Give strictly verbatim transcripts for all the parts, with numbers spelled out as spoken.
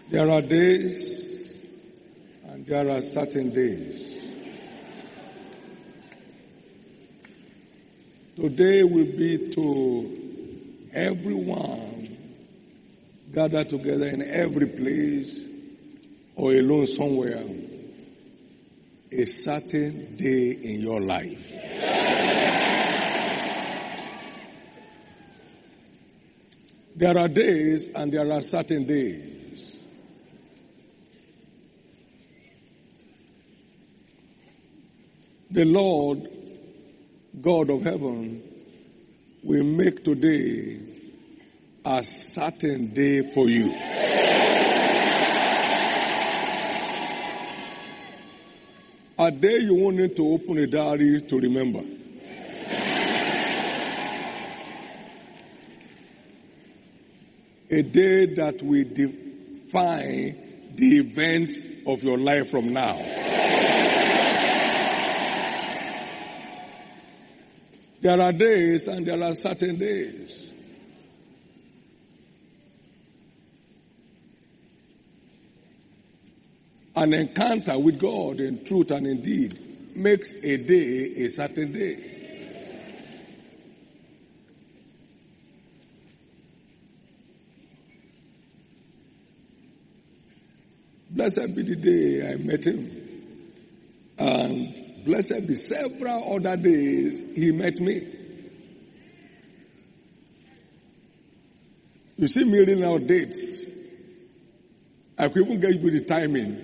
There are days and there are certain days. Today will be to everyone gathered together in every place or alone somewhere, a certain day in your life. There are days and there are certain days. The Lord, God of heaven, will make today a certain day for you. A day you won't need to open a diary to remember. A day that will define the events of your life from now. There are days and there are certain days. An encounter with God in truth and in deed makes a day a certain day. Blessed be the day I met him. And blessed be several other days he met me. You see me reading out dates. I could even give you the timing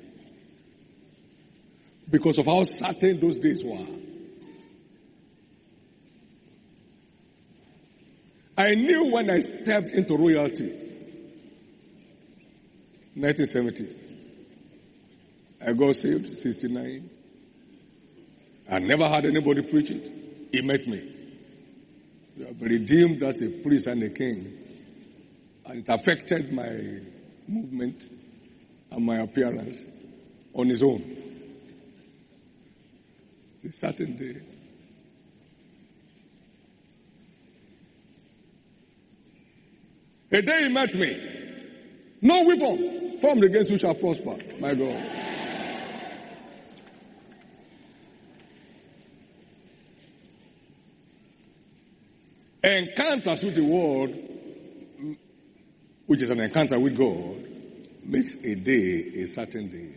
because of how certain those days were. I knew when I stepped into royalty, nineteen seventy. I got saved, sixty-nine. I never had anybody preach it. He met me. You have been redeemed as a priest and a king. And it affected my movement and my appearance on his own. It's a certain day. A day he met me. No weapon formed against you shall prosper, my God. Encounters with the world, which is an encounter with God, makes a day a certain day.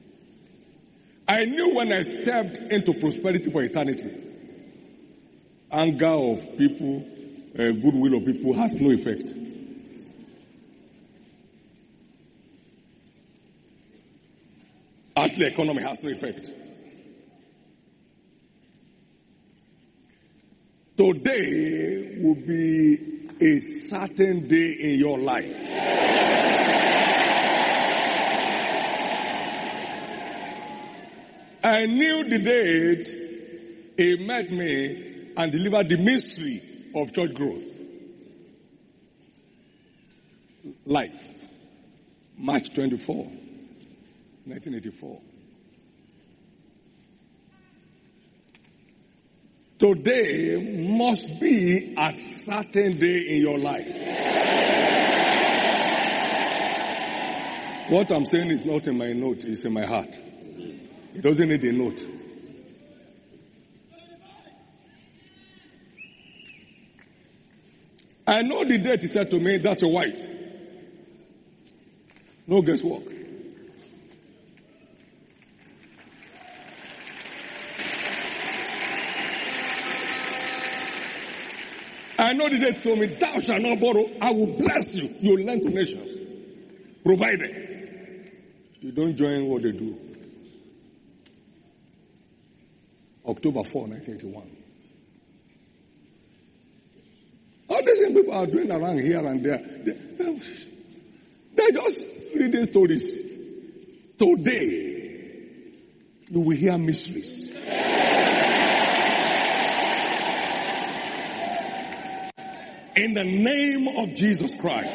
I knew when I stepped into prosperity for eternity, anger of people, uh, goodwill of people has no effect. Earthly economy has no effect. Today will be a certain day in your life. I knew the date he met me and delivered the mystery of church growth. Life. March twenty-fourth, nineteen eighty-four. Today must be a certain day in your life. What I'm saying is not in my note, it's in my heart. It doesn't need a note. I know the date he said to me, that's your wife. No guesswork. I know the day told me, thou shalt not borrow, I will bless you. You will lend to nations. Provided you don't join what they do. October fourth, nineteen eighty-one. All these things people are doing around here and there, they, they're just reading stories. Today, you will hear mysteries. In the name of Jesus Christ.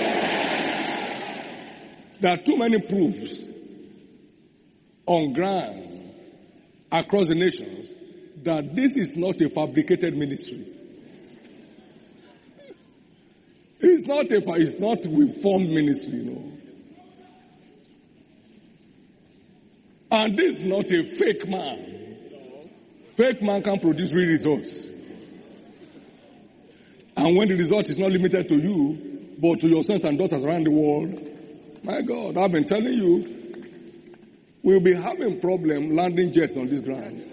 There are too many proofs on ground across the nations that this is not a fabricated ministry. It's not a, it's not a formed ministry, no. And this is not a fake man. Fake man can produce real results. And when the result is not limited to you, but to your sons and daughters around the world, my God, I've been telling you, we'll be having problem landing jets on this ground.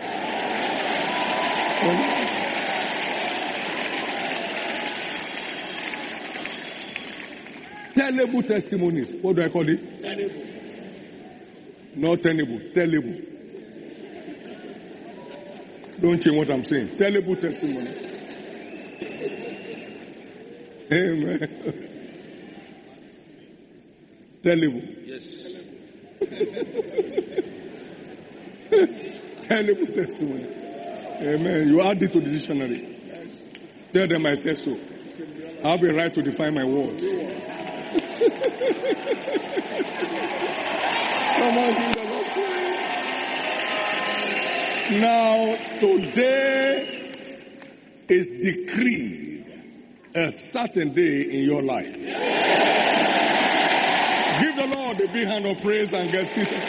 Terrible testimonies. What do I call it? Terrible. Not tenable, terrible. Don't change what I'm saying. Terrible testimony. Amen. Terrible. Yes. Terrible testimony. Amen. You add it to the dictionary. Yes. Tell them I said so. I have a right to define my words. Come on, give the Lord praise. Now, today is decreed a certain day in your life. Give the Lord a big hand of praise and get seated.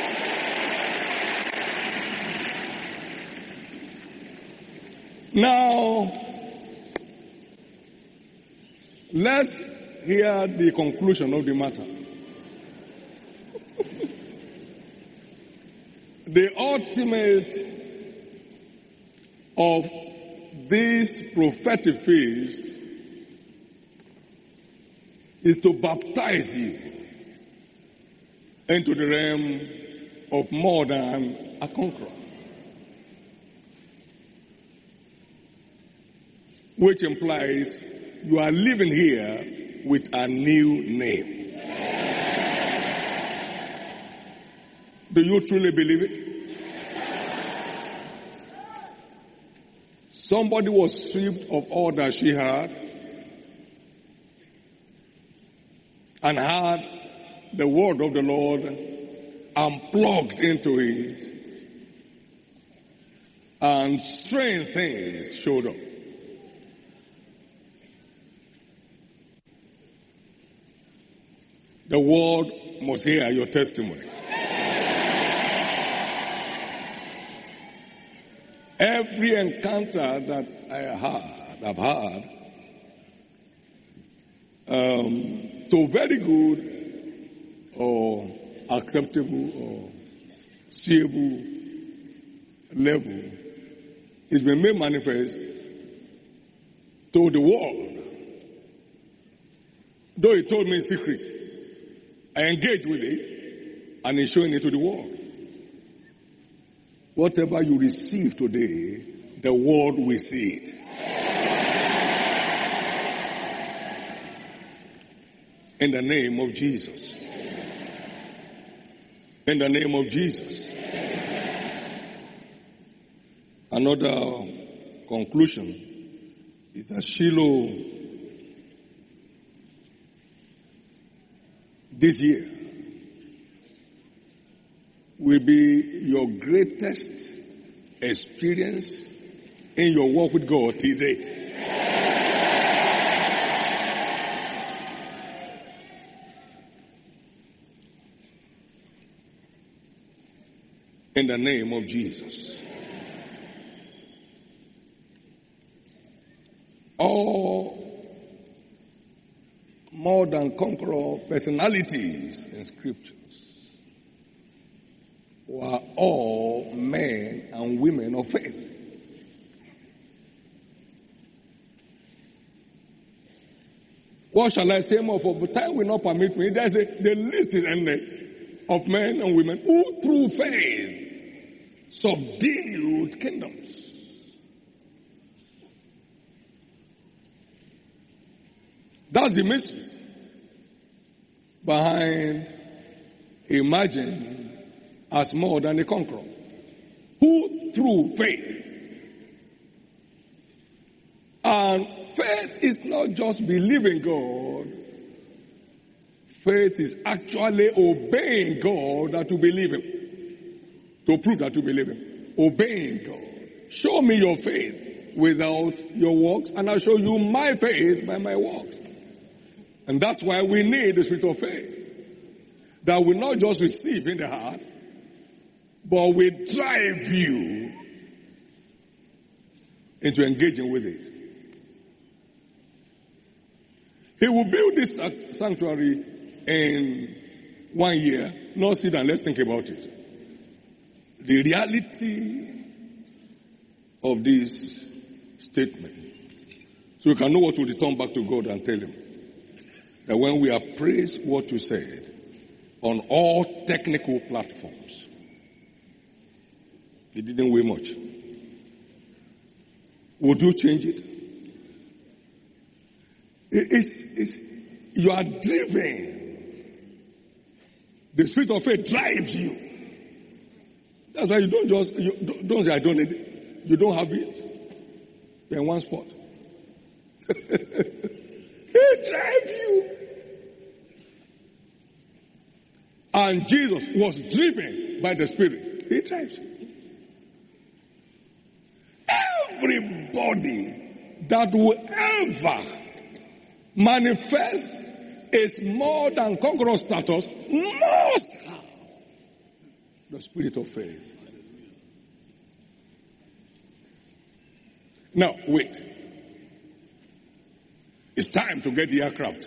Now, let's hear the conclusion of the matter. The ultimate of this prophetic feast is to baptize you into the realm of more than a conqueror. Which implies you are living here with a new name. Do you truly believe it? Somebody was stripped of all that she had and had the word of the Lord unplugged into it, and strange things showed up. The world must hear your testimony. Every encounter that I had, I've had, um, to very good or acceptable or seeable level, is been made manifest to the world. Though he told me in secret, I engaged with it and he's showing it to the world. Whatever you receive today, the world will see it. In the name of Jesus. In the name of Jesus. Another conclusion is that Shiloh this year will be your greatest experience in your walk with God till date. In the name of Jesus. All more than conqueror personalities in scriptures were all men and women of faith. What shall I say more for? But time will not permit me. There's a, the list is ended of men and women who through faith subdued kingdoms. That's the mystery behind emerging as more than a conqueror. Who through faith. And faith is not just believing God. Faith is actually obeying God that you believe Him. To prove that you believe Him. Obeying God. Show me your faith without your works, and I'll show you my faith by my works. And that's why we need the spirit of faith. That will not just receive in the heart, but will drive you into engaging with it. He will build this sanctuary in one year. No, sit down, let's think about it. The reality of this statement. So we can know what to return back to God and tell him. That when we appraise what you said on all technical platforms, it didn't weigh much. Would you change it? It's, it's, you are driven. The spirit of faith drives you. That's why you don't just, you don't, don't say I don't need it. You don't have it. You're in one spot. It drives you. And Jesus was driven by the Spirit. He drives you. Everybody that will ever manifest is more than conqueror status must have the spirit of faith. Now, wait. It's time to get the aircraft.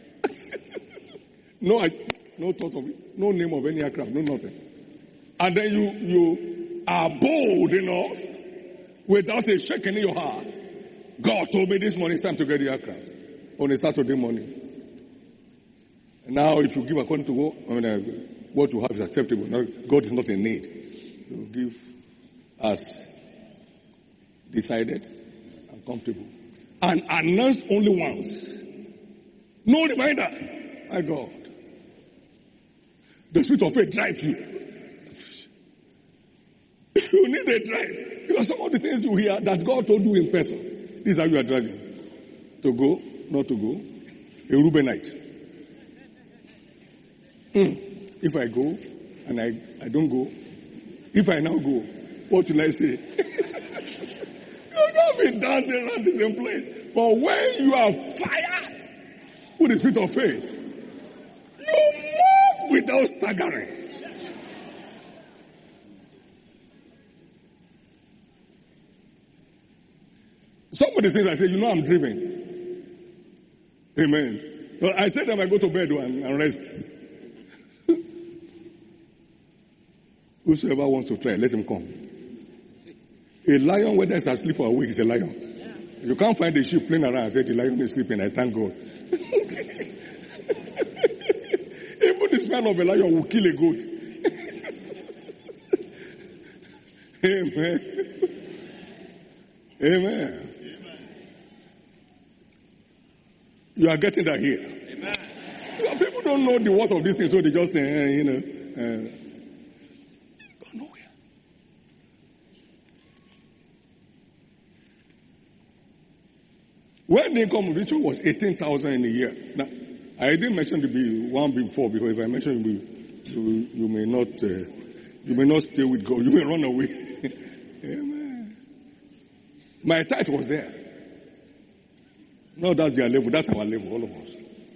no, I, no thought of it. No name of any aircraft. No nothing. And then you, you are bold enough without a shaking in your heart. God told me this morning it's time to get the aircraft. On a Saturday morning. And now if you give according to what, I mean, uh, what you have is acceptable. Now, God is not in need. You give as decided and comfortable. And announced only once. No reminder. My God. The spirit of faith drives you. You need a drive. Because some of the things you hear that God told you in person, this is how you are driving. To go, not to go. A Reubenite. Mm. If I go and I, I don't go, if I now go, what will I say? You're not be dancing around the same place. But when you are fired with the spirit of faith, you move without staggering. Some of the things I say, you know I'm driven. Amen. Well, I said them I go to bed and, and rest. Whosoever wants to try, let him come. A lion, whether it's asleep or awake, is a lion. You can't find a sheep playing around and say the lion is sleeping. I thank God. Even the smell of a lion will kill a goat. Amen. Amen. You are getting that here. Amen. People don't know the worth of this thing, so they just, uh, you know, uh, go nowhere. When the income of each was eighteen thousand in a year. Now, I didn't mention the one before, because if I mention it, you, you may not, uh, you may not stay with God. You may run away. Amen. My tithe was there. No, that's their level. That's our level, all of us.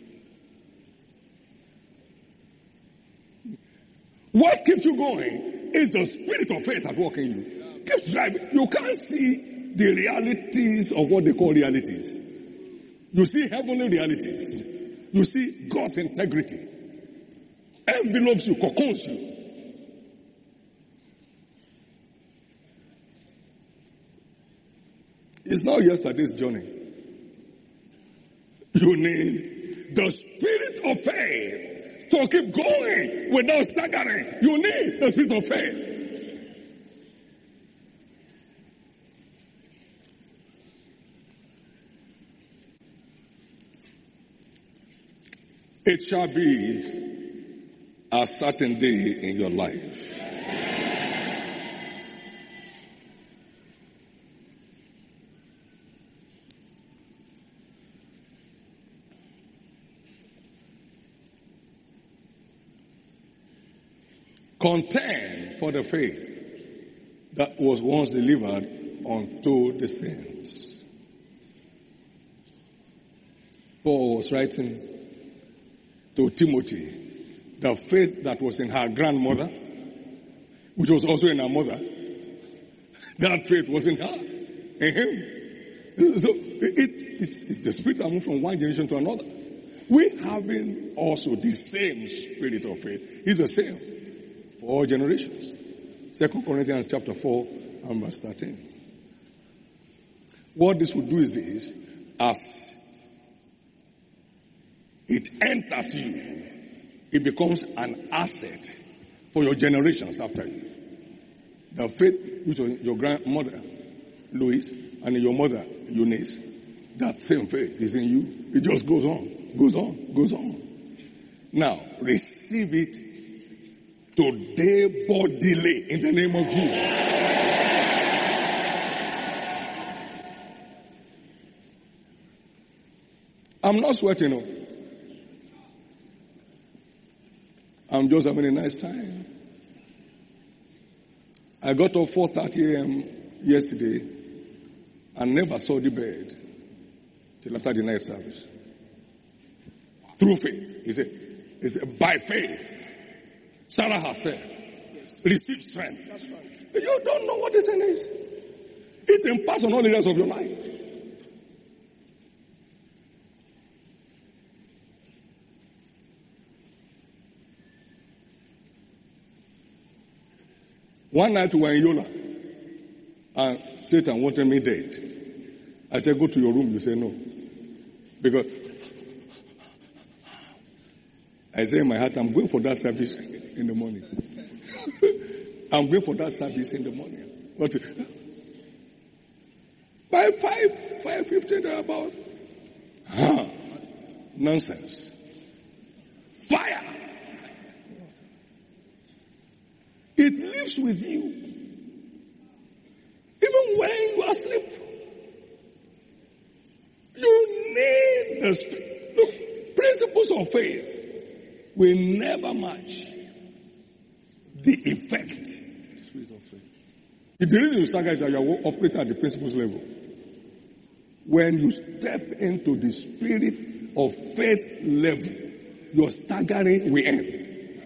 What keeps you going is the spirit of faith at work in you. Keeps driving. You can't see the realities of what they call realities. You see heavenly realities. You see God's integrity. Envelopes you, cocoons you. It's not yesterday's journey. You need the spirit of faith to keep going without staggering. You need the spirit of faith. It shall be a certain day in your life. Contend for the faith that was once delivered unto the saints. Paul was writing to Timothy, the faith that was in her grandmother, which was also in our mother. That faith was in her, in him. So it, it's, it's the spirit that moves from one generation to another. We having also the same spirit of faith. It's the same for all generations. Second Corinthians chapter four and verse thirteen. What this will do is this: as it enters you, it becomes an asset for your generations after you. The faith which was your grandmother, Louise, and your mother, Eunice, that same faith is in you. It just goes on, goes on, goes on. Now, receive it today bodily in the name of Jesus. I'm not sweating. No. I'm just having a nice time. I got up four thirty a.m. yesterday and never saw the bed till after the night service. Through faith. He said, he said by faith, Sarah herself received strength. That's right. You don't know what this thing is. It imparts on all areas of your life. One night we were in Yola, and Satan wanted me dead. I said, go to your room. You say no. Because I said in my heart, I'm going for that service in the morning. I'm going for that service in the morning. But by five, five fifteen, they're about, huh, nonsense. Fire. It lives with you. Even when you are asleep. You need the spirit. Look, principles of faith will never match the effect. Spirit of faith. If the reason you stagger is that you are operating at the principles level. When you step into the spirit of faith level, your staggering will end.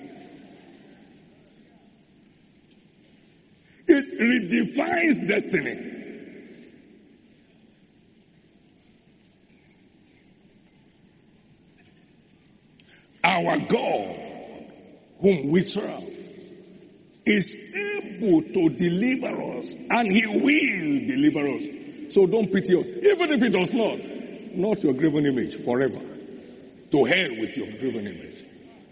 It redefines destiny. Our God, whom we serve, is able to deliver us, and He will deliver us. So don't pity us. Even if He does not, not your graven image forever. To hell with your graven image.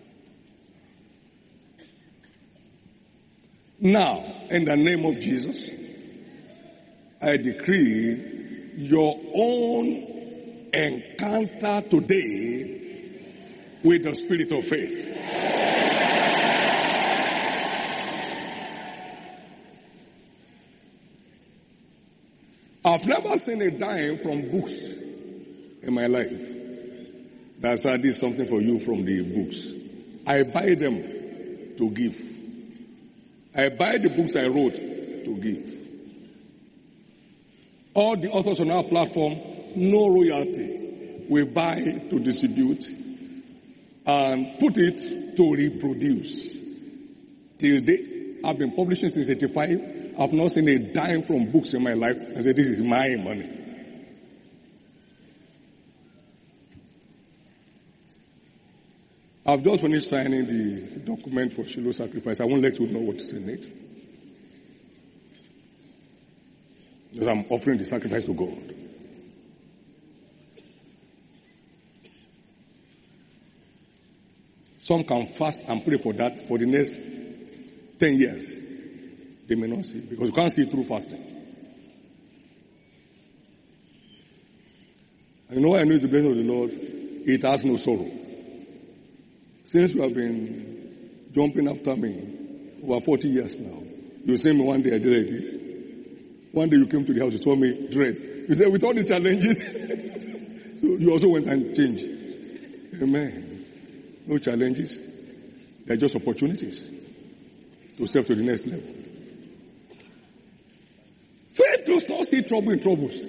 Now, in the name of Jesus, I decree your own encounter today with the spirit of faith. I've never seen a dime from books in my life. That's I did something for you from the books. I buy them to give. I buy the books I wrote to give. All the authors on our platform, no royalty. We buy to distribute and put it to reproduce. Till date, I've been publishing since eighty-five. I've not seen a dime from books in my life and said, this is my money. I've just finished signing the document for Shiloh sacrifice. I won't let you know what's in it. Because I'm offering the sacrifice to God. Some can fast and pray for that for the next ten years. They may not see, because you can't see through fasting. And you know why I know the blessing of the Lord? It has no sorrow. Since you have been jumping after me over forty years now, you say me one day I did like this. One day you came to the house, you told me, dread. You said, with all these challenges, so you also went and changed. Amen. No challenges. They're just opportunities to step to the next level. Faith does not see trouble in troubles.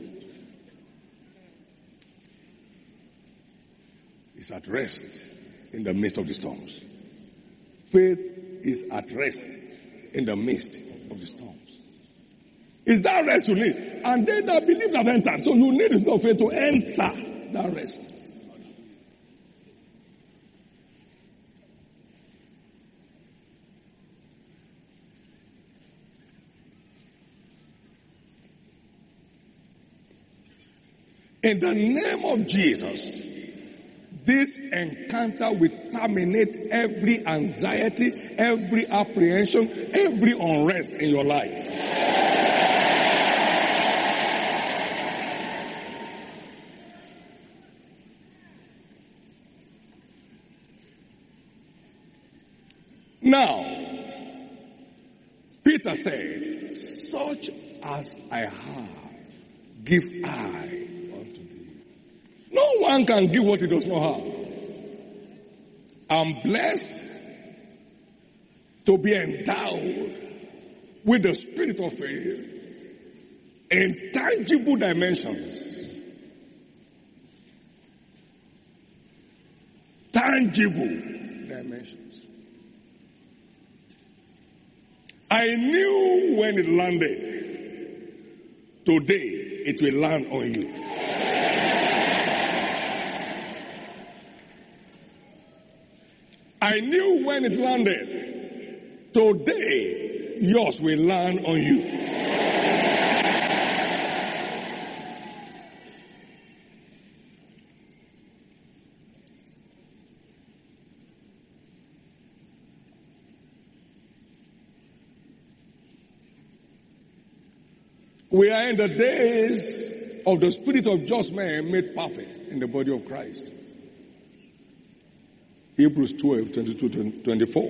It's at rest in the midst of the storms. Faith is at rest in the midst of the storms. It's that rest you need. And they that believe have entered. So you need the faith to enter that rest. In the name of Jesus, this encounter will terminate every anxiety, every apprehension, every unrest in your life. Now, Peter said, such as I have, give I unto thee. No one can give what he does not have. I'm blessed to be endowed with the spirit of faith in tangible dimensions. Tangible dimensions. I knew when it landed. Today, it will land on you. I knew when it landed. Today, yours will land on you. We are in the days of the spirit of just man made perfect in the body of Christ. Hebrews twelve, twenty-two to twenty-four.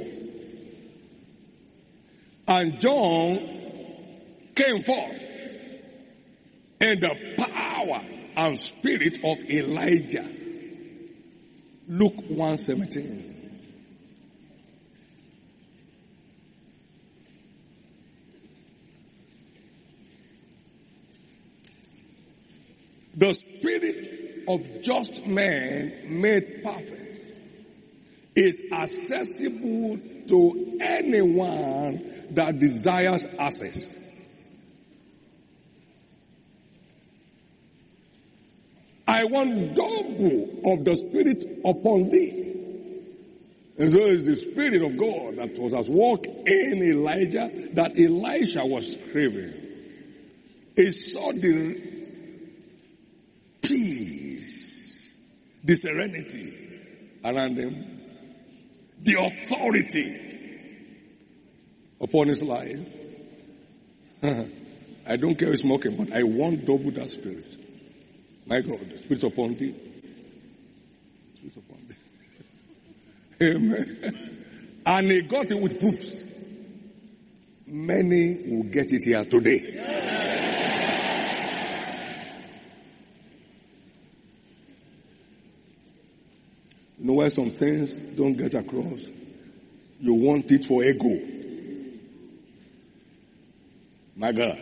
And John came forth in the power and spirit of Elijah. Luke one seventeen. The spirit of just man made perfect is accessible to anyone that desires access. I want double of the spirit upon thee. And so it's the spirit of God that was at work in Elijah that Elisha was craving. He saw the peace, the serenity around him, the authority upon his life. I don't care if it's smoking, but I want double that spirit. My God, the spirit upon thee. Spirit upon thee. Amen. And he got it with proofs. Many will get it here today. You know why some things don't get across? You want it for ego. My God.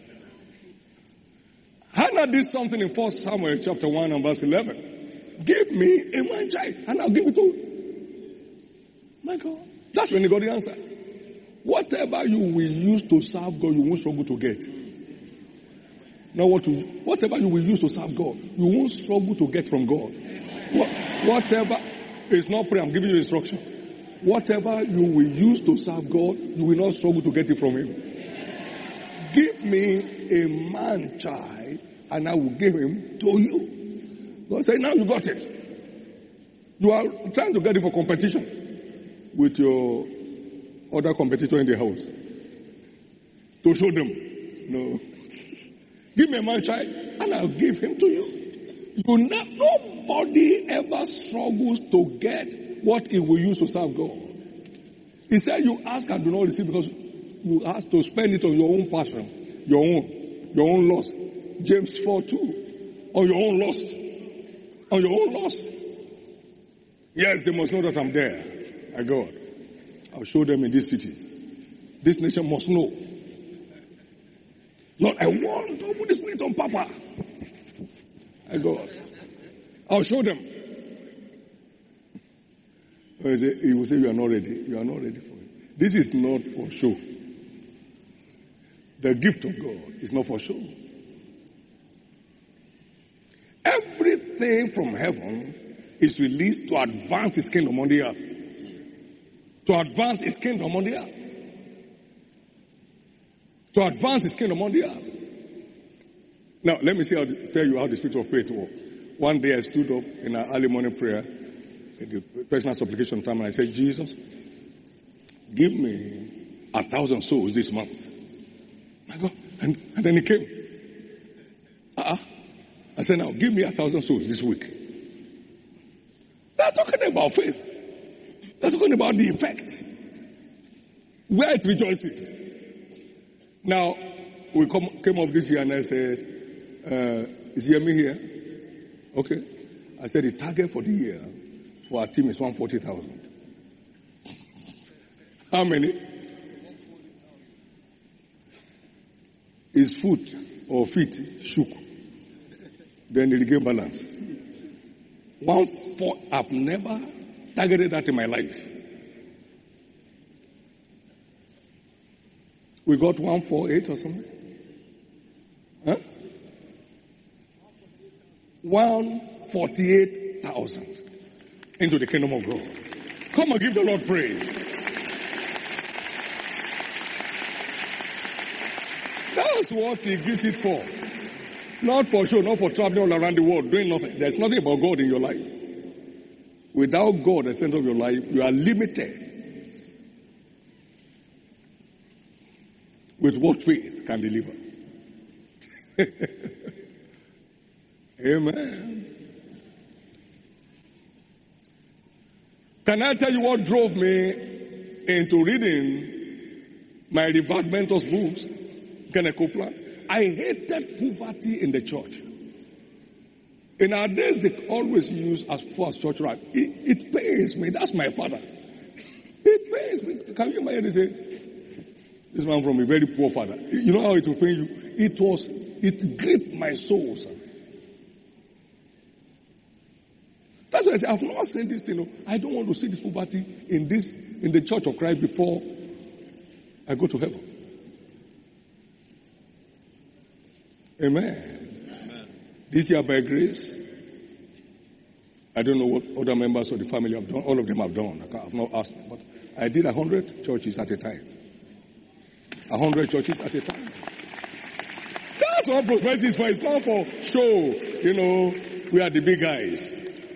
Hannah did something in First Samuel chapter one and verse eleven. Give me a man child and I'll give it to you. My God. That's when you got the answer. Whatever you will use to serve God, you won't struggle to get. Now what to, whatever you will use to serve God, you won't struggle to get from God. What, whatever, it's not prayer, I'm giving you instruction. Whatever you will use to serve God, you will not struggle to get it from Him. Give me a man child and I will give him to you. God said, now you got it. You are trying to get it for competition with your other competitor in the house. To show them. No. Give me a man child and I'll give him to you. You not, nobody ever struggles to get what he will use to serve God. He said you ask and do not receive because you ask to spend it on your own passion, your own, your own lust. James four two. On your own lust. On your own lust. Yes, they must know that I'm there. My God. I'll show them in this city. This nation must know. Lord, I want to put the spirit on Papa. My God. I'll show them. He will say, you are not ready. You are not ready for it. This is not for show. The gift of God is not for show. Everything from heaven is released to advance his kingdom on the earth. To advance his kingdom on the earth. To advance his kingdom on the earth. Now, let me see how, tell you how the spirit of faith works. One day I stood up in our early morning prayer, in the personal supplication time, and I said, Jesus, give me a thousand souls this month. My God. And, and then he came. Uh-uh. I said, now give me a thousand souls this week. They're talking about faith. They're talking about the effect. Where it rejoices. Now, we come, came up this year and I said, uh, is Yemi here? Okay. I said the target for the year for our team is one hundred forty thousand. How many? His foot or feet shook. Then he regained balance. One four, I've never targeted that in my life. We got one forty-eight or something. Huh? one forty-eight thousand into the kingdom of God. Come and give the Lord praise. That's what he gives it for. Not for show, not for traveling all around the world, doing nothing. There's nothing about God in your life. Without God at the center of your life, you are limited with what faith can deliver. Amen. Can I tell you what drove me into reading my Revived Mentors books, Kenneth Copeland? I hated poverty in the church. In our days, they always use as far as church right. It, it pains me. That's my father. It pains me. Can you imagine? They say, this man from a very poor father. You know how it will pain you? It was, it gripped my soul, sir. That's why I say, I've not seen this thing. I don't want to see this poverty in this, in the church of Christ before I go to heaven. Amen. Amen. This year by grace, I don't know what other members of the family have done. All of them have done. I have not asked, but I did a hundred churches at a time. A hundred churches at a time. That's what prosperity is for. It's not for show. You know, we are the big guys.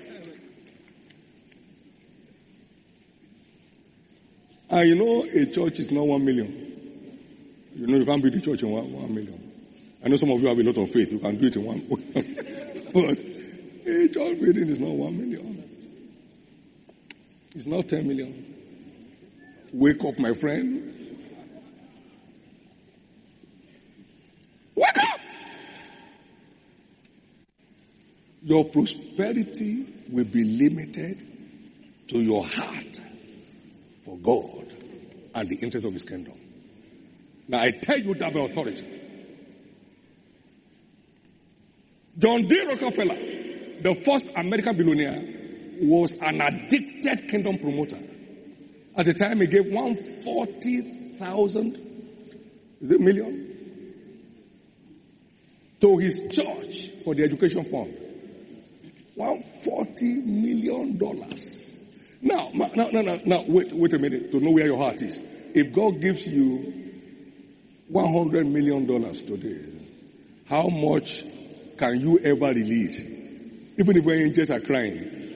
And you know, a church is not one million. You know, you can't build a church in one, one million. I know some of you have a lot of faith. You can do it in one. But a church building is not one million. It's not ten million. Wake up, my friend. Wake up! Your prosperity will be limited to your heart for God and the interest of his kingdom. Now I tell you that by authority. John D. Rockefeller, the first American billionaire, was an addicted kingdom promoter. At the time he gave one hundred forty thousand, is it million? To his church for the education fund. one hundred forty million dollars. Now, now, now, now, now, wait, wait a minute to know where your heart is. If God gives you one hundred million dollars today, how much can you ever release? Even if your angels are crying.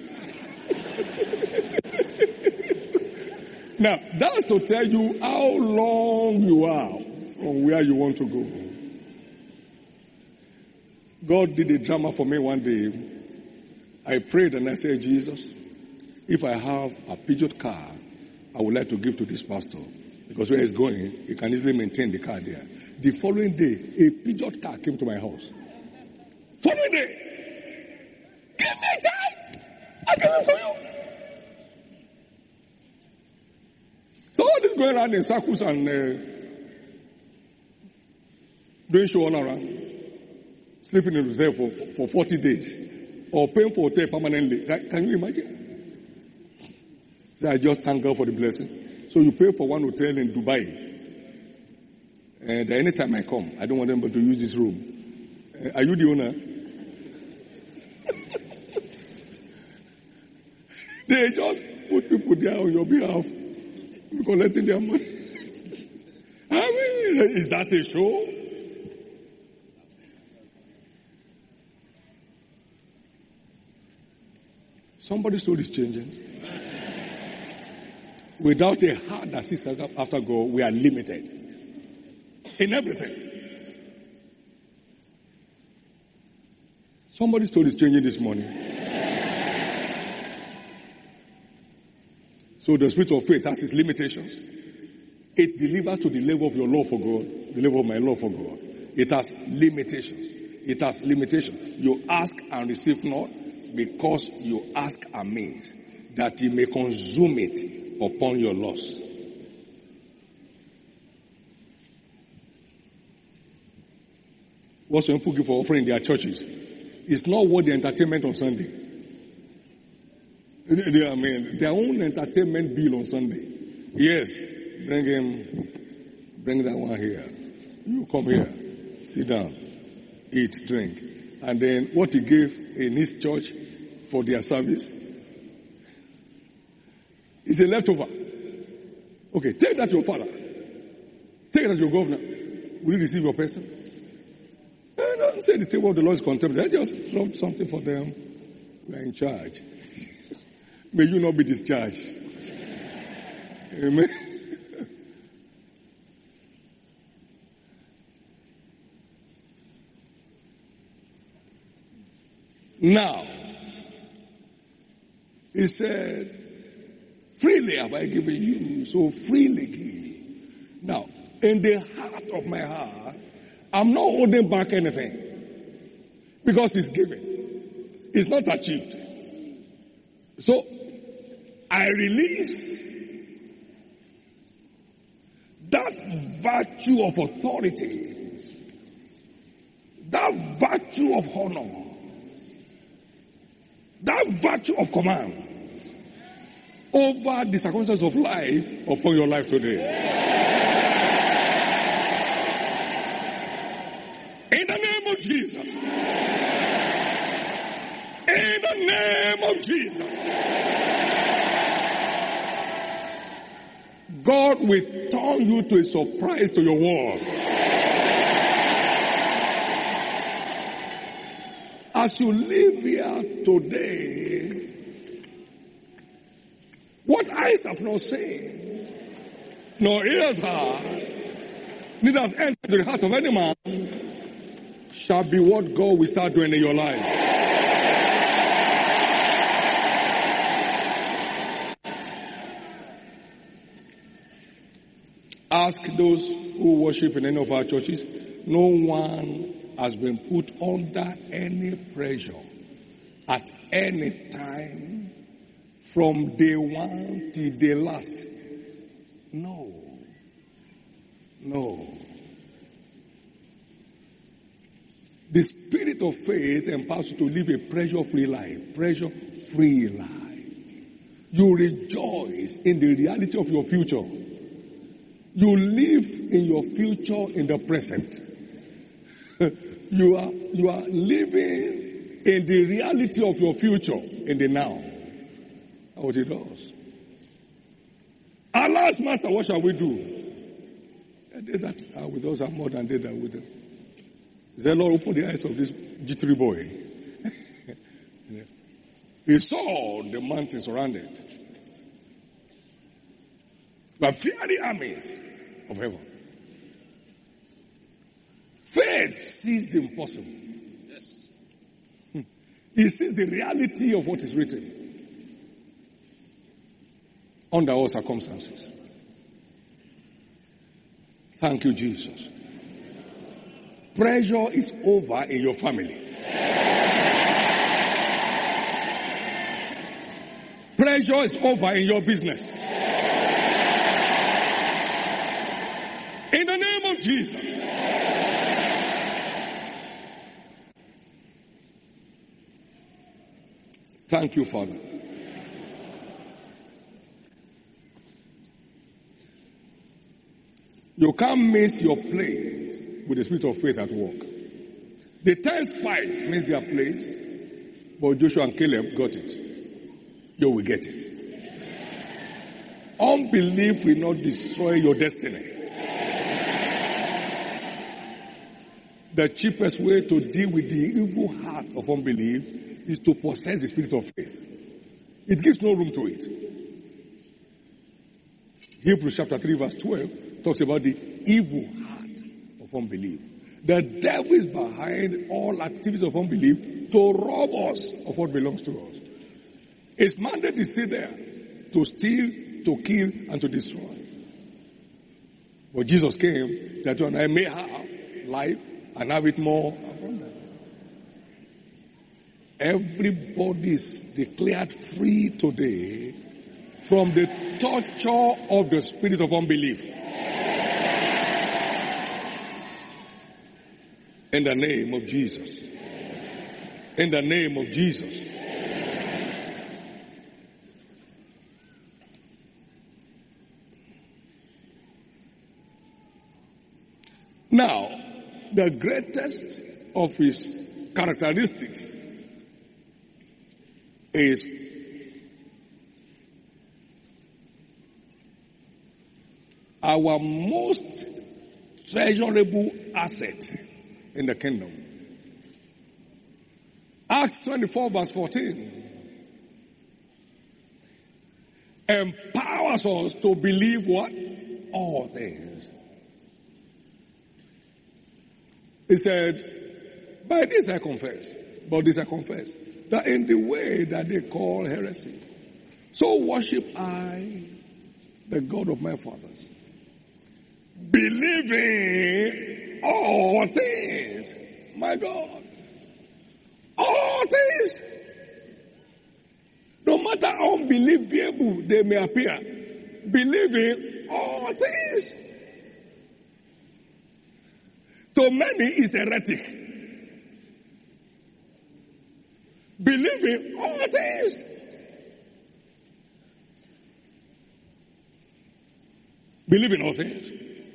Now, that's to tell you how long you are from where you want to go. God did a drama for me one day. I prayed and I said, Jesus, if I have a Peugeot car, I would like to give to this pastor. Because where he's going, he can easily maintain the car there. The following day, a Peugeot car came to my house. Following day, give me a child. I give it to you. So all this going around in circles and uh, doing show all around, sleeping in the hotel for, for forty days, or paying for hotel permanently. Can you imagine? So I just thank God for the blessing. So you pay for one hotel in Dubai, And anytime I come, I don't want them to use this room. Uh, are you the owner? They just put people there on your behalf, collecting their money. I mean, is that a show? Somebody's soul is changing. Without a heart that seeks after God, we are limited in everything. Somebody's soul is changing this morning. So the spirit of faith has its limitations. It delivers to the level of your love for God, the level of my love for God. It has limitations. It has limitations. You ask and receive not because you ask amiss, that He may consume it upon your loss. What some people give for offering in their churches is not worth the entertainment on Sunday. They, I mean, their own entertainment bill on Sunday. Yes, bring him, bring that one here. You come here, sit down, eat, drink. And then what he gave in his church for their service is a leftover. Okay, take that to your father. Take that to your governor. Will you receive your person? And don't say the table of the Lord is contemptible. Let's just drop something for them. We are in charge. May you not be discharged. Amen. Now, he said, freely have I given you, so freely give. Now, in the heart of my heart, I'm not holding back anything. Because it's given. It's not achieved. So, I release that virtue of authority, that virtue of honor, that virtue of command over the circumstances of life upon your life today. In the name of Jesus. In the name of Jesus. God will turn you to a surprise to your world. As you live here today, what eyes have not seen, nor ears heard, neither has entered into the heart of any man, shall be what God will start doing in your life. Ask those who worship in any of our churches. No one has been put under any pressure at any time from day one till day last. No. No. The spirit of faith empowers you to live a pressure-free life. Pressure-free life. You rejoice in the reality of your future. You live in your future in the present. you are you are living in the reality of your future in the now. That's what it does. Our last master, what shall we do? They that are with us are more than they that are with them. He said, Lord, open the eyes of this jittery boy. Yeah. He saw the mountains surrounded by fiery armies of heaven. Faith sees the impossible. Yes. He sees the reality of what is written under all circumstances. Thank you, Jesus. Pressure is over in your family. Pressure is over in your business. In the name of Jesus. Thank you, Father. You can't miss your place with the spirit of faith at work. The ten spies missed their place, but Joshua and Caleb got it. You will get it. Unbelief will not destroy your destiny. The cheapest way to deal with the evil heart of unbelief is to possess the spirit of faith. It gives no room to it. Hebrews chapter three verse twelve talks about the evil heart of unbelief. The devil is behind all activities of unbelief to rob us of what belongs to us. His mandate is still there, to steal, to kill, and to destroy. But Jesus came that you and I may have life and have it more abundant. Everybody is declared free today from the torture of the spirit of unbelief. In the name of Jesus. In the name of Jesus. Now, the greatest of his characteristics is our most treasurable asset in the kingdom. Acts twenty-four verse fourteen empowers us to believe what? All things. He said, by this I confess, but this I confess, that in the way that they call heresy, so worship I the God of my fathers, believing all things, my God, all things, no matter how unbelievable they may appear, believing all things. To many is heretic. Believing all things. Believing all things.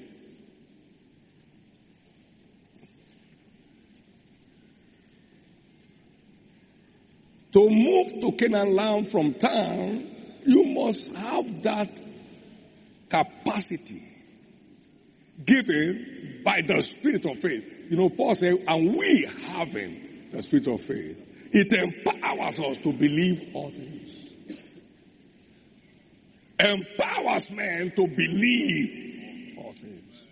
To move to Canaan land from town, you must have that capacity given by the spirit of faith. You know, Paul said, and we having the spirit of faith, it empowers us to believe all things. Empowers men to believe all things.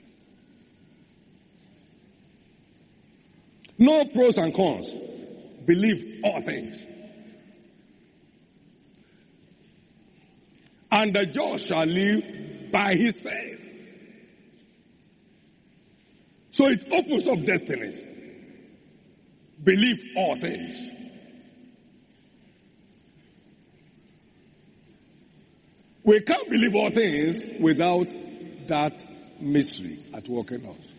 No pros and cons. Believe all things. And the just shall live by his faith. So it opens up destinies. Believe all things. We can't believe all things without that mystery at work in us.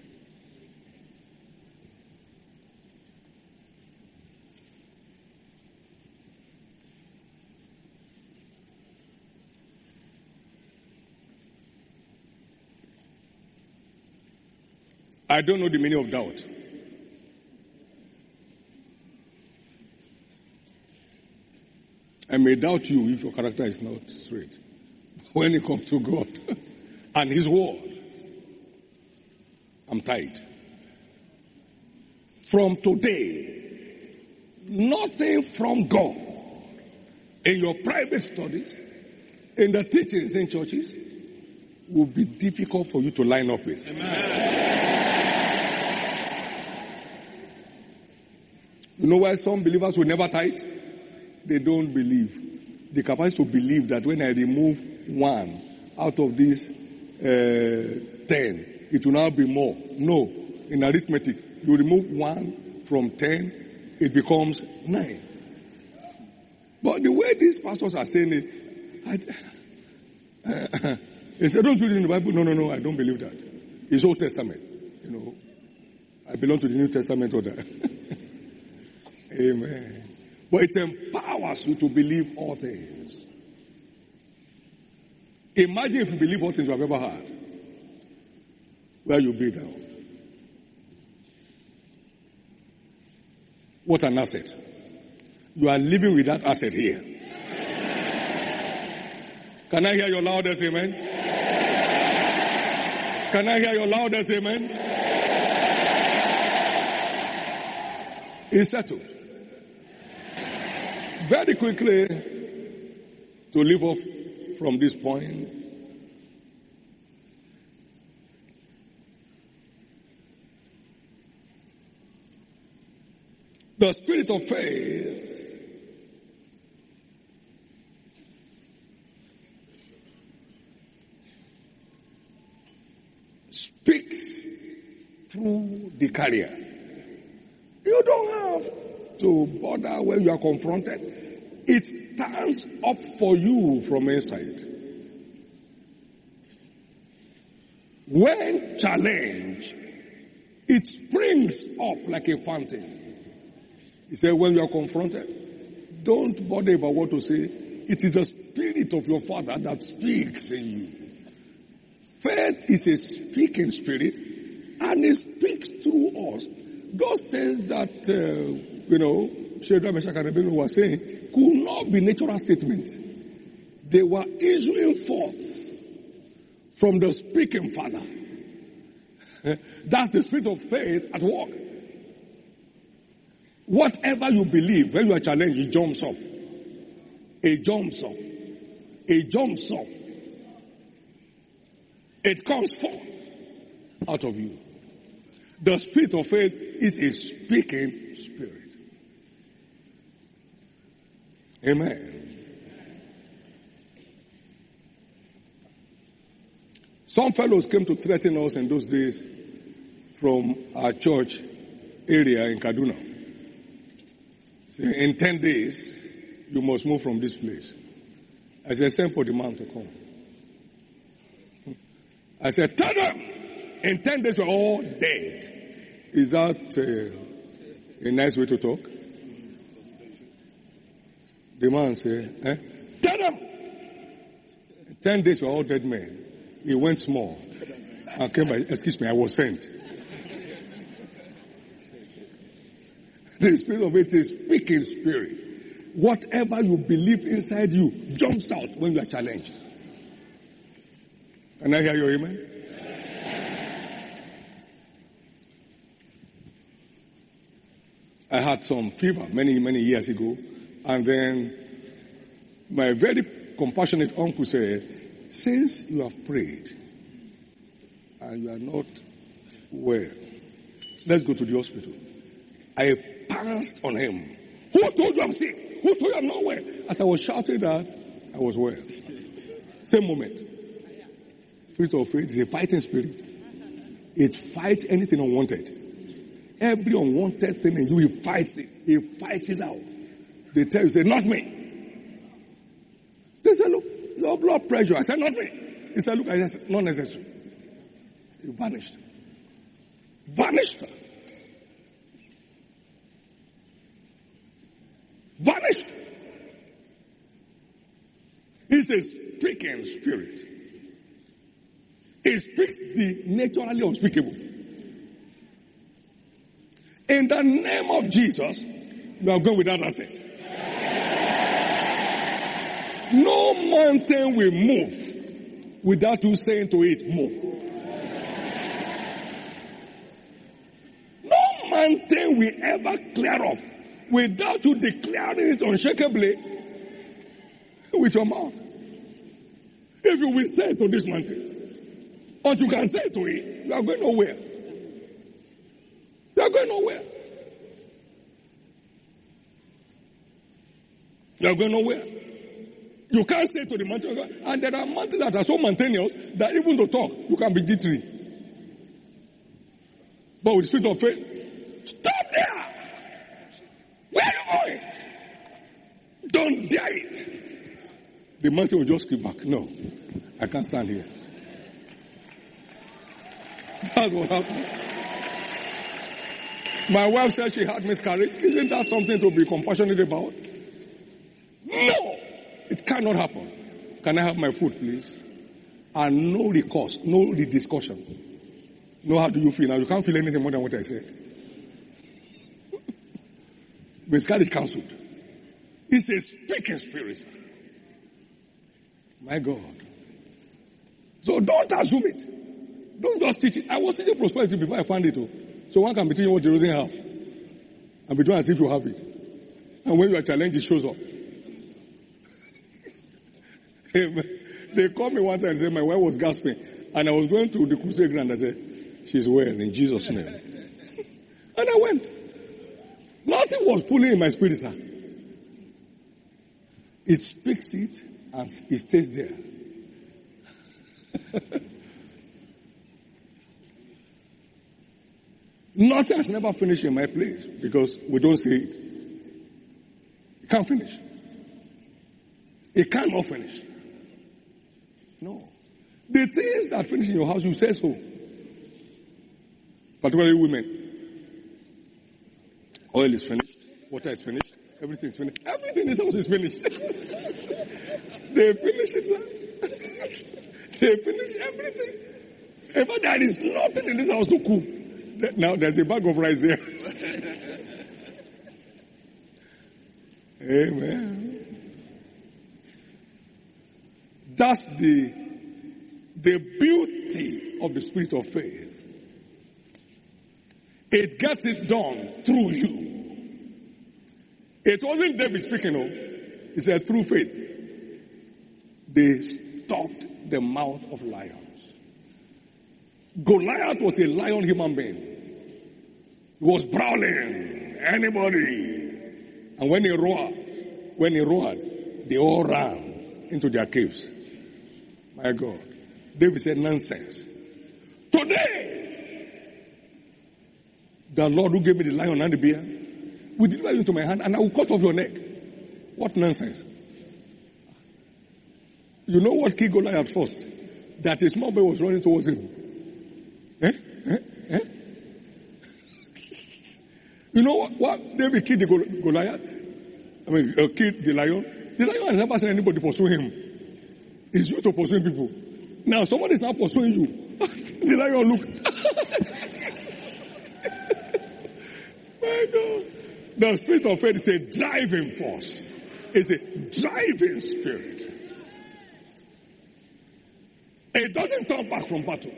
I don't know the meaning of doubt. I may doubt you if your character is not straight. When it comes to God and His word, I'm tired. From today, nothing from God in your private studies, in the teachings in churches, will be difficult for you to line up with. Amen. You know why some believers will never tithe? They don't believe. The capacity to believe that when I remove one out of these uh, ten, it will now be more. No. In arithmetic, you remove one from ten, it becomes nine. But the way these pastors are saying it, I, uh, they say, don't read it in the Bible. No, no, no, I don't believe that. It's Old Testament. You know, I belong to the New Testament order. Amen. But it empowers you to believe all things. Imagine if you believe all things you have ever heard. where you be now. What an asset. You are living with that asset here. Can I hear your loudest amen? Can I hear your loudest amen? It's settled. Very quickly, to leave off from this point, the spirit of faith speaks through the carrier. You don't have to bother when you are confronted. It stands up for you from inside. When challenged, it springs up like a fountain. He said, when you are confronted, don't bother about what to say. It is the spirit of your Father that speaks in you. Faith is a speaking spirit, and it speaks through us. Those things that, uh, you know, Shadrach, Meshach, and Abednego were saying could not be natural statements. They were issuing forth from the speaking Father. That's the spirit of faith at work. Whatever you believe, when you are challenged, it jumps up. It jumps up. It jumps up. It comes forth out of you. The spirit of faith is a speaking spirit. Amen. Some fellows came to threaten us in those days from our church area in Kaduna. Say, in ten days, you must move from this place. I said, send for the man to come. I said, tell them, in ten days we're all dead. Is that uh, a nice way to talk? The man said, eh? Tell them, in ten days we're all dead men. He went small and came by, excuse me, I was sent. The spirit of it is speaking spirit. Whatever you believe inside you jumps out when you are challenged. Can I hear your amen? I had some fever many, many years ago, and then my very compassionate uncle said, since you have prayed and you are not well, let's go to the hospital. I pounced on him. Who told you I'm sick? Who told you I'm not well? As I was shouting that, I was well. Same moment. Spirit of faith is a fighting spirit. It fights anything unwanted. Every unwanted thing in you, he fights it. He fights it out. They tell you, say, not me. They say, look, your blood pressure. I said, not me. He said, look, I said, not necessary. He vanished. Vanished. Vanished. It's a speaking spirit. It speaks the naturally unspeakable. In the name of Jesus, you are going with that asset. No mountain will move without you saying to it, move. No mountain will ever clear off without you declaring it unshakably with your mouth. If you will say to this mountain, or you can say to it, you are going nowhere. You are going nowhere. You are going nowhere. You can't say to the mountain, and there are mountains that are so mountainous that even to talk, you can be jittery. But with the spirit of faith, stop there! Where are you going? Don't dare it. The mountain will just keep back. No, I can't stand here. That's what happened. My wife said she had miscarriage. Isn't that something to be compassionate about? No, it cannot happen. Can I have my food, please? And no recourse, no rediscussion. No, how do you feel now? You can't feel anything more than what I said. Miscarriage cancelled. It's a speaking spirit. My God. So don't assume it. Don't just teach it. I was teaching prosperity before I found it. Oh. So one can be teaching what you doesn't have. And be doing as if you have it. And when you are challenged, it shows up. They called me one time and said my wife was gasping. And I was going to the crusade ground. I said, she's well in Jesus' name. And I went. Nothing was pulling in my spirit, sir. It speaks it and it stays there. Nothing has never finished in my place because we don't say it. It can't finish. It cannot finish. No. The things that finish in your house, you say so. Particularly women. Oil is finished. Water is finished. Everything is finished. Everything in this house is finished. They finish it, sir. They finish everything. In fact, there is nothing in this house to cook. Now there's a bag of rice here. Amen. That's the, the beauty of the spirit of faith. It gets it done through you. It wasn't David speaking, no. He said through faith. They stopped the mouth of lions. Goliath was a lion human being. He was prowling. Anybody. And when he roared, when he roared, they all ran into their caves. My God. David said, nonsense. Today, the Lord who gave me the lion and the bear will deliver you into my hand and I will cut off your neck. What nonsense. You know what killed Goliath first? That a small boy was running towards him. Eh? Eh? Eh? You know what? what? David killed the Gol- Goliath? I mean, uh, killed the lion. The lion has never seen anybody pursue him. It's you to pursue people. Now somebody is now pursuing you. The lion look. My God. The spirit of faith is a driving force. It's a driving spirit. It doesn't turn back from battle.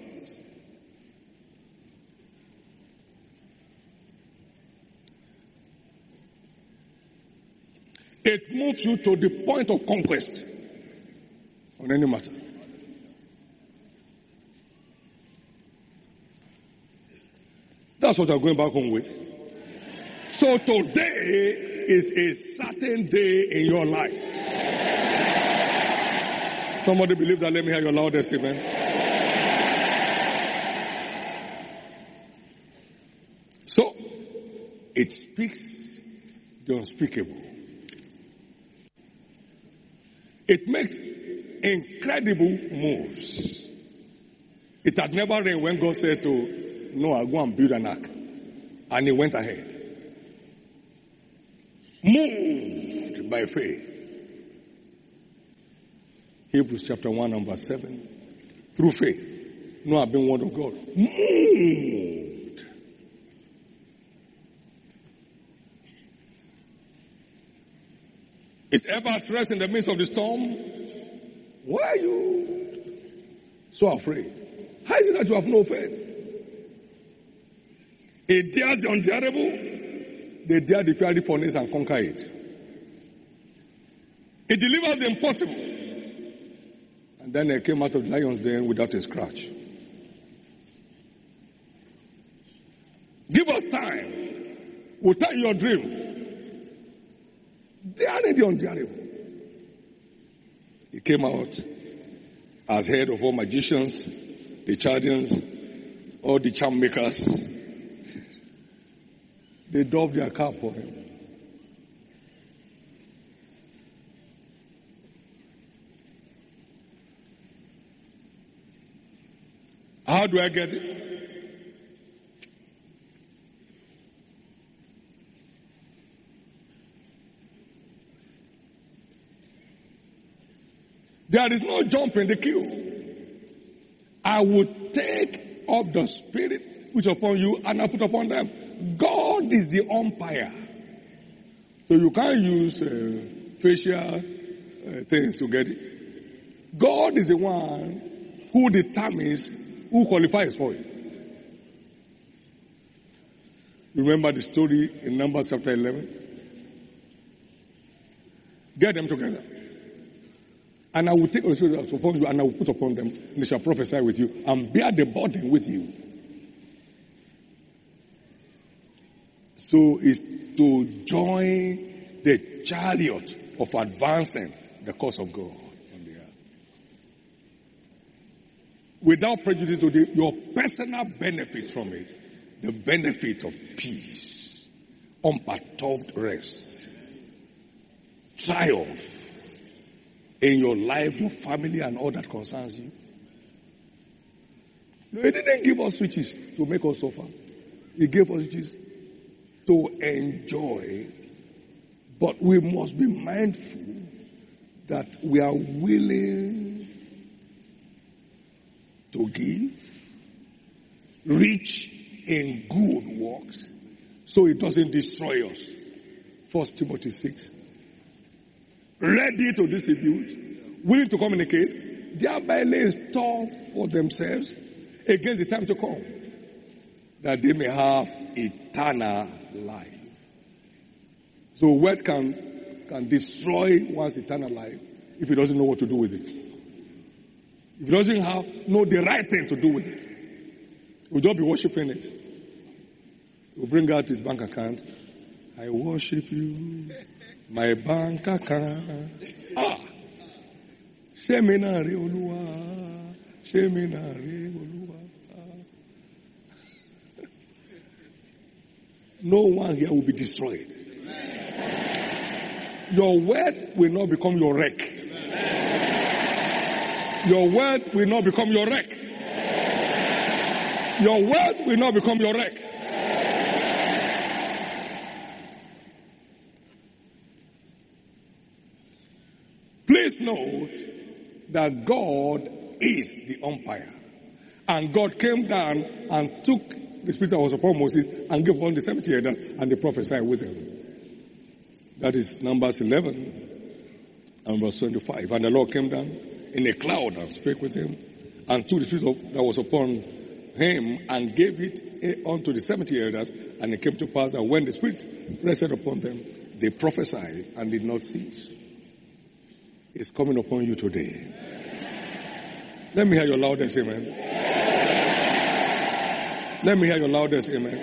It moves you to the point of conquest on any matter. That's what I'm going back home with. So today is a certain day in your life. Somebody believe that? Let me hear your loudest amen. So, it speaks the unspeakable. It makes incredible moves. It had never rained when God said to Noah, go and build an ark. And he went ahead. Moved by faith. Hebrews chapter one, number seven. Through faith. Noah being word of God. Moved. Is ever at rest in the midst of the storm? Why are you so afraid? How is it that you have no faith? It dares the unbearable, they dare the fiery furnace and conquer it. It delivers the impossible. And then they came out of the lion's den without a scratch. Give us time. We'll tell you your dream. They are the unbearable. He came out as head of all magicians, the Chaldeans, all the charm makers. They dove their cap for him. How do I get it? There is no jump in the queue. I would take of the Spirit which is upon you, and I put upon them. God is the umpire. So you can't use uh, facial uh, things to get it. God is the one who determines who qualifies for it. Remember the story in Numbers chapter eleven? Get them together. And I will take the Spirit upon you, and I will put upon them, and they shall prophesy with you, and bear the burden with you. So it's to join the chariot of advancing the cause of God on the earth. Without prejudice to the, your personal benefit from it, the benefit of peace, unperturbed rest, triumph in your life, your family, and all that concerns you. No, He didn't give us riches to make us suffer. He gave us riches to enjoy. But we must be mindful that we are willing to give, rich in good works, so it doesn't destroy us. First Timothy six. Ready to distribute, willing to communicate, thereby laying store for themselves against the time to come, that they may have eternal life. So wealth can, can destroy one's eternal life if he doesn't know what to do with it. If he doesn't have, know the right thing to do with it, he'll just be worshiping it. He'll bring out his bank account. I worship you, my bank account. Ah! Sheminari Oluwa, Sheminari Oluwa. No one here will be destroyed. Your wealth will not become your wreck. Your wealth will not become your wreck. Your wealth will not become your wreck. Please note that God is the umpire. And God came down and took the Spirit that was upon Moses and gave upon the seventy elders, and they prophesied with him. That is Numbers eleven and verse twenty-five. And the Lord came down in a cloud and spake with him, and took the Spirit of, that was upon him and gave it unto the seventy elders. And it came to pass that when the Spirit rested upon them, they prophesied and did not cease. It's coming upon you today. Let me hear your loudest amen. Let me hear your loudest amen.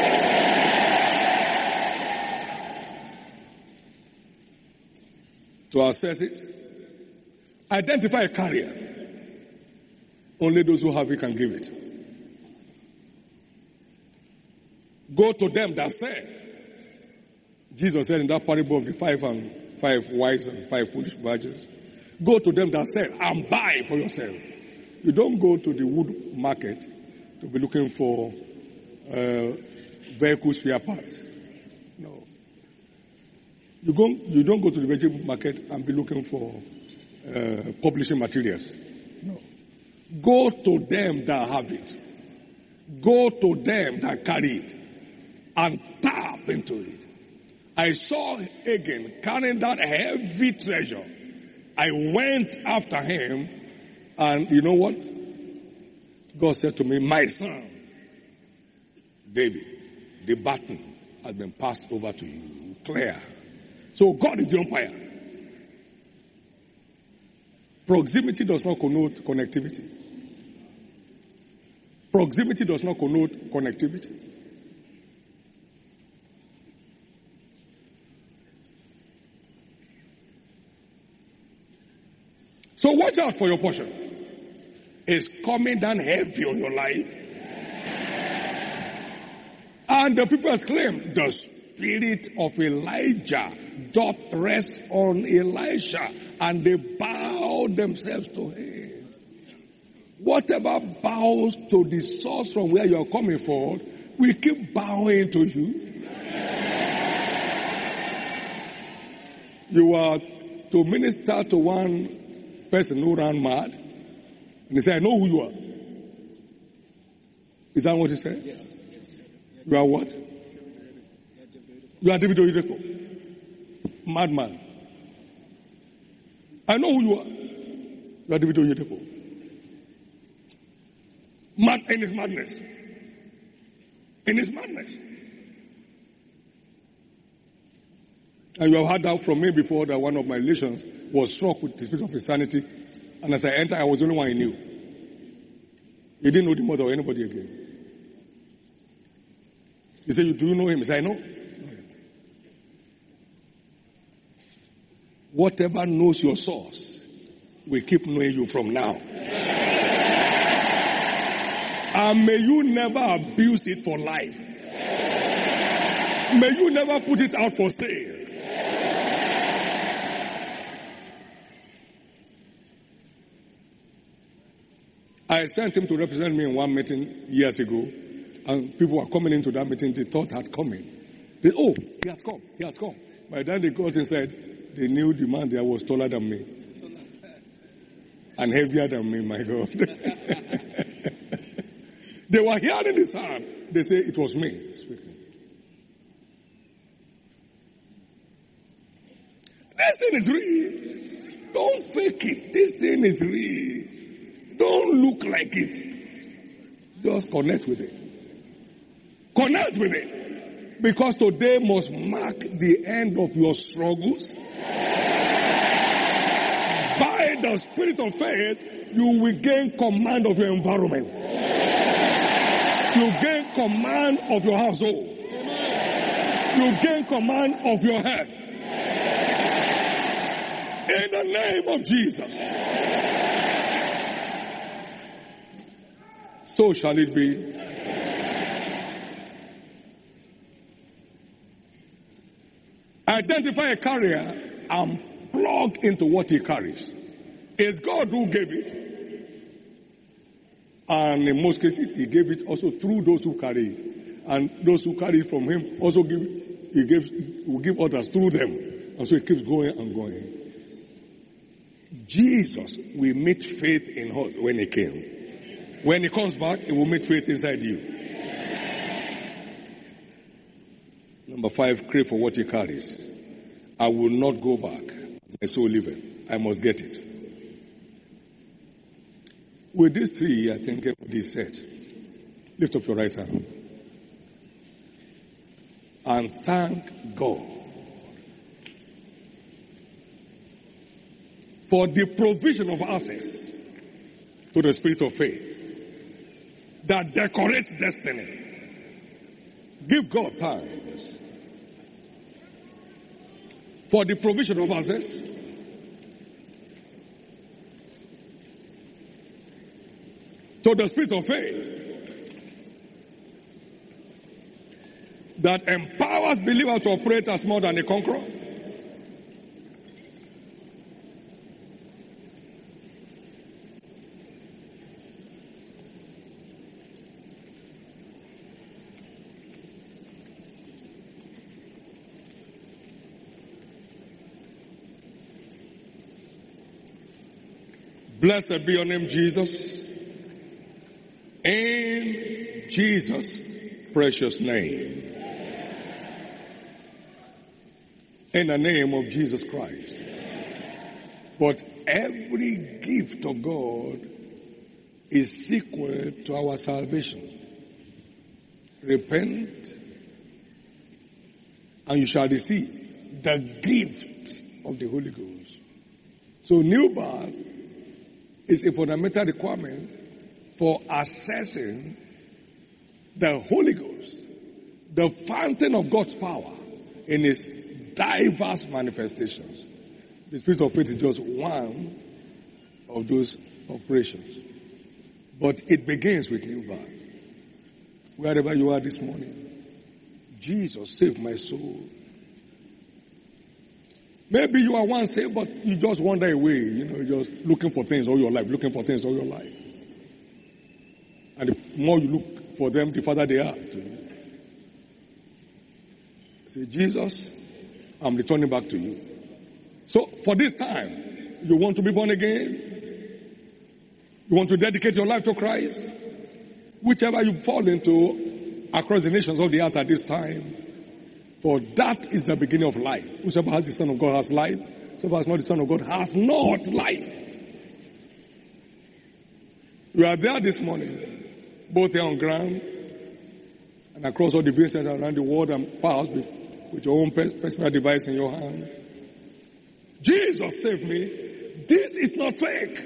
To assess it, identify a carrier. Only those who have it can give it. Go to them that say. Jesus said in that parable of the five and five wise and five foolish virgins, go to them that sell and buy for yourself. You don't go to the wood market to be looking for uh, vehicle spare parts. No. You go. You don't go to the vegetable market and be looking for uh, publishing materials. No. Go to them that have it. Go to them that carry it and tap into it. I saw Achan carrying that heavy treasure. I went after him, and you know what? God said to me, my son, David, the baton has been passed over to you. Clear. So God is the umpire. Proximity does not connote connectivity. Proximity does not connote connectivity. So watch out for your portion. It's coming down heavy on your life. And the people exclaim, the spirit of Elijah doth rest on Elisha, and they bow themselves to him. Whatever bows to the source from where you are coming from, we keep bowing to you. You are to minister to one person who ran mad, and they say, I know who you are. Is that what he said? Yes. yes. You are what? You are David Oyedepo. Madman. I know who you are. You are David Oyedepo. Mad in his madness. In his madness. And you have heard that from me before that one of my relations was struck with the spirit of insanity. And as I entered, I was the only one he knew. He didn't know the mother or anybody again. He said, do you know him? He said, I know. Whatever knows your source will keep knowing you from now. And may you never abuse it for life. May you never put it out for sale. I sent him to represent me in one meeting years ago, and people were coming into that meeting, they thought had come in. They, oh, he has come, he has come. By the time they got inside, they knew the man there was taller than me. And heavier than me, my God. They were hearing the sound. They say it was me speaking. This thing is real. Don't fake it. This thing is real. Don't look like it. Just connect with it. Connect with it. Because today must mark the end of your struggles. By the spirit of faith, you will gain command of your environment. You gain command of your household. You gain command of your health. In the name of Jesus. So shall it be. Identify a carrier and plug into what he carries. It's God who gave it. And in most cases, he gave it also through those who carry it. And those who carry it from him also give, he gives, will give others through them. And so it keeps going and going. Jesus will meet faith in us when he came. When he comes back, he will meet faith inside you. Number five, crave for what he carries. I will not go back. My soul liveth. I must get it. With these three, I think everybody is set. Lift up your right hand. And thank God for the provision of access to the spirit of faith that decorates destiny. Give God thanks for the provision of access to the spirit of faith that empowers believers to operate as more than a conqueror. Blessed be your name, Jesus. In Jesus' precious name. In the name of Jesus Christ. But every gift of God is sequel to our salvation. Repent and you shall receive the gift of the Holy Ghost. So new birth is a fundamental requirement for accessing the Holy Ghost, the fountain of God's power in its diverse manifestations. The spirit of faith is just one of those operations. But it begins with new birth. Wherever you are this morning, Jesus saved my soul. Maybe you are once saved, but you just wander away, you know, just looking for things all your life, looking for things all your life. And the more you look for them, the farther they are to you. Say, Jesus, I'm returning back to you. So for this time, you want to be born again? You want to dedicate your life to Christ? whichever you fall into across the nations of the earth at this time. For that is the beginning of life. Whosoever has the Son of God has life. Whosoever has not the Son of God has not life. You are there this morning, both here on ground and across all the viewing centers around the world and powers with, with your own personal device in your hand. Jesus saved me. This is not fake.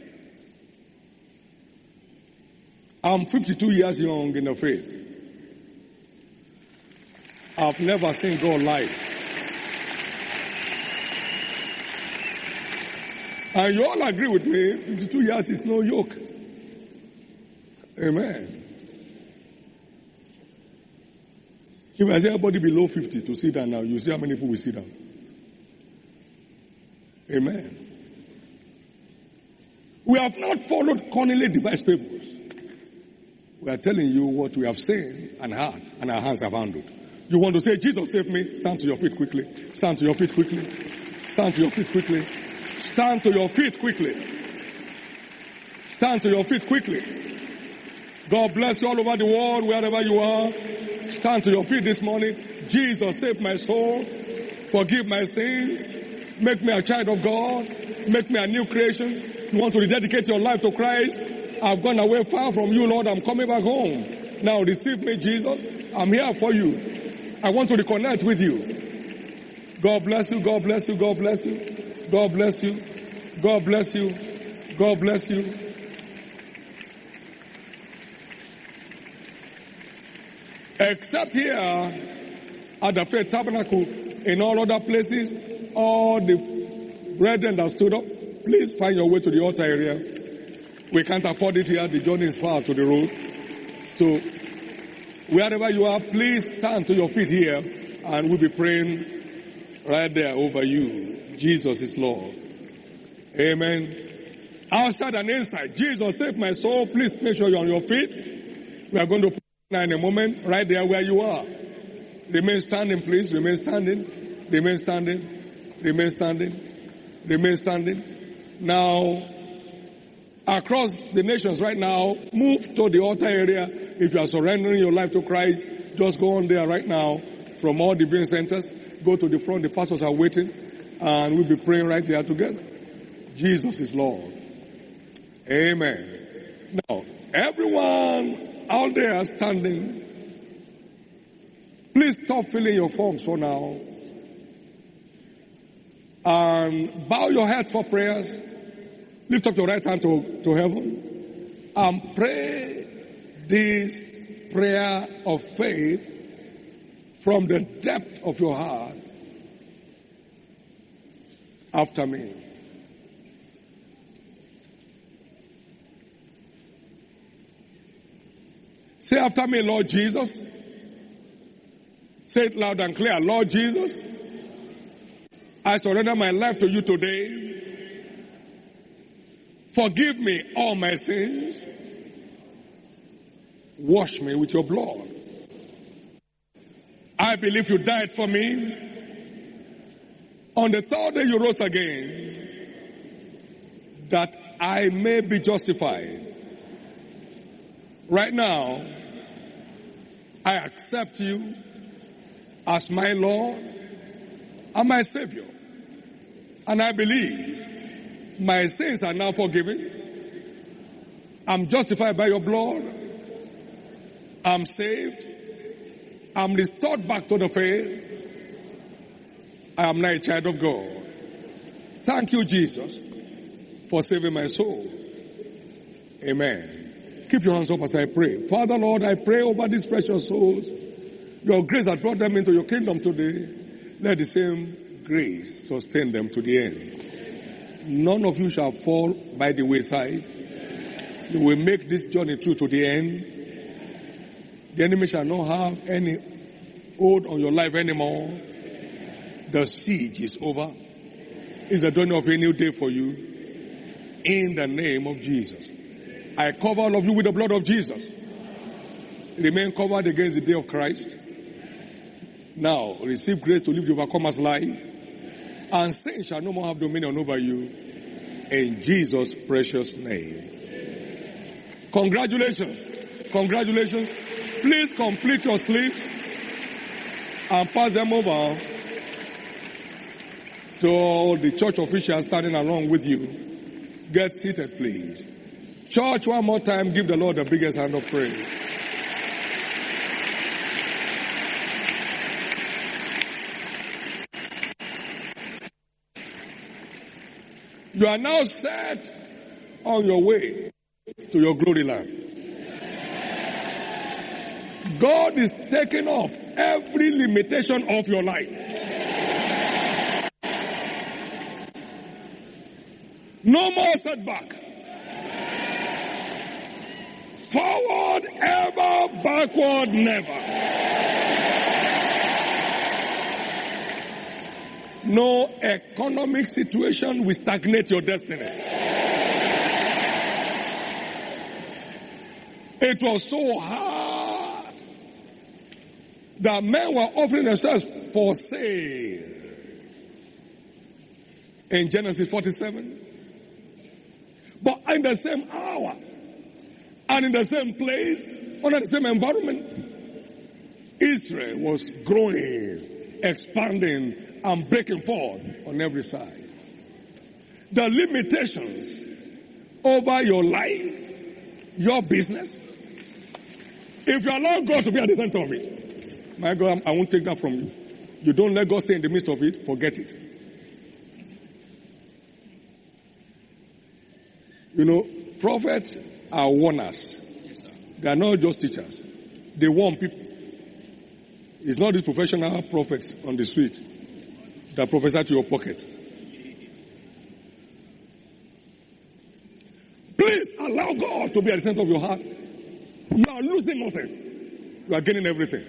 I'm fifty-two years young in the faith. I've never seen God live. And you all agree with me, fifty-two years is no yoke. Amen. If I say everybody below fifty to sit down now, you see how many people will sit down. Amen. We have not followed cunningly devised fables. We are telling you what we have seen and heard, and our hands have handled. You want to say, Jesus saved me? Stand to your feet quickly. Stand to your feet quickly. Stand to your feet quickly. Stand to your feet quickly. Stand to your feet quickly. God bless you all over the world, wherever you are. Stand to your feet this morning. Jesus saved my soul. Forgive my sins. Make me a child of God. Make me a new creation. You want to rededicate your life to Christ? I've gone away far from you, Lord. I'm coming back home. Now receive me, Jesus. I'm here for you. I want to reconnect with you. God bless you. God bless you. God bless you. God bless you. God bless you. God bless you. Except here at the Faith Tabernacle, in all other places, all the brethren that stood up, please find your way to the altar area. We can't afford it here. The journey is far to the road. So, wherever you are, please stand to your feet here and we'll be praying right there over you. Jesus is Lord. Amen. Outside and inside, Jesus saved my soul. Please make sure you're on your feet. We are going to pray now in a moment, right there where you are. Remain standing, please. Remain standing. Remain standing. Remain standing. Remain standing. Now, across the nations right now, move to the altar area. If you are surrendering your life to Christ, just go on there right now. From all the viewing centers, go to the front. The pastors are waiting, and we'll be praying right here together. Jesus is Lord. Amen. Now, everyone out there standing, please stop filling your forms for now. And bow your head for prayers. Lift up your right hand to, to heaven. And pray this prayer of faith from the depth of your heart after me. Say after me, Lord Jesus. Say it loud and clear. Lord Jesus, I surrender my life to you today. Forgive me all my sins. Wash me with your blood. I believe you died for me. On the third day you rose again, that I may be justified. Right now, I accept you as my Lord and my Savior. And I believe my sins are now forgiven. I'm justified by your blood. I'm saved. I'm restored back to the faith. I am now a child of God. Thank you, Jesus, for saving my soul. Amen. Keep your hands up as I pray. Father, Lord, I pray over these precious souls. Your grace that brought them into your kingdom today. Let the same grace sustain them to the end. None of you shall fall by the wayside. You will make this journey through to the end. The enemy shall not have any hold on your life anymore. The siege is over. It's the dawning of a new day for you. In the name of Jesus. I cover all of you with the blood of Jesus. Remain covered against the day of Christ. Now, receive grace to live the overcomer's life. And sin shall no more have dominion over you. In Jesus' precious name. Congratulations. Congratulations. Please complete your slips and pass them over to the church officials standing along with you. Get seated, please. Church, one more time, give the Lord the biggest hand of praise. You are now set on your way to your glory land. God is taking off every limitation of your life. No more setback. Forward ever, backward never. No economic situation will stagnate your destiny. It was so hard that men were offering themselves for sale. In Genesis forty-seven. But in the same hour, and in the same place, under the same environment, Israel was growing, expanding, and breaking forth on every side. The limitations over your life, your business, if you allow God to be at the center of it, my God, I won't take that from you. You don't let God stay in the midst of it, forget it. You know, prophets are warners. They are not just teachers. They warn people. It's not these professional prophets on the street that prophesy to your pocket. Please allow God to be at the center of your heart. You are losing nothing. You are gaining everything.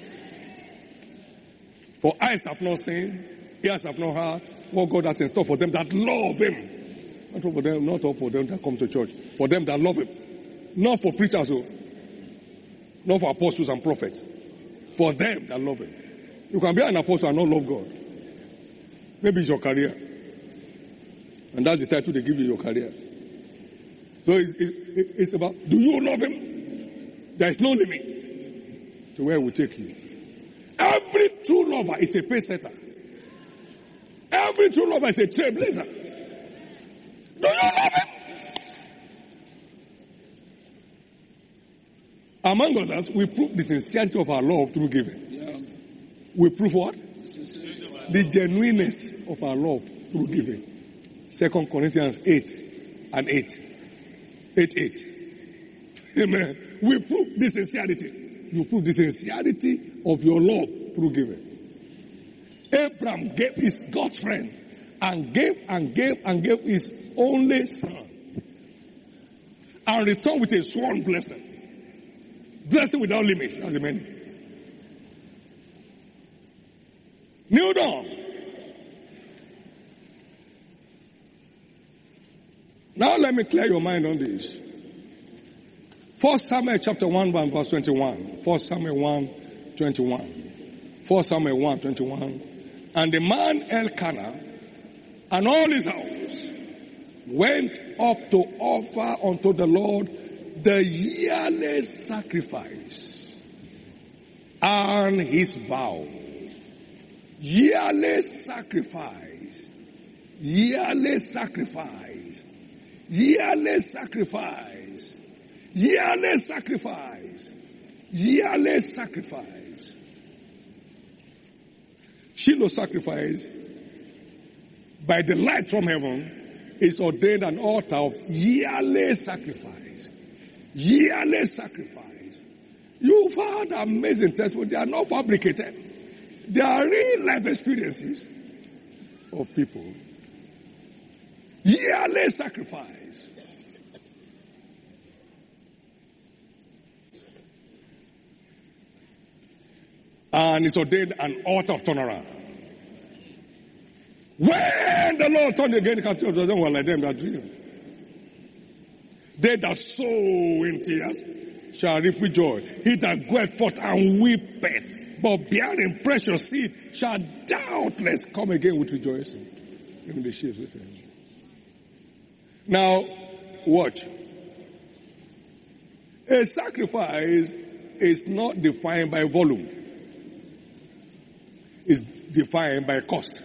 For eyes have not seen, ears have not heard what God has in store for them that love Him. Not for them, not for them that come to church. For them that love Him. Not for preachers, not for apostles and prophets. For them that love Him. You can be an apostle and not love God. Maybe it's your career. And that's the title they give you, your career. So it's, it's, it's about, do you love Him? There is no limit to where He will take you. Every true lover is a pace setter. Every true lover is a trailblazer. Do you love Him? Among others, we prove the sincerity of our love through giving. Yeah. We prove what? The genuineness of our love through giving. Second Corinthians eight and eight. eight, eight. Amen. We prove the sincerity. You prove the sincerity of your love through giving. Abraham gave his God's friend and gave and gave and gave his only son and returned with a sworn blessing. Blessing without limits, as the many. Kneel down. Now let me clear your mind on this. First Samuel chapter one verse twenty-one. First Samuel one twenty-one. First Samuel one twenty-one. And the man Elkanah and all his house went up to offer unto the Lord the yearly sacrifice and his vow. Yearly sacrifice. Yearly sacrifice. Yearly sacrifice. Yearly sacrifice. Yearly sacrifice. Shiloh sacrifice, by the light from heaven, is ordained an altar of yearly sacrifice. Yearly sacrifice. You've heard amazing testimonies. They are not fabricated. They are real life experiences of people. Yearly sacrifice. And it's ordained an altar of turnaround. When the Lord turned again, the captivity of them were like them that dream. They that sow in tears shall reap with joy. He that goeth forth and weepeth, but bearing precious seed, shall doubtless come again with rejoicing. Even the sheep with him. Now, watch. A sacrifice is not defined by volume. It's defined by cost.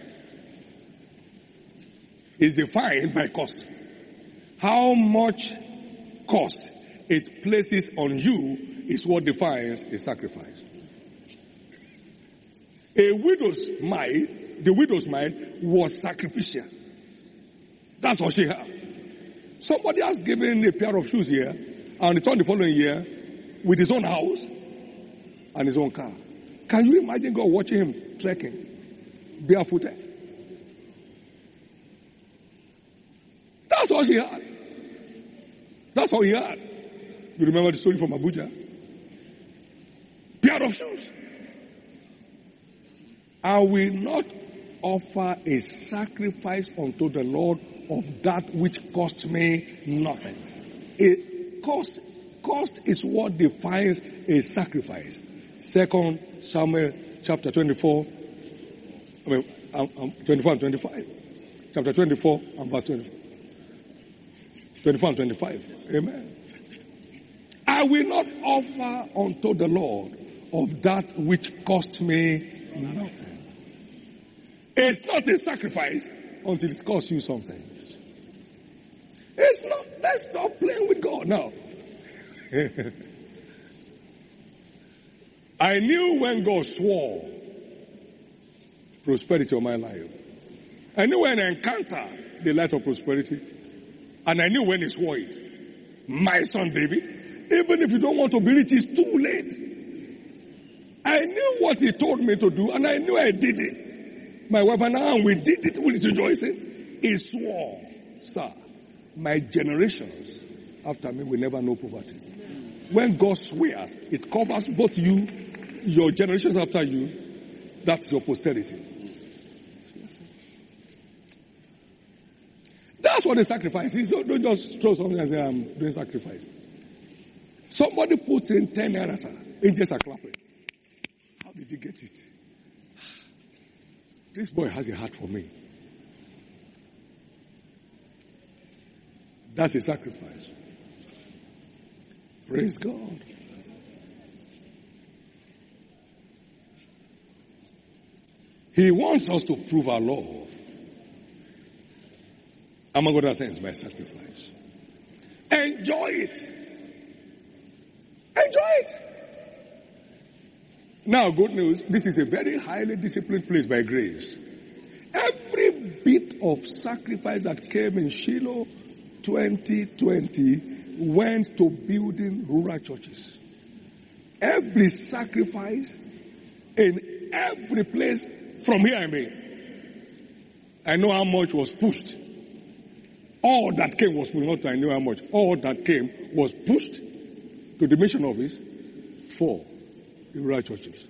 It's defined by cost. How much cost it places on you is what defines a sacrifice. A widow's mite, the widow's mite was sacrificial. That's what she had. Somebody has given a pair of shoes here and returned the following year with his own house and his own car. Can you imagine God watching him trekking barefooted? That's all she had. That's all he had. You remember the story from Abuja? Pair of shoes. I will not offer a sacrifice unto the Lord of that which cost me nothing. A cost, cost is what defines a sacrifice. Second Samuel chapter twenty-four, I mean, um, um, twenty-four and twenty-five. Chapter twenty-four and verse twenty. twenty-four and twenty-five. Amen. I will not offer unto the Lord of that which cost me nothing. It's not a sacrifice until it costs you something. It's not. Let's stop playing with God now. I knew when God swore prosperity on my life. I knew when I encountered the light of prosperity. And I knew when he swore it. My son David, even if you don't want to be rich, it's too late. I knew what he told me to do, and I knew I did it. My wife and I, and we did it with rejoicing. He swore, sir, my generations after me will never know poverty. When God swears, it covers both you, your generations after you. That's your posterity. That's what the sacrifice is. So don't just throw something and say, I'm doing sacrifice. Somebody puts in ten naira, sir. Angels are clapping. How did he get it? This boy has a heart for me. That's a sacrifice. Praise God. He wants us to prove our love, among other things, by sacrifice. Enjoy it. Enjoy it. Now, good news, this is a very highly disciplined place by grace. Every bit of sacrifice that came in Shiloh twenty twenty went to building rural churches. Every sacrifice in every place from here I mean, I know how much was pushed. All that came was pushed, not I know how much. All that came was pushed to the mission office for the rural churches.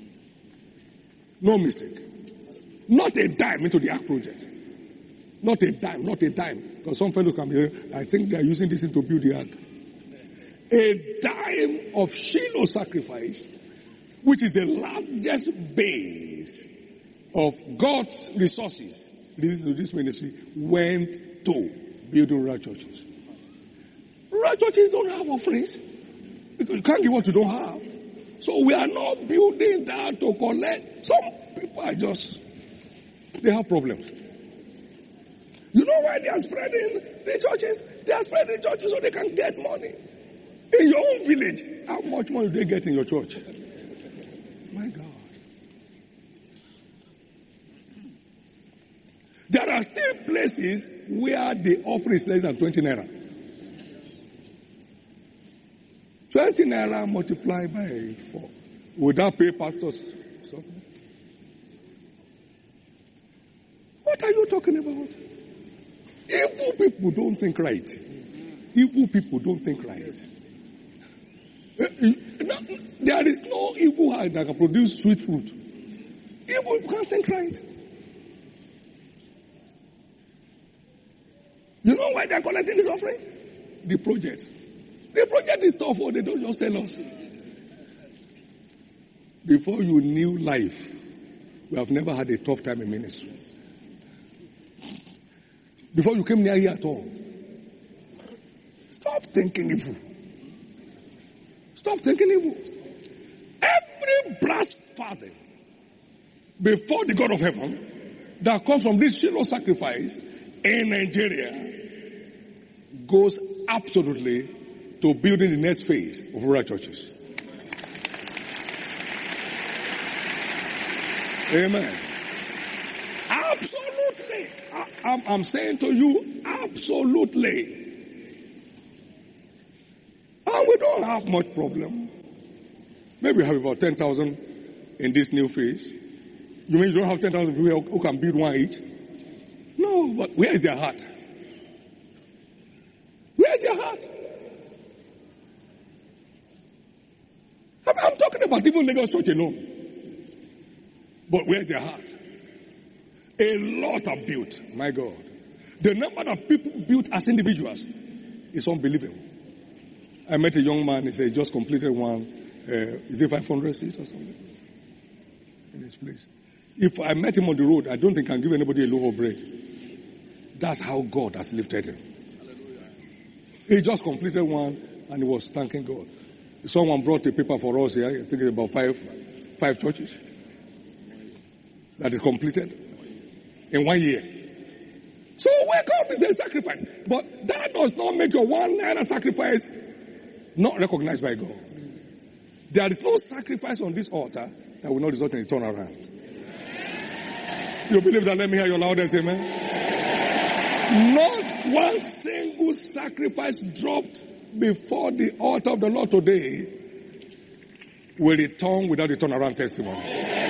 No mistake. Not a dime into the Ark project. Not a dime, not a dime. Because some fellows come here, I think they are using this thing to build the Ark. A dime of Shiloh sacrifice, which is the largest base of God's resources, this to this ministry, went to building rural churches. Rural churches don't have offerings. Because you can't give what you don't have. So we are not building that to collect. Some people are just, they have problems. You know why they are spreading the churches? They are spreading churches so they can get money. In your own village, how much money do they get in your church? My God. There are still places where the offering is less than twenty naira. twenty naira multiplied by four. Would that pay pastors something? What are you talking about? Evil people don't think right. Evil people don't think right. There is no evil heart that can produce sweet fruit. Evil people can't think right. You know why they're collecting this offering? The project. The project is tough, or they don't just tell us. Before you knew life, we have never had a tough time in ministry. Before you came near here at all. Stop thinking evil. Stop thinking evil. Every brass farthing before the God of heaven that comes from this Shiloh sacrifice in Nigeria goes absolutely to building the next phase of rural churches. Amen. Absolutely. I, I'm, I'm saying to you, absolutely. And we don't have much problem. Maybe we have about ten thousand in this new phase. You mean you don't have ten thousand people who can build one each? No, but where is their heart? Where is their heart? I'm, I'm talking about even Lagos Church alone. But where's their heart? A lot are built, my God. The number of people built as individuals is unbelievable. I met a young man, he said he just completed one, uh, is it five hundred seats or something? In this place. If I met him on the road, I don't think I can give anybody a loaf of bread. That's how God has lifted him. He just completed one and he was thanking God. Someone brought a paper for us here, I think it's about five, five churches. That is completed in one year. So where God is a sacrifice. But that does not make your one naira sacrifice not recognized by God. There is no sacrifice on this altar that will not result in a turnaround. You believe that? Let me hear your loudest amen. Not one single sacrifice dropped before the altar of the Lord today will return without a turnaround testimony.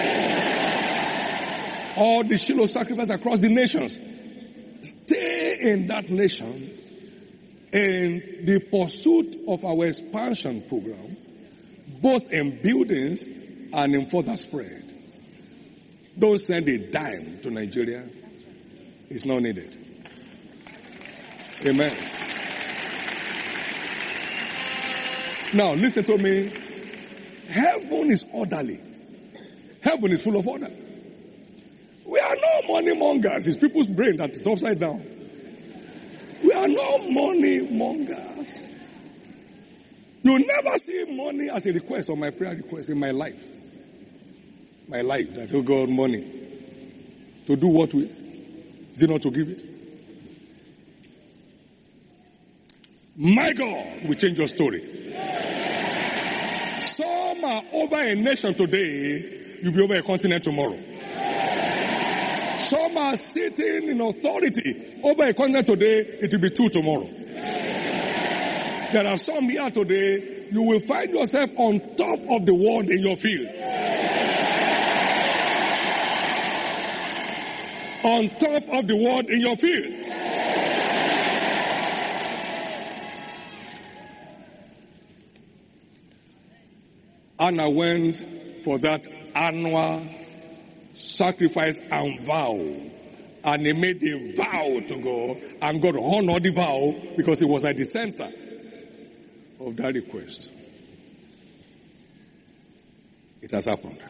All the Shiloh sacrifice across the nations, stay in that nation in the pursuit of our expansion program, both in buildings and in further spread. Don't send a dime to Nigeria. It's not needed. Amen. Now, listen to me. Heaven is orderly. Heaven is full of order. We are no money mongers. It's people's brain that is upside down. We are no money mongers. You never see money as a request or my prayer request in my life. My life, that oh God, money. To do what with? Is it not to give it? My God will change your story. Some are over a nation today, you'll be over a continent tomorrow. Some are sitting in authority over a continent today, it will be two tomorrow. There are some here today, you will find yourself on top of the world in your field. On top of the world in your field. Anna went for that annual sacrifice and vow. And he made a vow to God. And God honored the vow because it was at the center of that request. It has happened.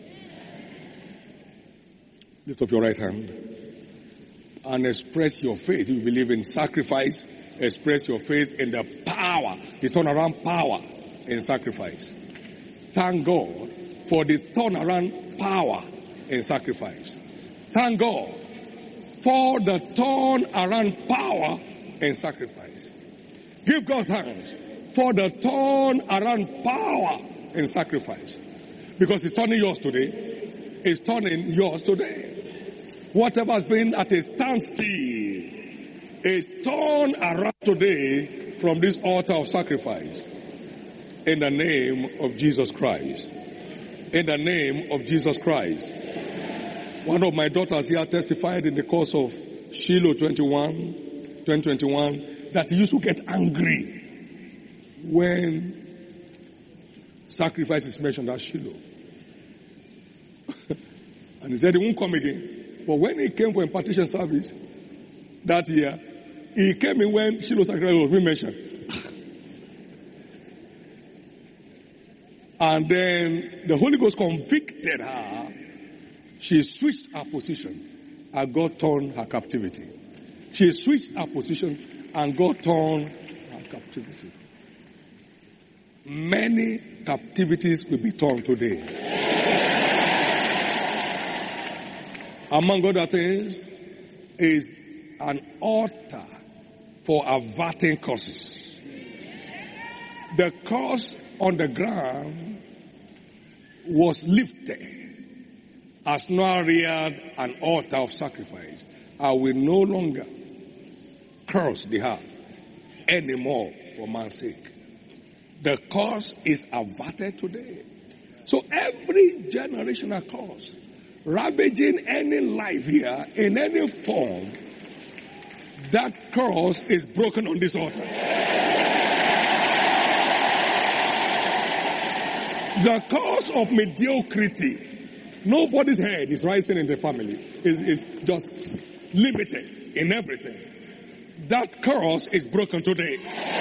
Lift up your right hand and express your faith. You believe in sacrifice. Express your faith in the power, the turnaround power in sacrifice. Thank God for the turnaround power in sacrifice. Thank God for the turnaround power in sacrifice. Give God thanks for the turnaround power in sacrifice. Because it's turning yours today. It's turning yours today. Whatever has been at a standstill is turned around today from this altar of sacrifice. In the name of Jesus Christ. In the name of Jesus Christ. One of my daughters here testified in the course of Shiloh twenty-one, twenty twenty-one, that he used to get angry when sacrifice is mentioned at Shiloh. And he said he won't come again. But when he came for impartition service that year, he came in when Shiloh sacrifice was being mentioned. And then the Holy Ghost convicted her. She switched her position and God turned her captivity. She switched her position and God turned her captivity. many captivities will be torn today. Among other things, is an altar for averting curses. The curse on the ground was lifted as Noah reared an altar of sacrifice. I will no longer curse the earth anymore for man's sake. The curse is averted today. So every generational curse ravaging any life here in any form, that curse is broken on this altar. The curse of mediocrity, nobody's head is rising in the family, is, is just limited in everything. That curse is broken today.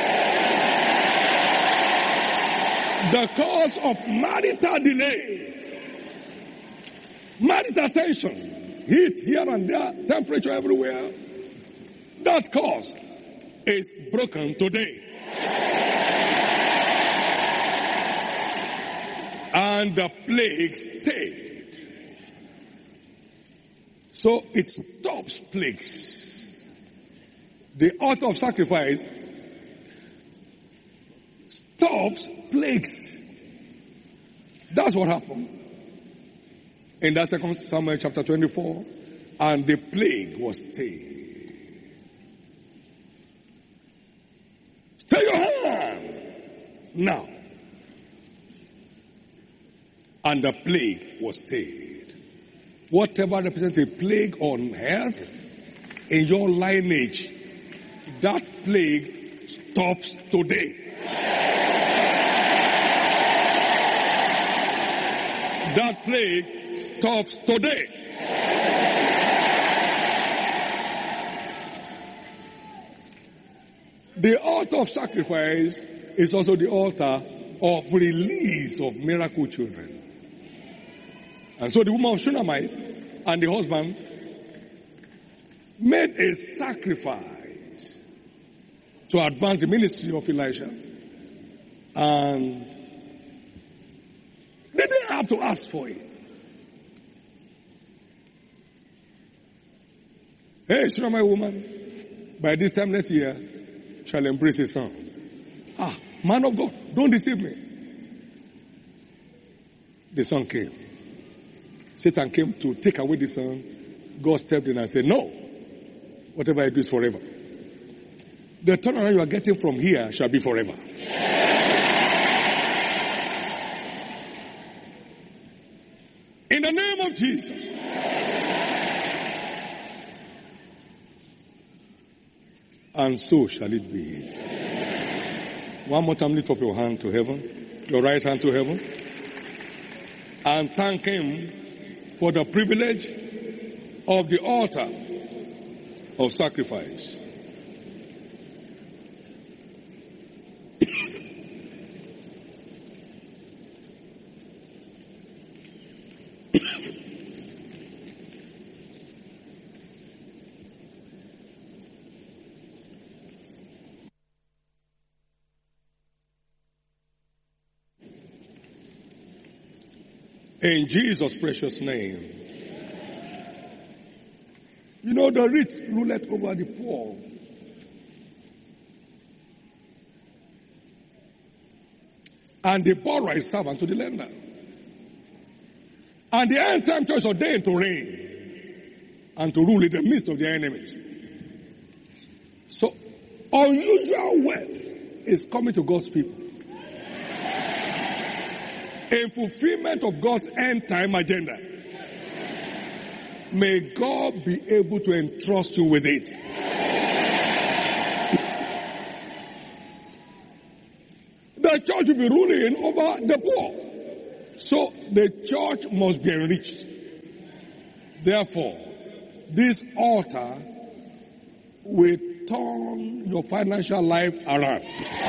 The curse of marital delay, marital tension, heat here and there, temperature everywhere, that curse is broken today. And the plague stayed. So it stops plagues. The altar of sacrifice stops plagues. That's what happened. In that second Samuel chapter twenty-four, and the plague was stayed. Stay your hand now. And the plague was stayed. Whatever represents a plague on earth in your lineage, that plague stops today. That plague stops today. The altar of sacrifice is also the altar of release of miracle children. And so the woman of Shunammite and the husband made a sacrifice to advance the ministry of Elisha. And they didn't have to ask for it. Hey, Shunammite woman, by this time next year, shall embrace his son. Ah, man of God, don't deceive me. The son came. Satan came to take away the son. God stepped in and said, no, whatever I do is forever. The turnaround you are getting from here shall be forever. In the name of Jesus. And so shall it be. One more time, lift up your hand to heaven, your right hand to heaven, and thank him for the privilege of the altar of sacrifice. In Jesus' precious name. You know, the rich ruleth over the poor. And the borrower is servant to the lender. And the end time church ordained to reign and to rule in the midst of their enemies. So, unusual wealth is coming to God's people. In fulfillment of God's end time agenda. May God be able to entrust you with it. The church will be ruling over the poor. So the church must be enriched. Therefore, this altar will turn your financial life around.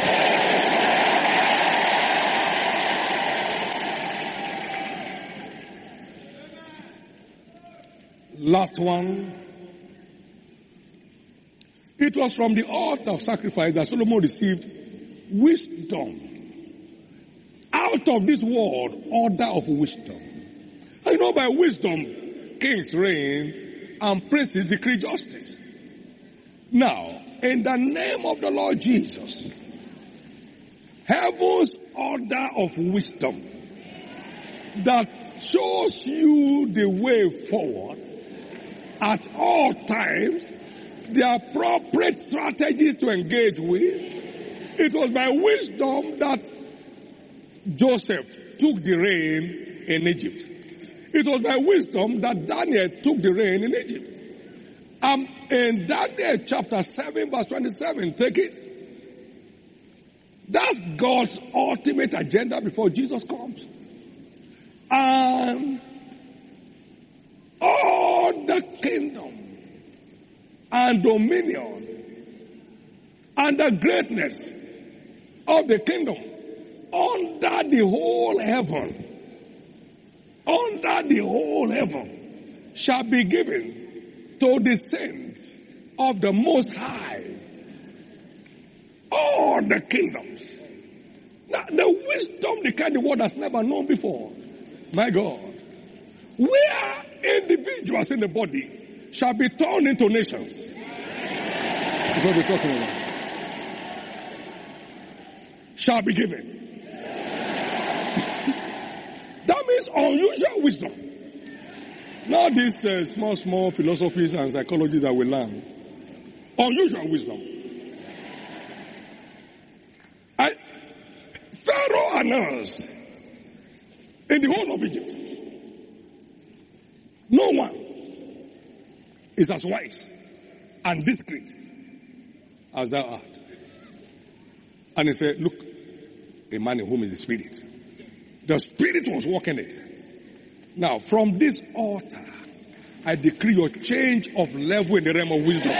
Last one. It was from the altar of sacrifice that Solomon received wisdom out of this world order of wisdom. And you know, by wisdom, kings reign and princes decree justice. Now, in the name of the Lord Jesus, heaven's order of wisdom that shows you the way forward at all times, the appropriate strategies to engage with. It was by wisdom that Joseph took the reign in Egypt. It was by wisdom that Daniel took the reign in Egypt. Um, in Daniel chapter seven verse twenty-seven, take it. That's God's ultimate agenda before Jesus comes. And all the kingdom and dominion and the greatness of the kingdom under the whole heaven, under the whole heaven shall be given to the saints of the Most High. All the kingdoms. Now, the wisdom, the kind of world has never known before. My God. Where individuals in the body shall be turned into nations. That's what we're talking about. Shall be given. That means unusual wisdom. Not these uh, small, small philosophies and psychologies that we learn. Unusual wisdom. I, Pharaoh announced in the whole of Egypt, no one is as wise and discreet as thou art. And he said, look, a man in whom is the Spirit. The Spirit was working it. Now, from this altar, I decree your change of level in the realm of wisdom.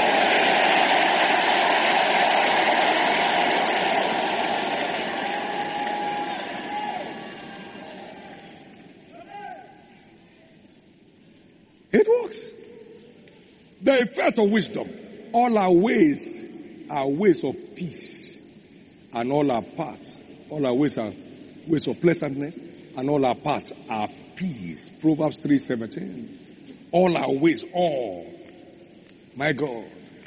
It works. The effect of wisdom. All our ways are ways of peace. And all our paths, all our ways are ways of pleasantness. And all our paths are peace. Proverbs three seventeen. All our ways, all. My God.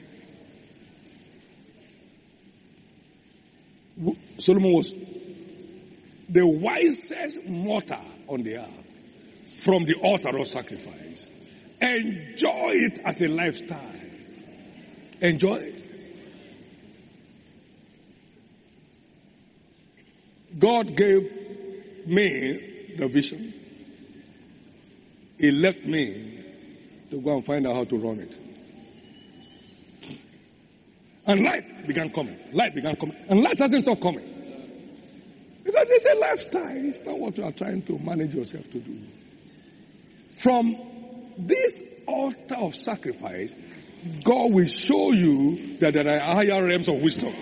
Solomon was the wisest mortal on the earth from the altar of sacrifice. Enjoy it as a lifestyle. Enjoy it. God gave me the vision. He left me to go and find out how to run it. And light began coming. Light began coming. And light hasn't stopped coming. Because it's a lifestyle. It's not what you are trying to manage yourself to do. From this altar of sacrifice, God will show you that there are higher realms of wisdom.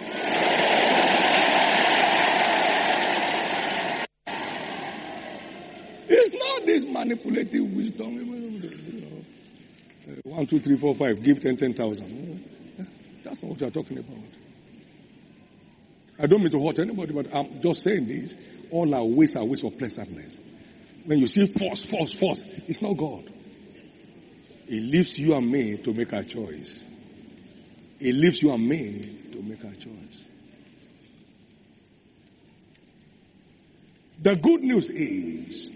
It's not this manipulative wisdom. You know, one, two, three, four, five. Give ten, ten thousand. That's not what you are talking about. I don't mean to hurt anybody, but I'm just saying this. All our ways are ways of pleasantness. When you see force, force, force, it's not God. It leaves you and me to make our choice. It leaves you and me to make our choice. The good news is,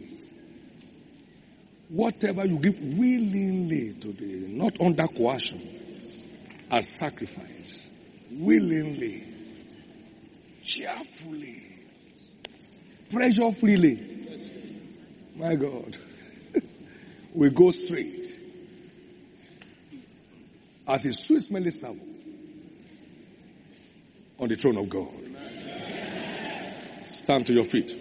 whatever you give willingly today, not under coercion, as sacrifice, willingly, cheerfully, pressure freely, my God, we go straight as a sweet smelling savour on the throne of God. Stand to your feet.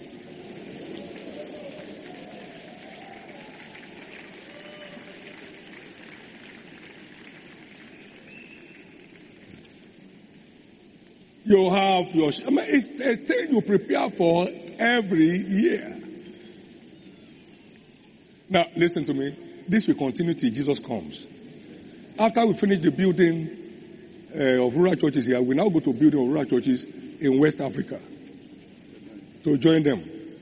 You have your, I mean, it's a thing you prepare for every year. Now, listen to me. This will continue till Jesus comes. After we finish the building uh, of rural churches here, we now go to building of rural churches in West Africa to join them.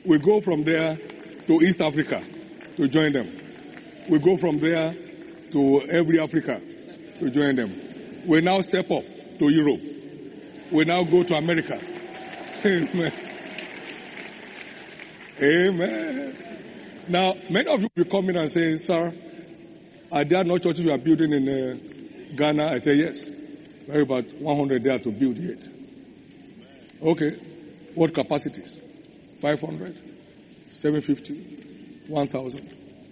We go from there to East Africa to join them. We go from there to every Africa to join them. We now step up to Europe. We now go to America. Amen. Amen. Now, many of you will come in and say, sir, are there no churches you are building in uh, Ghana? I say, yes. We have about one hundred there to build yet. Okay. What capacities? five hundred, seven fifty, one thousand.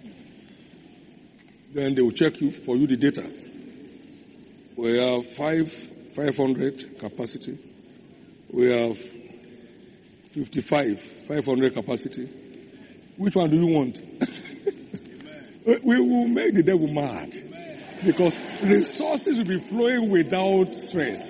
Then they will check you for you the data. We have five, five hundred capacity. We have fifty-five, five hundred capacity. Which one do you want? We will make the devil mad. Because resources will be flowing without stress.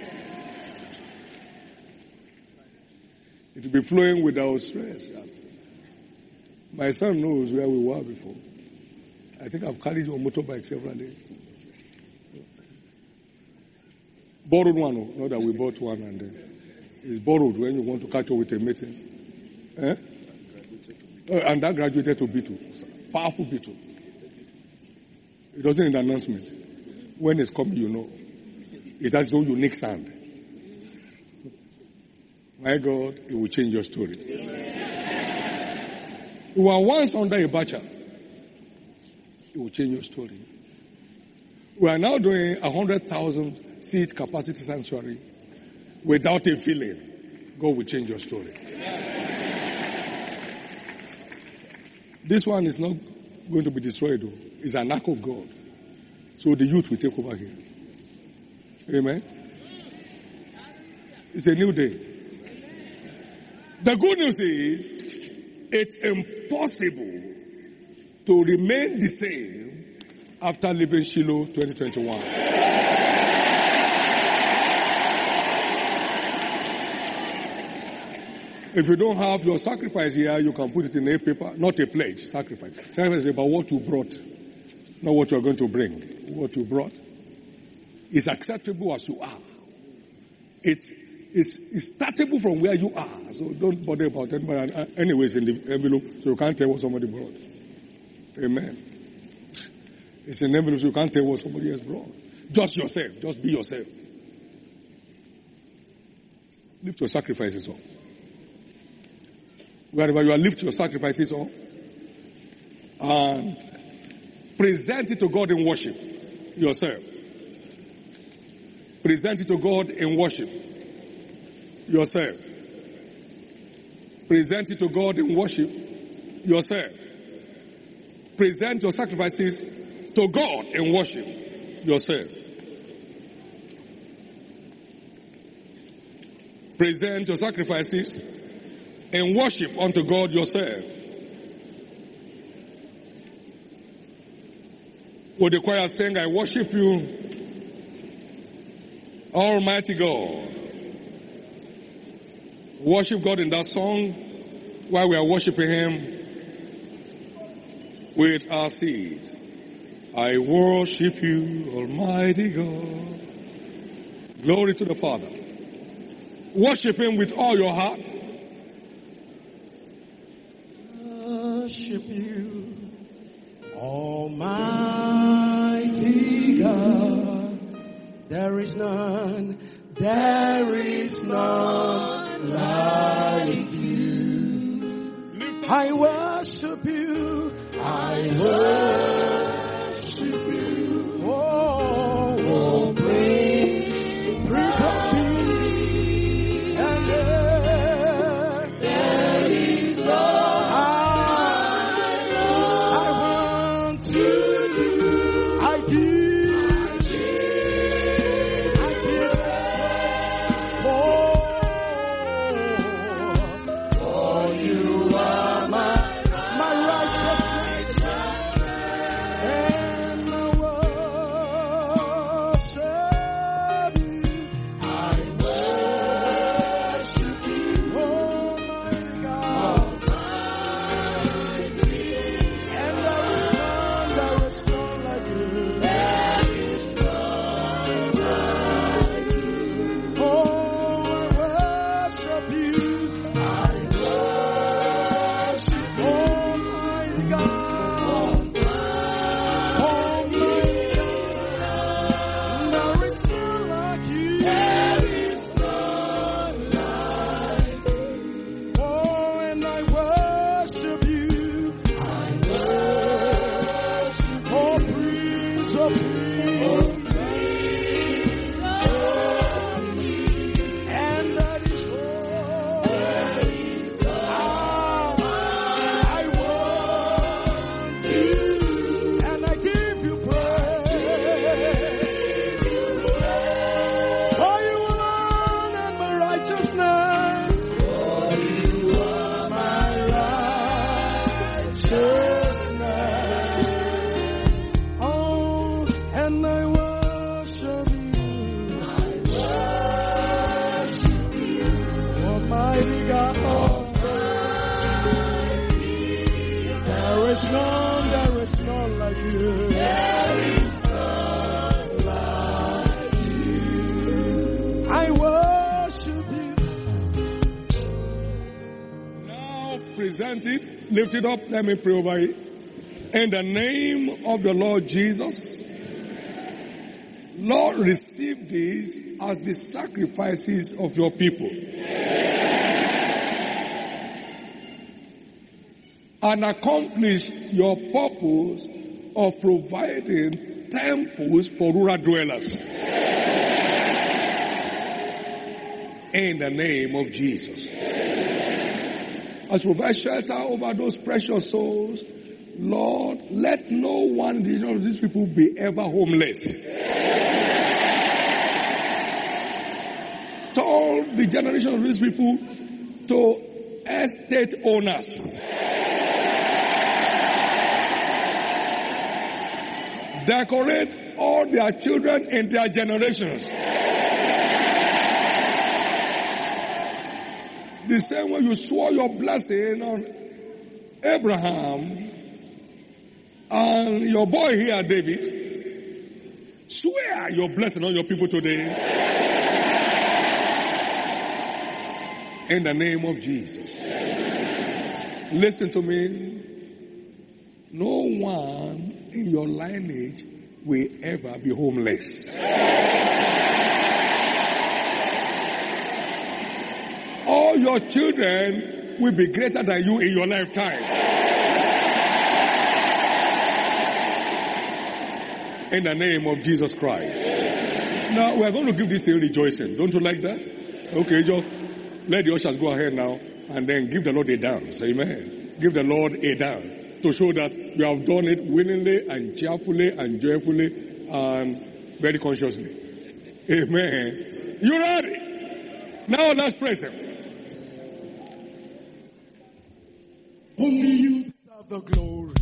It will be flowing without stress. My son knows where we were before. I think I've carried your motorbike several days. Borrowed one, not that we bought one and then it's borrowed when you want to catch up with a meeting. Eh? Uh, and that graduated to B two. Powerful B two. It doesn't need announcement. When it's coming, you know. It has no unique sound. My God, it will change your story. We were once under a bacha. It will change your story. We are now doing a hundred thousand seat capacity sanctuary without a feeling. God will change your story. This one is not going to be destroyed though. It's an act of God. So the youth will take over here. Amen. It's a new day. The good news is it's impossible to remain the same after leaving Shiloh twenty twenty-one. If you don't have your sacrifice here, you can put it in a paper, not a pledge, sacrifice. Sacrifice is about what you brought, not what you are going to bring. What you brought is acceptable as you are. It's, it's, it's startable from where you are. So don't bother about it. But anyways, in the envelope, so you can't tell what somebody brought. Amen. It's an envelope, so you can't tell what somebody else brought. Just yourself. Just be yourself. Lift your sacrifices up. Wherever you are, lift your sacrifices up and present it to God in worship yourself. Present it to God in worship yourself. Present it to God in worship yourself. Present your sacrifices to God in worship yourself. Present your sacrifices in worship unto God yourself. Would the choir sing, I worship you, Almighty God. Worship God in that song while we are worshiping Him with our seed. I worship you, Almighty God. Glory to the Father. Worship Him with all your heart. Worship you, Almighty God. There is none, there is none like you. I worship you, I worship you. Oh, oh praise, praise of thee, and there, there is none. present it. Lift it up. Let me pray over it. In the name of the Lord Jesus, Lord, receive these as the sacrifices of your people. And accomplish your purpose of providing temples for rural dwellers. In the name of Jesus. As you provide shelter over those precious souls, Lord, let no one of these people be ever homeless. Turn the generation of these people to estate owners. Decorate all their children in their generations. The same way you swore your blessing on Abraham and your boy here, David, swear your blessing on your people today. In the name of Jesus. Listen to me. No one in your lineage will ever be homeless. All your children will be greater than you in your lifetime. In the name of Jesus Christ. Now we're going to give this a rejoicing. Don't you like that? Okay, just let the ushers go ahead now and then give the Lord a dance. Amen. Give the Lord a dance to show that you have done it willingly and cheerfully and joyfully and very consciously. Amen. You ready? Now let's praise Him. Only you deserve the glory.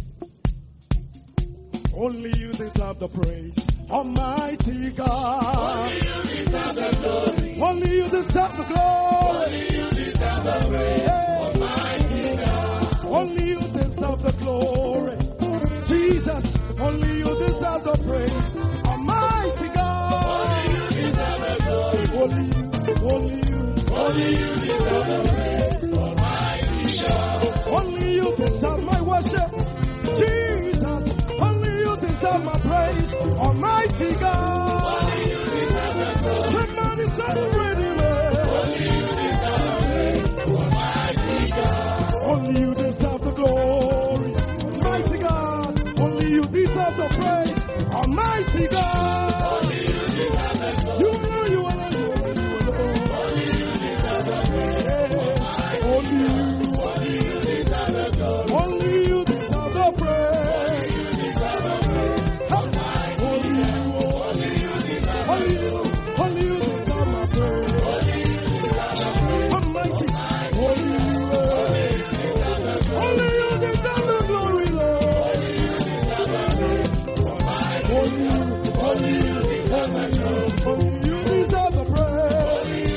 Only you deserve the praise. Almighty God. Only you deserve the glory. Only you deserve the glory. Only you deserve the praise. Hey. Almighty God. Only you deserve the glory. Jesus, only you deserve the praise. Almighty God. Only you deserve the glory. Only you, only you, only you deserve the praise. Almighty God. Only you deserve my worship. Jesus, only you deserve my praise. Almighty God. Only you deserve the glory. Somebody celebrate Him. Only you deserve the praise. Almighty God. Only you deserve the glory. Almighty God. Only you deserve the praise. Almighty God. Only you deserve the glory. You know you alone. You alone. Only you deserve the praise. Only you. Only you deserve the glory. Only you deserve the praise. Only you deserve the praise. Only you. Only you deserve. Only you. Only you deserve my praise. Only you deserve the praise. Almighty. Only you. Only you deserve the glory, Lord. Only you deserve the praise. Only you. Only you deserve the glory. Only you deserve the praise.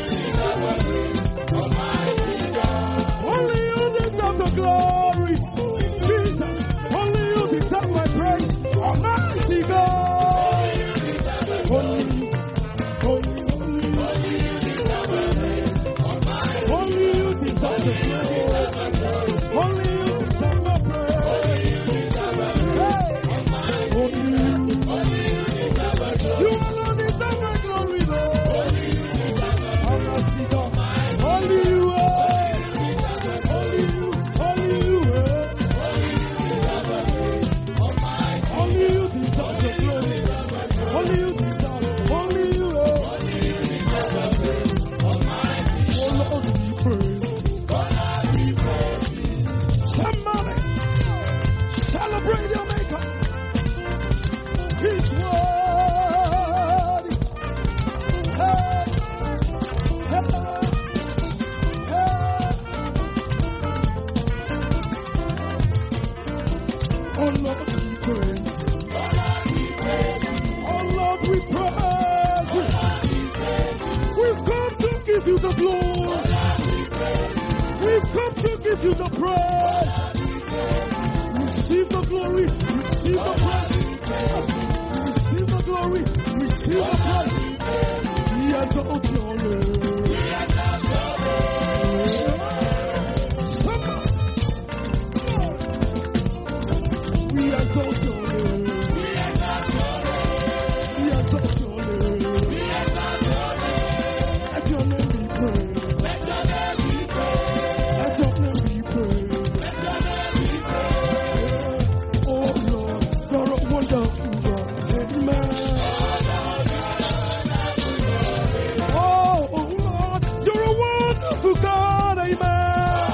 Only you deserve the glory. Jesus, only you deserve my praise. Almighty God. Only you, only you, only you deserve the praise. Only you deserve the glory. Only you deserve my praise. Hey, only you, only you deserve the glory. You alone deserve my glory, Lord. Only you deserve the glory. Almighty God. Only you. You the glory. We've come to give you the praise. Receive the glory. Receive the praise. Receive the glory. Receive the praise. He has all glory. Somebody exalt your name. Let your name be praised. Let your name be praised. Let your name be praised. Let your name be praised. Oh Lord, you're a wonderful God. Amen. Oh Lord, you're a wonderful God. Amen.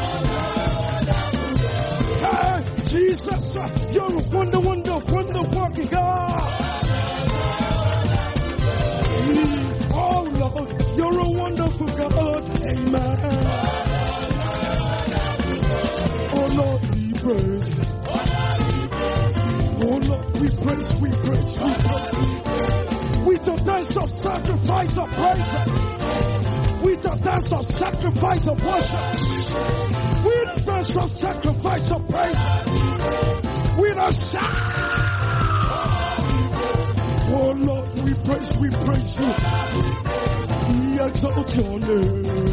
Hey, Jesus, you're a wonder, wonder, wonder working God. Oh Lord, you're a wonderful God. Amen. Oh Lord, we praise. Oh Lord, we praise, we praise, we praise. With the dance of sacrifice of praise. With the dance of sacrifice of worship. With the dance of sacrifice of praise. With a shout. Oh Lord, we praise, we praise you. We exalt your name.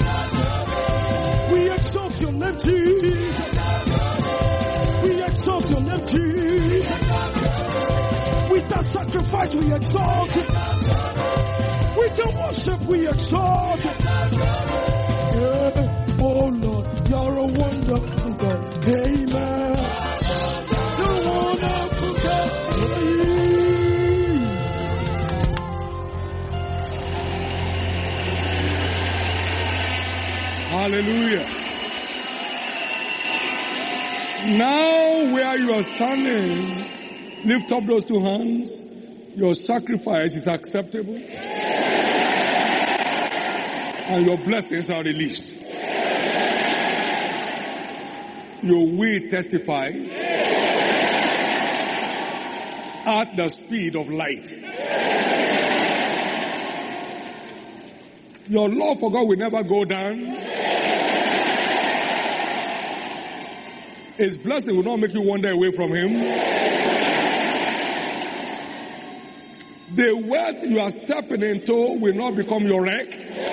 We exalt your name, Jesus. We exalt your name, Jesus. With that sacrifice, we exalt you. With your worship, we exalt you. Yeah. Oh Lord, you're a wonderful God. Amen. You're a wonderful God. Hallelujah. Now where you are standing, lift up those two hands. Your sacrifice is acceptable. And your blessings are released. You will testify at the speed of light. Your love for God will never go down. His blessing will not make you wander away from Him. The wealth you are stepping into will not become your wreck.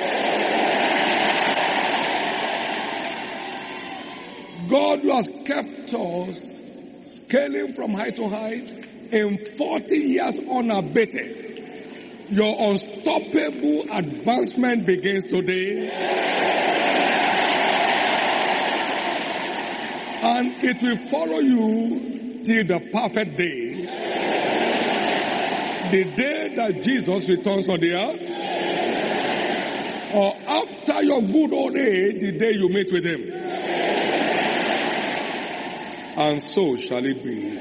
God who has kept us scaling from height to height in forty years unabated. Your unstoppable advancement begins today. And it will follow you till the perfect day. The day that Jesus returns on the earth. Or after your good old age, the day you meet with Him. And so shall it be.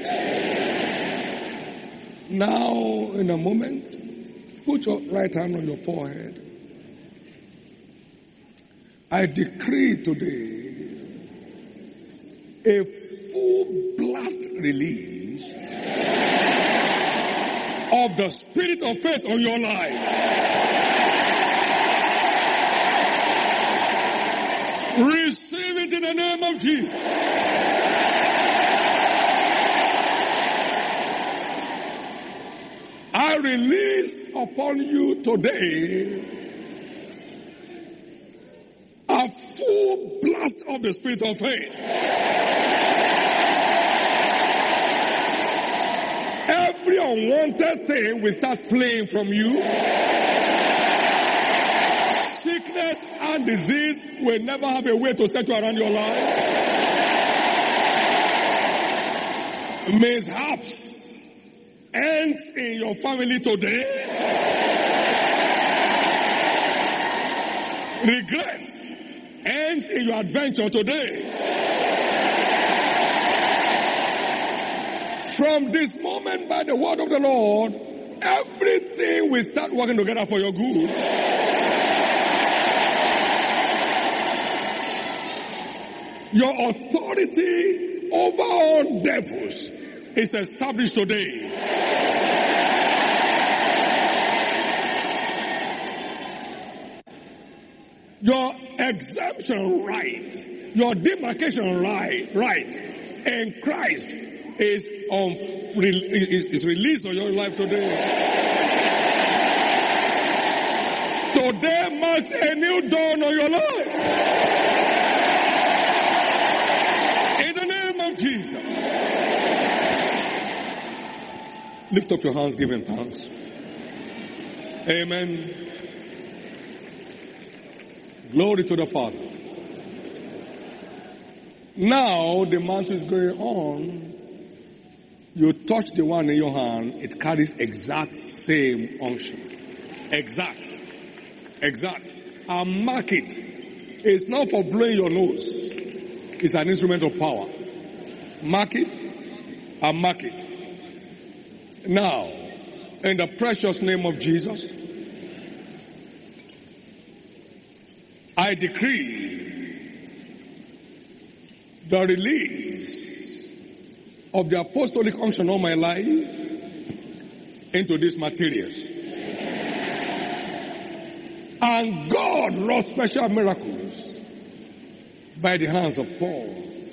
Now, in a moment, put your right hand on your forehead. I decree today a full blast release of the spirit of faith on your life. Receive it in the name of Jesus. I release upon you today a full blast of the spirit of faith. Every unwanted thing will start fleeing from you. Sickness and disease will never have a way to set you around your life. Mishaps ends in your family today. Regrets ends in your adventure today. From this moment, by the word of the Lord, everything will start working together for your good. Your authority over all devils is established today. Your exemption right, your demarcation right, right in Christ is um is, is released on your life today. Today marks a new dawn on your life. In the name of Jesus. Lift up your hands, give Him thanks. Amen. Glory to the Father. Now the mantle is going on. You touch the one in your hand, it carries exact same unction. Exact. Exact. And mark it. It's not for blowing your nose. It's an instrument of power. Mark it and mark it. Now, in the precious name of Jesus, I decree the release of the apostolic unction on my life into these materials. And God wrought special miracles by the hands of Paul.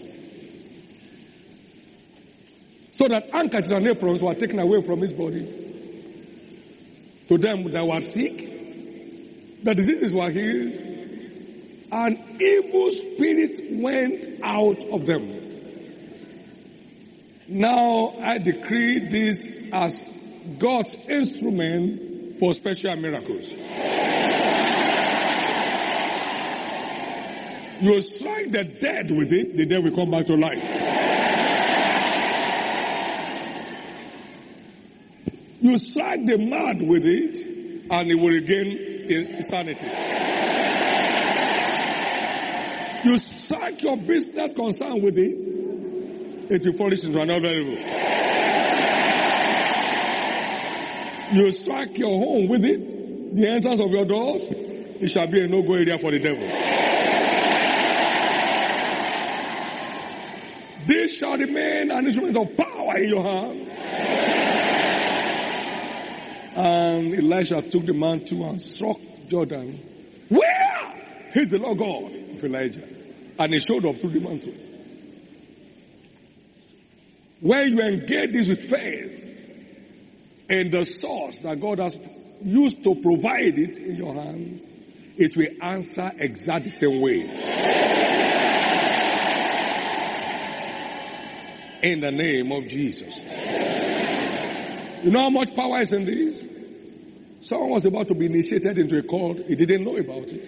So that handkerchiefs and aprons were taken away from his body. To them that were sick, the diseases were healed, and evil spirits went out of them. Now I decree this as God's instrument for special miracles. You strike the dead with it, the dead will come back to life. You strike the mad with it, and it will regain his sanity. You strike your business concern with it, it will flourish into another level. You strike your home with it, the entrance of your doors, it shall be a no-go area for the devil. This shall remain an instrument of power in your hand. And Elisha took the mantle and struck Jordan. Where? He's the Lord God of Elijah. And he showed up through the mantle. When you engage this with faith in the source that God has used to provide it in your hand, it will answer exactly the same way. In the name of Jesus. You know how much power is in this? Someone was about to be initiated into a cult. He didn't know about it.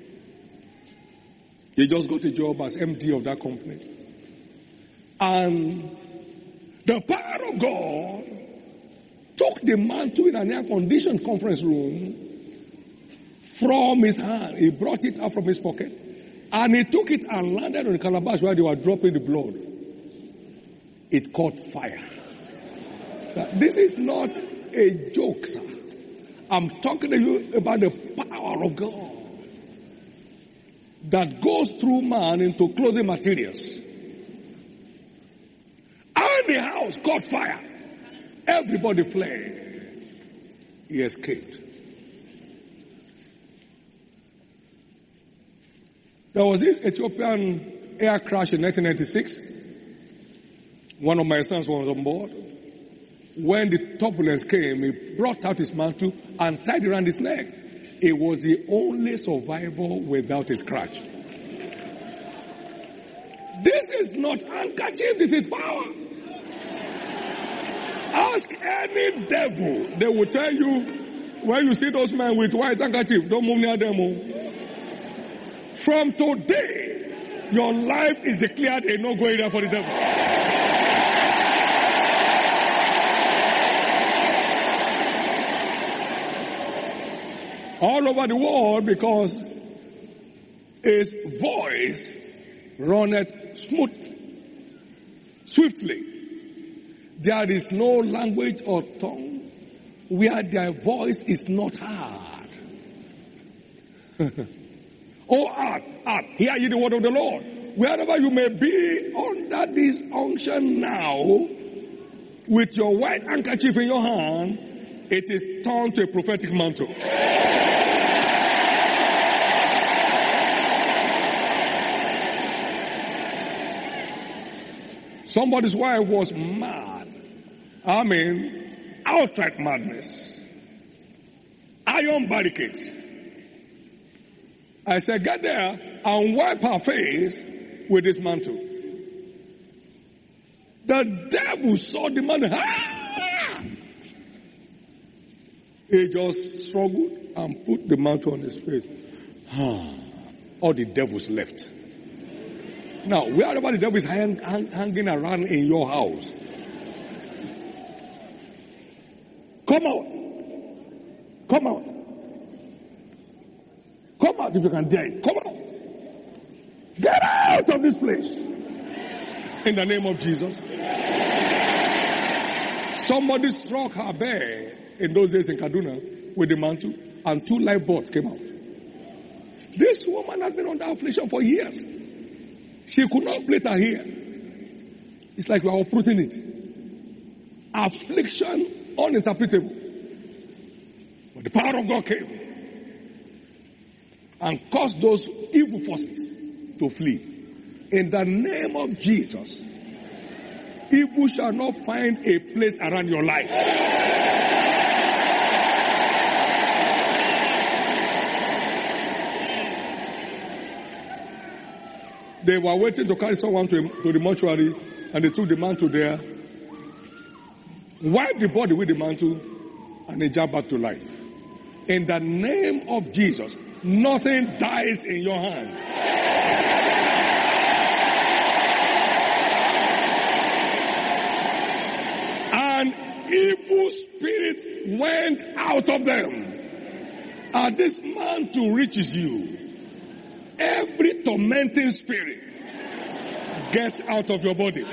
He just got a job as M D of that company. And the power of God took the mantle in an air-conditioned conference room from his hand. He brought it out from his pocket. And he took it and landed on the calabash where they were dropping the blood. It caught fire. So this is not a joke, sir. I'm talking to you about the power of God that goes through man into clothing materials. And the house caught fire. Everybody fled. He escaped. There was this Ethiopian air crash in nineteen ninety-six. One of my sons was on board. When the turbulence came, he brought out his mantle and tied it around his neck. He was the only survivor without a scratch. This is not handkerchief, this is power. Ask any devil, they will tell you, when you see those men with white handkerchief, don't move near them. From today, your life is declared a no-go area for the devil. All over the world, because his voice runneth smooth, swiftly. There is no language or tongue where their voice is not heard. Oh, art, art, hear ye the word of the Lord. Wherever you may be under this unction now, with your white handkerchief in your hand, it is turned to a prophetic mantle. Somebody's wife was mad. I mean, outright madness. Iron barricades. I said, get there and wipe her face with this mantle. The devil saw the mantle. Ah! He just struggled and put the mantle on his face. All the devils left. Now, wherever the devil is hang, hang, hanging around in your house, come out. Come out. Come out if you can dare it. Come out. Get out of this place. In the name of Jesus. Somebody struck her bed in those days in Kaduna with the mantle, and two live birds came out. This woman has been under affliction for years. She could not plait her hair. It's like we are uprooting it. Affliction uninterpretable. But the power of God came and caused those evil forces to flee. In the name of Jesus, evil shall not find a place around your life. They were waiting to carry someone to, to the mortuary, and they took the mantle there, wiped the body with the mantle, and they jumped back to life. In the name of Jesus, nothing dies in your hand. An evil spirit went out of them. And this mantle reaches you. Every tormenting spirit gets out of your body.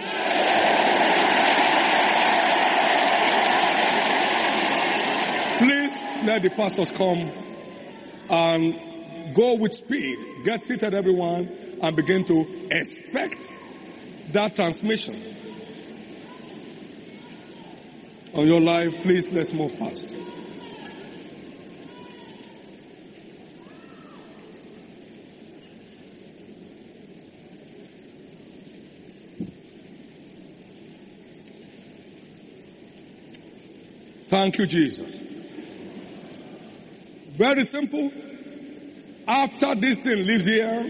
Please let the pastors come and go with speed. Get seated, everyone, and begin to expect that transmission on your life. Please, let's move fast. Thank you, Jesus. Very simple. After this thing leaves here,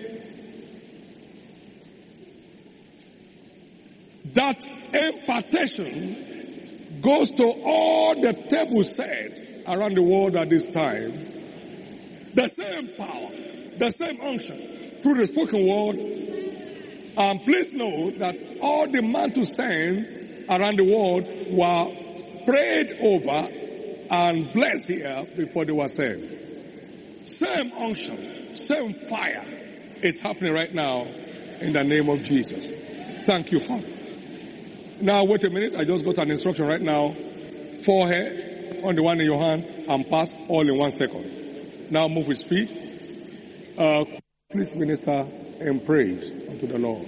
that impartation goes to all the tables set around the world at this time. The same power, the same unction through the spoken word. And please note that all the mantles sent around the world were prayed over and blessed here before they were sent. Same unction, same fire. It's happening right now in the name of Jesus. Thank you, Father. Now, wait a minute. I just got an instruction right now. Forehead on the one in your hand and pass all in one second. Now move with speed. Uh, please minister in praise unto the Lord.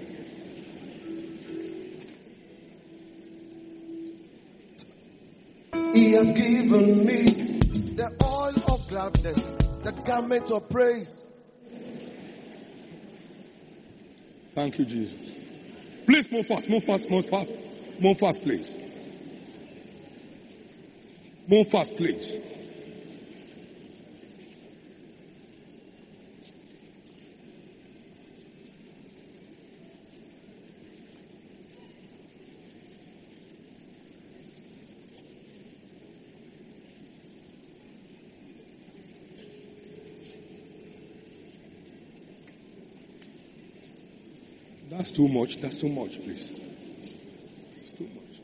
He has given me the oil of gladness, the garment of praise. Thank you, Jesus. Please move fast, move fast, move fast. Move fast, please. Move fast, please. That's too much. That's too much, please. It's too much.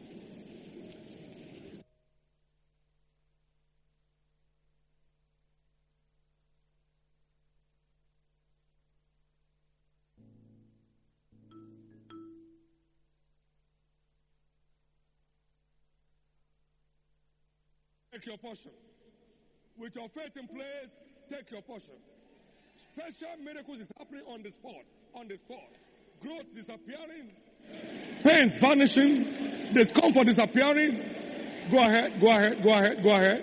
Take your portion. With your faith in place, take your portion. Special miracles is happening on the spot. On the spot. Growth disappearing, pains vanishing, discomfort disappearing. Go ahead, go ahead, go ahead, go ahead.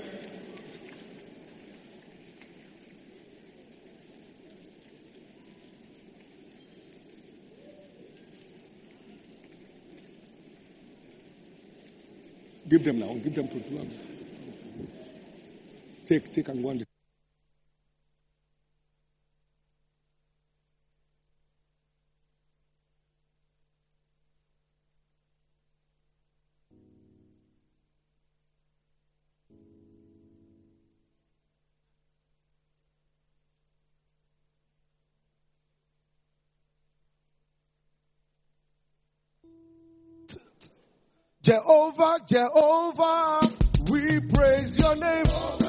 Give them now, give them to them. Take, take and go and Jehovah, Jehovah, we praise your name.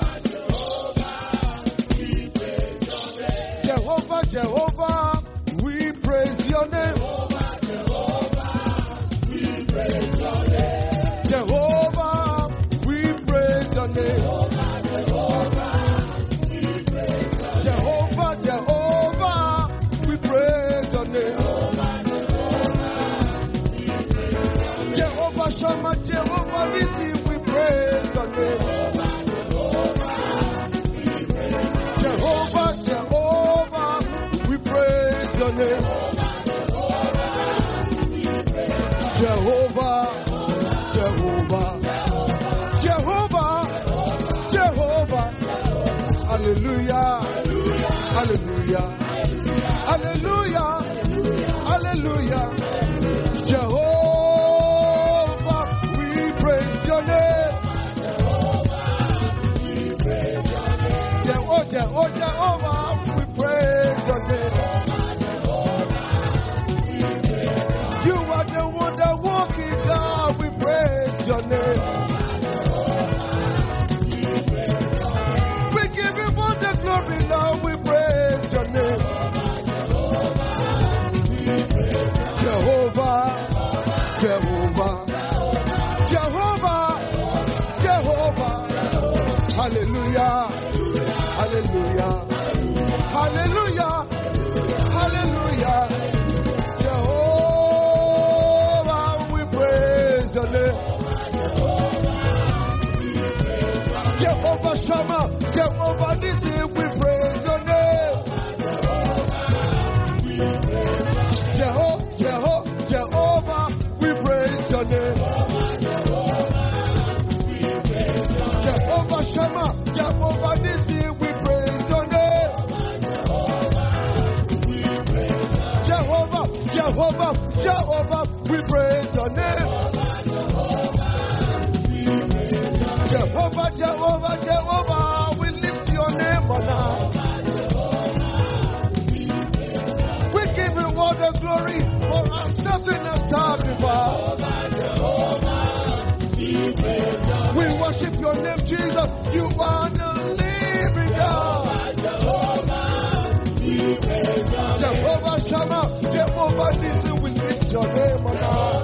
Jehovah, Jehovah, we praise your name. Jehovah, we praise your name. Jehovah, Jehovah, we praise your name. Jehovah Shammah, Jehovah Nissi, we praise your name. Jehovah, Jehovah, we praise your name. Jehovah, Jehovah, Jehovah, Jehovah, hallelujah, hallelujah, hallelujah, hallelujah, Jehovah, we praise your name. Jehovah, Jehovah, Jehovah, we praise your name. You are the one that walking God, we praise your name. We give you all the glory, Lord, we praise your name. Jehovah, Jehovah, Jehovah, Jehovah, hallelujah, hallelujah, hallelujah, hallelujah, Jehovah, we praise your name. Jehovah Shammah, Jehovah Nissi, we praise your name. Jehovah, Jehovah, Jehovah, we praise your name. Jehovah Shammah, Jehovah Nissi, we praise your name. Jehovah, Jehovah, Jehovah, we praise your name. Jehovah, Jehovah, Jehovah, we lift your name on high. We give you all the glory for accepting the sacrifice. We worship your name, Jesus. You are the living God. Jehovah Shammah, Jehovah Nissi, we lift your name on high.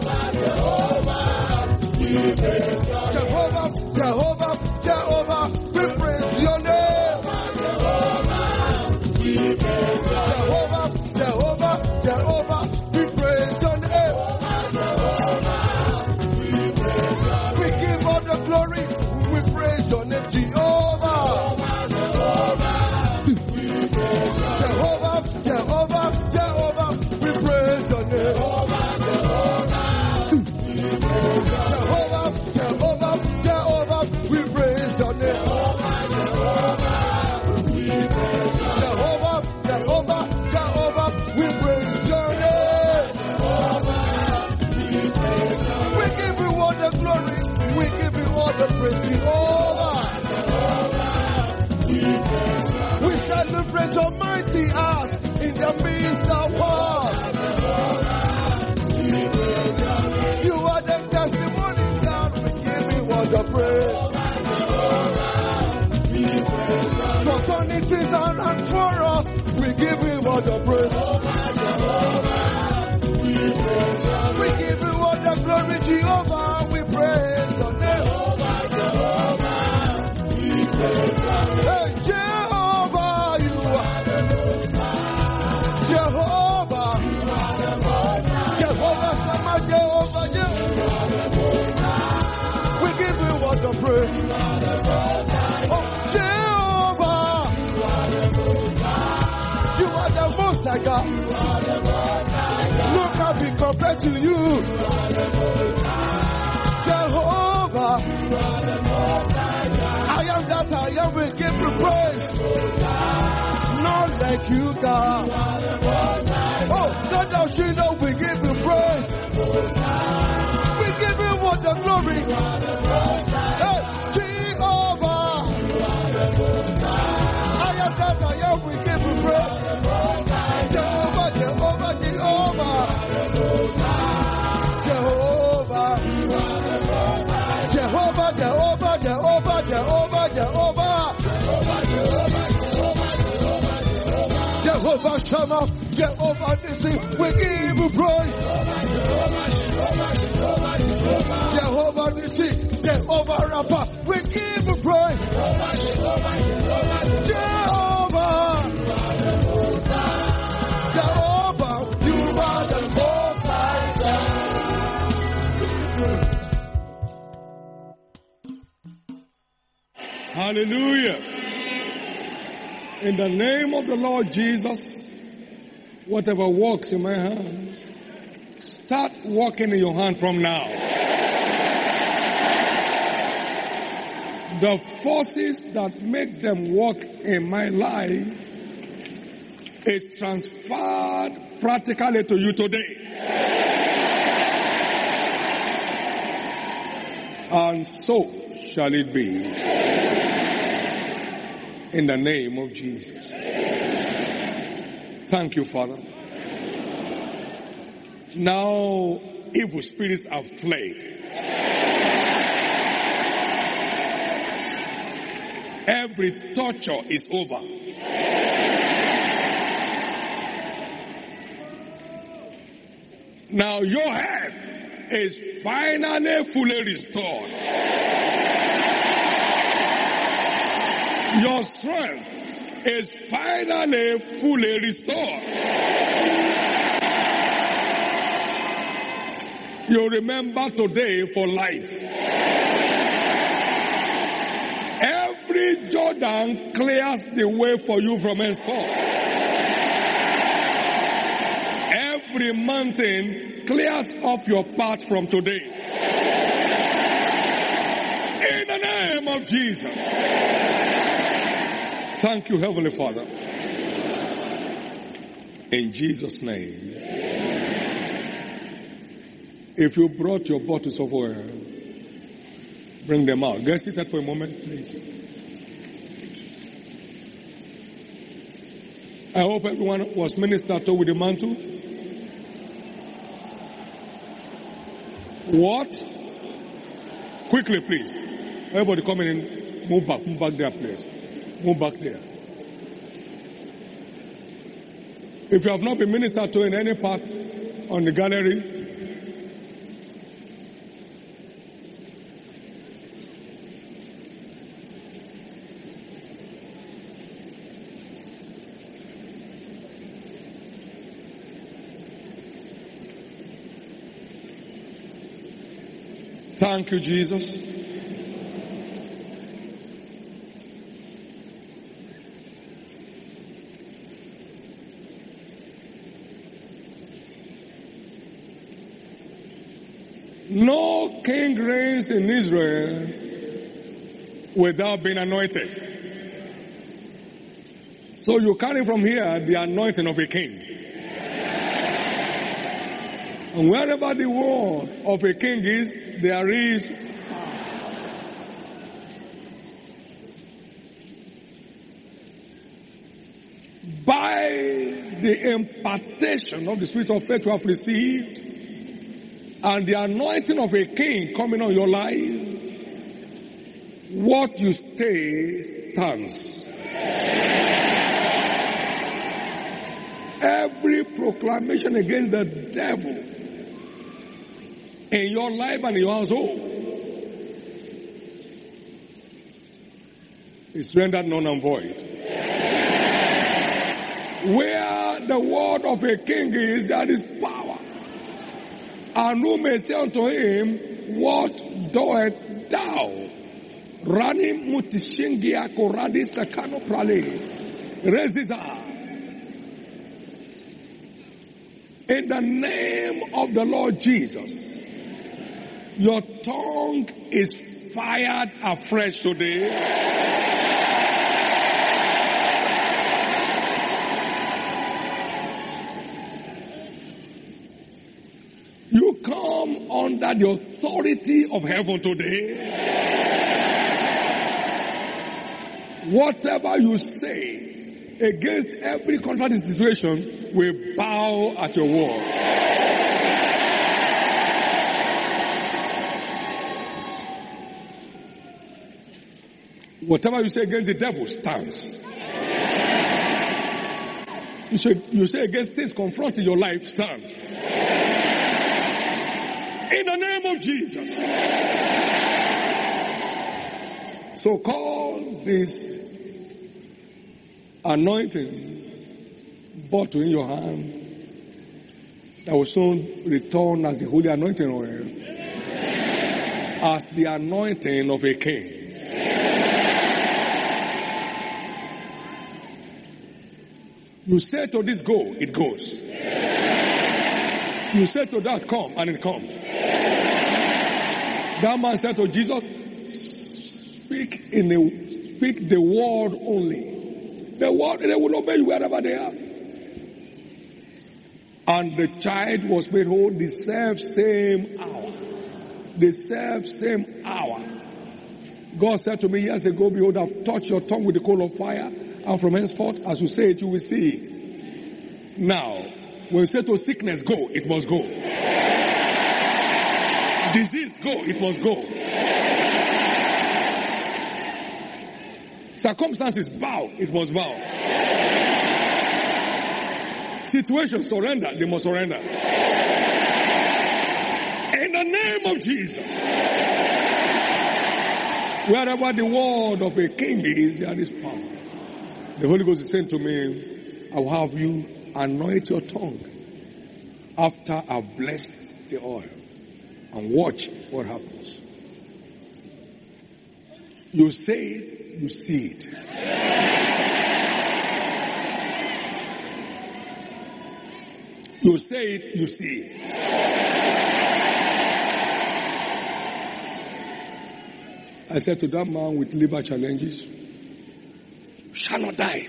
Jehovah, Jehovah, Jehovah, we praise your name. Jehovah, Jehovah, Jehovah, we praise your name. We give all the glory, we praise your name, Jehovah. Jehovah, Jehovah, Jehovah, we praise your name. Jehovah, Jehovah, Jehovah, we praise your name. Jehovah, Jehovah, Jehovah, we praise your name. We give you all the glory, we give you all the praise, Jehovah. We celebrate your mighty acts in the midst of war. You are the testimony, God, we give you all the praise. For turning things around for us, we give you all the praise. We give you all the glory, Jehovah, we praise your name. Hey, Jehovah, you are Jehovah, Jehovah, Shammah, Jehovah, Jehovah. We give you all the praise. Oh, Jehovah, you are the most high God. No can be compared to you. Jehovah, I am that I am, we give you praise. Not like you, God. Oh, God of Shiloh, we give you praise. We give you all the glory. Hey, Jehovah, I am that I am, we give you praise. Jehovah, Jehovah, Jehovah, Jehovah. Jehovah Shammah, Jehovah Nissi, we give you praise. Jehovah Nissi, Jehovah Rapha, we give you praise. Jehovah, Jehovah, you are the Most High God. Hallelujah. In the name of the Lord Jesus, whatever works in my hands, start working in your hand from now. The forces that make them work in my life is transferred practically to you today. And so shall it be. In the name of Jesus. Thank you, Father. Now, evil spirits have fled. Every torture is over. Now, your health is finally fully restored. Your strength is finally fully restored. You remember today for life. Every Jordan clears the way for you from henceforth. Every mountain clears off your path from today. In the name of Jesus. Thank you, Heavenly Father. In Jesus' name. If you brought your bottles of oil, bring them out. Get seated for a moment, please. I hope everyone was ministered to with the mantle. What? Quickly, please. Everybody coming in, move back, move back there, please. Move back there. If you have not been ministered to in any part on the gallery, thank you, Jesus. No king reigns in Israel without being anointed. So you carry from here the anointing of a king. And wherever the word of a king is, there is by the impartation of the spirit of faith you have received, and the anointing of a king coming on your life, what you say stands. Every proclamation against the devil in your life and in your household is rendered null and void. Where the word of a king is, there is power. And who may say unto him, what doest thou? Rani mutishingia koradi sakano prale. Resisa. In the name of the Lord Jesus, your tongue is fired afresh today. You come under the authority of heaven today. Whatever you say against every contrary situation will bow at your word. Whatever you say against the devil stands. You say, you say against things confronting your life, stand. In the name of Jesus. So call this anointing bottle in your hand that will soon return as the holy anointing oil, as the anointing of a king. You say to this go, it goes. You say to that come, and it comes. That man said to Jesus, speak in the speak the word only. The word, they will obey you wherever they are. And the child was made whole the self same hour. The self same hour. God said to me years ago, behold, I've touched your tongue with the coal of fire, and from henceforth, as you say it, you will see it. Now, when you say to sickness, go, it must go. Disease, go, it must go. Circumstances, bow, it must bow. Situations, surrender, they must surrender. In the name of Jesus. Wherever the word of a king is, there is power. The Holy Ghost is saying to me, I will have you anoint your tongue after I've blessed the oil, and watch what happens. You say it, you see it. You say it, you see it. I said to that man with liver challenges, you shall not die.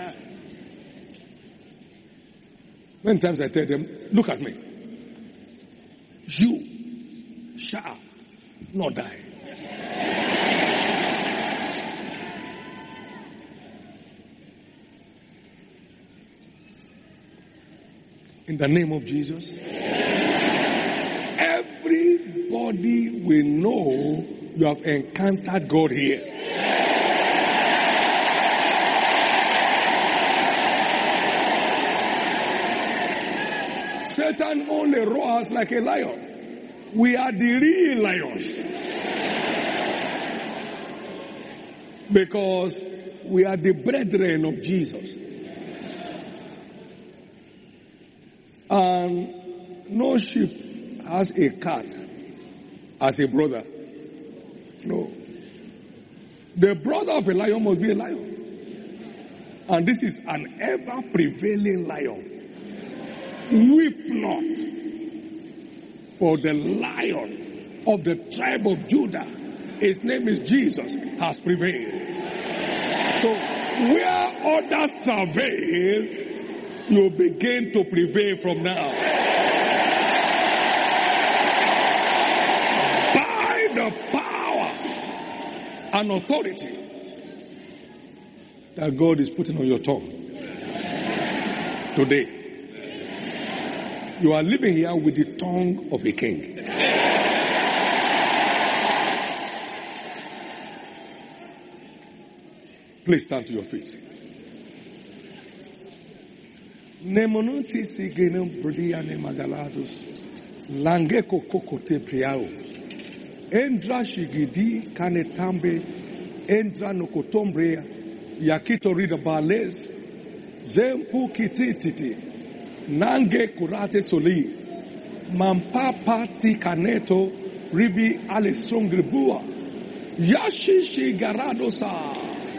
Many times I tell them, look at me. You shall not die. In the name of Jesus. Everybody will know you have encountered God here. Satan only roars like a lion. We are the real lions. Because we are the brethren of Jesus. And no sheep has a cat as a brother. No. The brother of a lion must be a lion. And this is an ever prevailing lion. Weep not, for the lion of the tribe of Judah, his name is Jesus, has prevailed. So where others travail, you begin to prevail from now. By the power and authority that God is putting on your tongue today. You are living here with the tongue of a king. Please stand to your feet. Nemonuti sigenum brudiane magalados. Langeko kokote priao. Endra shigidi kanetambe. Endra nokotombre. Yakito rida bales. Zempu kitititi. Nange kurate soli. Mampapa ti kaneto. Ribi alessongribua. Yashishi garadosa.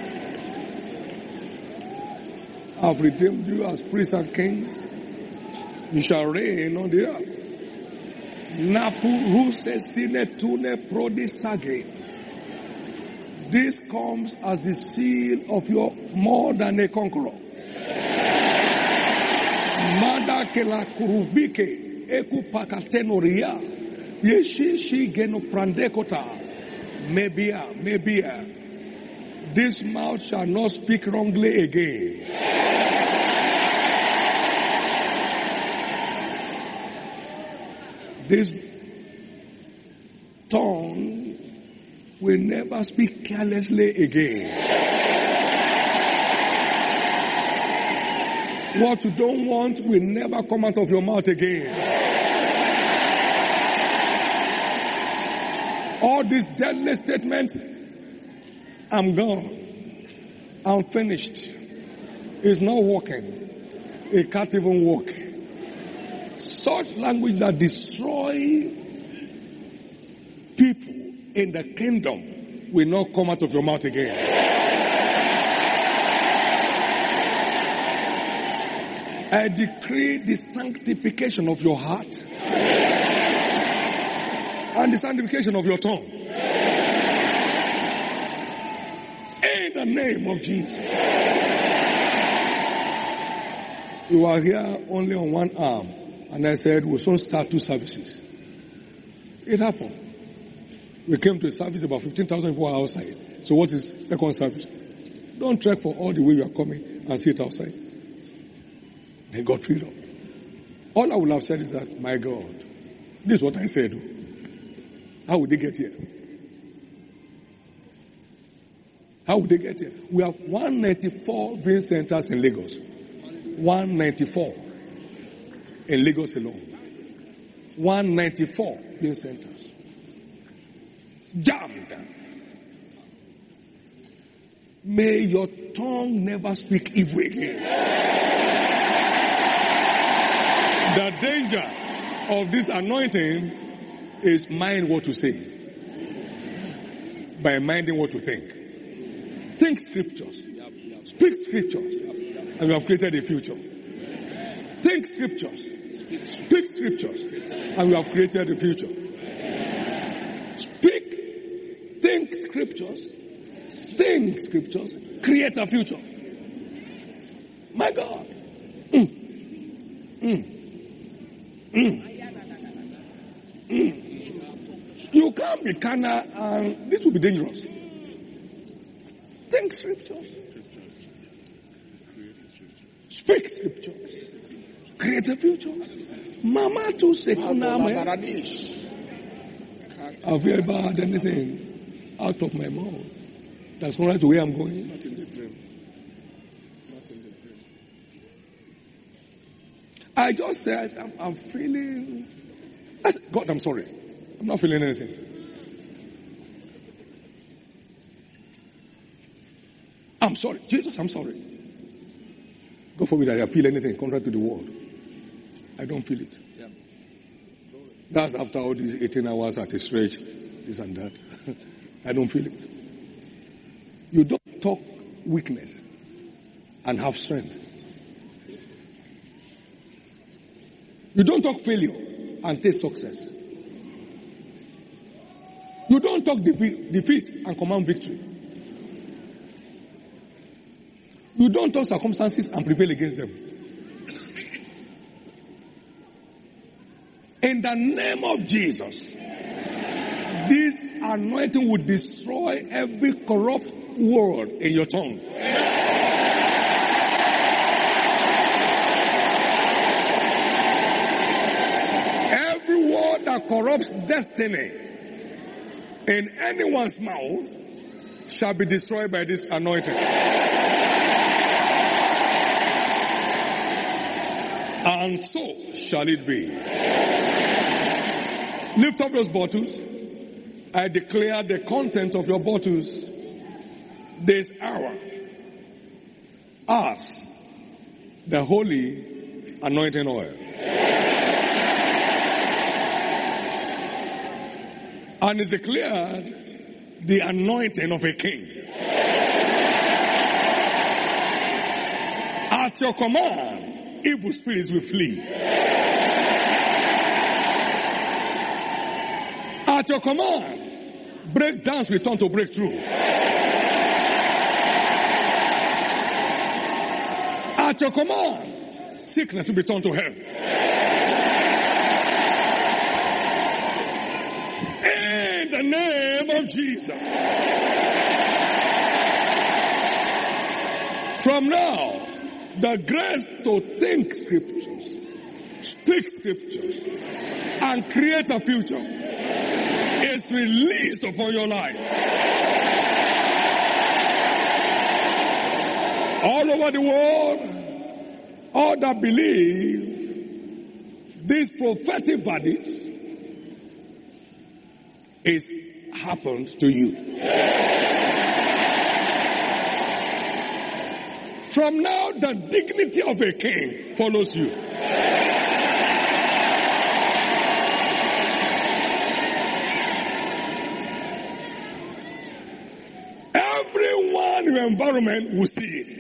I've redeemed you as priests and kings. You shall reign on the earth. Napu ruse sine tune prodisage. This comes as the seal of your more than a conqueror. Mada ke la kurubike eku pakatenoria. Yeshi shi geno prandekota. Mebia, mebia. This mouth shall not speak wrongly again. This tongue will never speak carelessly again. What you don't want will never come out of your mouth again. All these deadly statements, I'm gone. I'm finished. It's not working. It can't even work. Such language that destroy people in the kingdom will not come out of your mouth again. I decree the sanctification of your heart and the sanctification of your tongue. In the name of Jesus. You are here only on one arm. And I said, we'll soon start two services. It happened. We came to a service, about fifteen thousand people outside. So what is second service? Don't trek for all the way you are coming and sit outside. They got freedom. All I would have said is that, my God, this is what I said. How would they get here? How would they get here? We have one hundred ninety-four viewing centers in Lagos. one hundred ninety-four in Lagos alone. one hundred ninety-four viewing centers. Jammed. May your tongue never speak evil again. The danger of this anointing is mind what to say by minding what to think. Think scriptures. Speak scriptures. And you have created a future. Think scriptures. Speak scriptures. And you have created a future. Speak. Think scriptures. Think scriptures. Create a future. My God. Mm. Mm. Mm. Mm. You can't be carnal and this will be dangerous. Think scriptures. Speak scriptures. Create a future. Mama to say, have you ever had anything out of my mouth that's not the way I'm going? Not in the dream. Not in the dream. I just said, I'm, I'm feeling. I said, God, I'm sorry. I'm not feeling anything. I'm sorry. Jesus, I'm sorry. God forbid I feel anything contrary to the word. I don't feel it. Yeah. That's after all these eighteen hours at a stretch, this and that. I don't feel it. You don't talk weakness and have strength. You don't talk failure and taste success. You don't talk defeat, defeat and command victory. You don't talk circumstances and prevail against them. In the name of Jesus, this anointing will destroy every corrupt word in your tongue. Every word that corrupts destiny in anyone's mouth shall be destroyed by this anointing. And so shall it be. Lift up those bottles. I declare the content of your bottles this hour as the holy anointing oil. And is declared the anointing of a king. At your command, evil spirits will flee. At your command, breakdowns will turn to breakthrough. At your command, sickness will be turned to health. In the name of Jesus. From now, the grace to think scriptures, speak scriptures, and create a future is released upon your life. All over the world, All that believe this prophetic verdict is happened to you. From now, the dignity of a king follows you. Everyone in your environment will see it.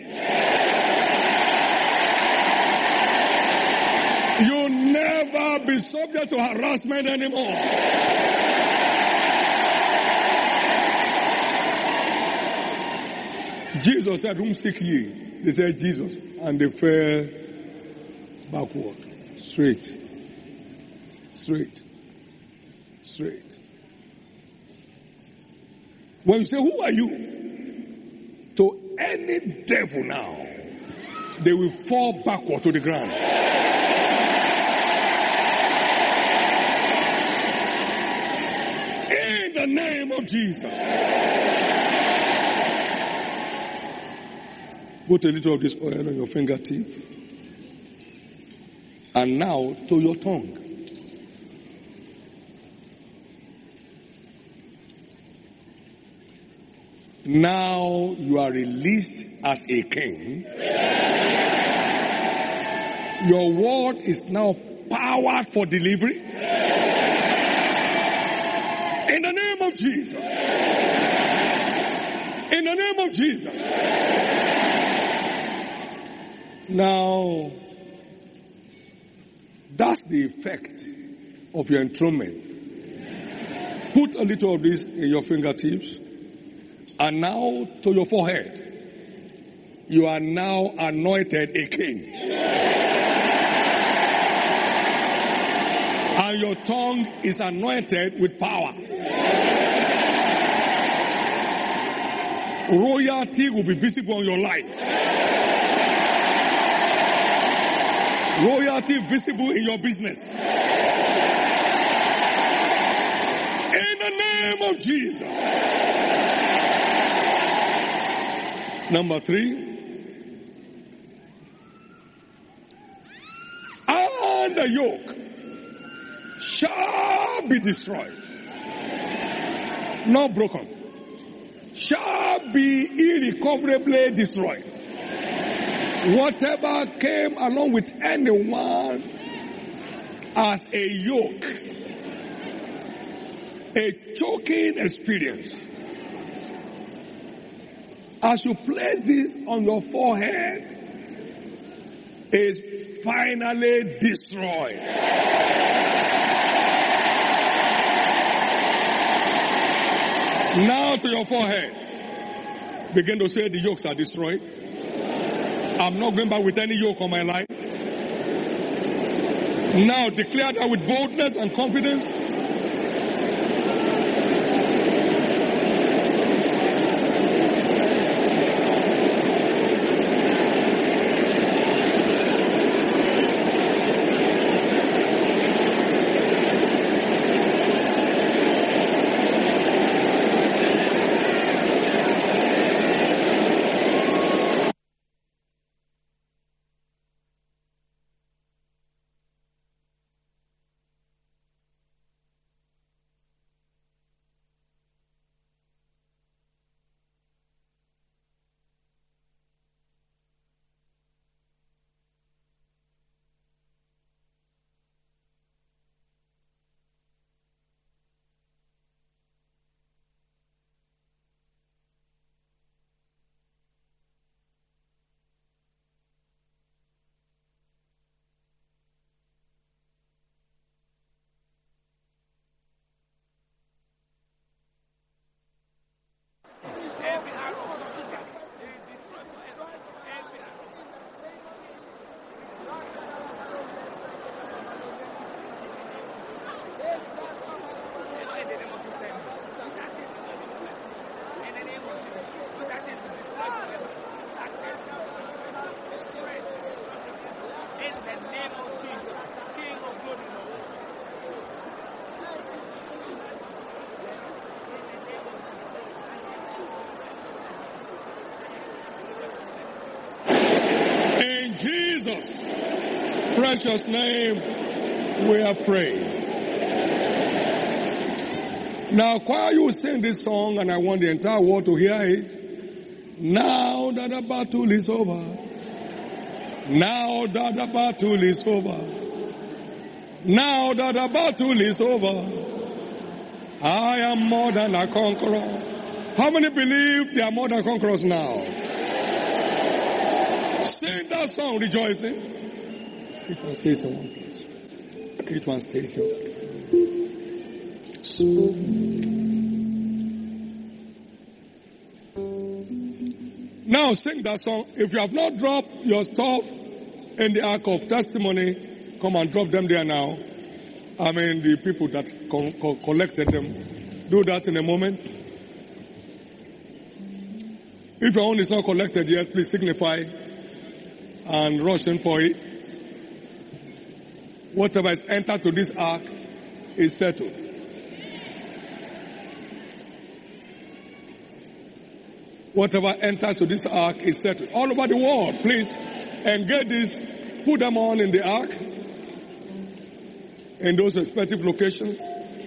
You'll never be subject to harassment anymore. Jesus said, whom seek ye? They said, Jesus. And they fell backward. Straight. Straight. Straight. When you say, who are you? To any devil now, they will fall backward to the ground. In the name of Jesus. Put a little of this oil on your fingertip. And now to your tongue. Now you are released as a king. Your word is now powered for delivery. In the name of Jesus. In the name of Jesus. Now, that's the effect of your enthronement. Put a little of this in your fingertips. And now to your forehead. You are now anointed a king. And your tongue is anointed with power. Royalty will be visible on your life. Royalty visible in your business. In the name of Jesus. Number three. And the yoke shall be destroyed. Not broken. Shall be irrecoverably destroyed. Whatever came along with anyone as a yoke, a choking experience, as you place this on your forehead, is finally destroyed. Now to your forehead. Begin to say the yokes are destroyed. I'm not going back with any yoke on my life. Now declare that with boldness and confidence. Jesus' precious name we have prayed. Now, choir, you will sing this song, and I want the entire world to hear it. Now that the battle is over. Now that the battle is over. Now that the battle is over. I am more than a conqueror. How many believe they are more than conquerors now? Sing that song, rejoicing. It one stays in one place. It one stays in one place. Now sing that song. If you have not dropped your stuff in the ark of testimony, come and drop them there now. I mean, the people that co- co- collected them, do that in a moment. If your own is not collected yet, please signify and rush in for it. Whatever is entered to this ark is settled. Whatever enters to this ark is settled. All over the world, please engage this, put them on in the ark, in those respective locations.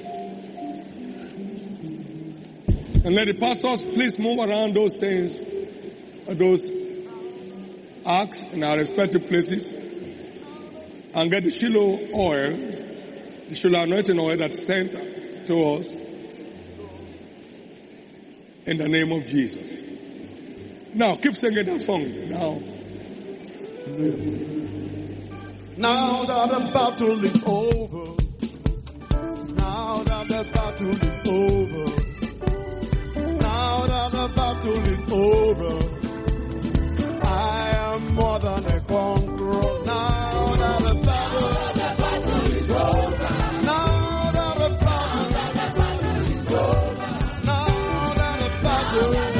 And let the pastors please move around those things, those arks in our respective places, and get the Shiloh oil, the Shiloh anointing oil that's sent to us in the name of Jesus. Now, keep singing that song. Now. Now that the battle is over. Now that the battle is over. Now that the battle is over. I am more than a conqueror. Now that the battle, now that the battle is over. Now that the battle is over. Now that the battle is over.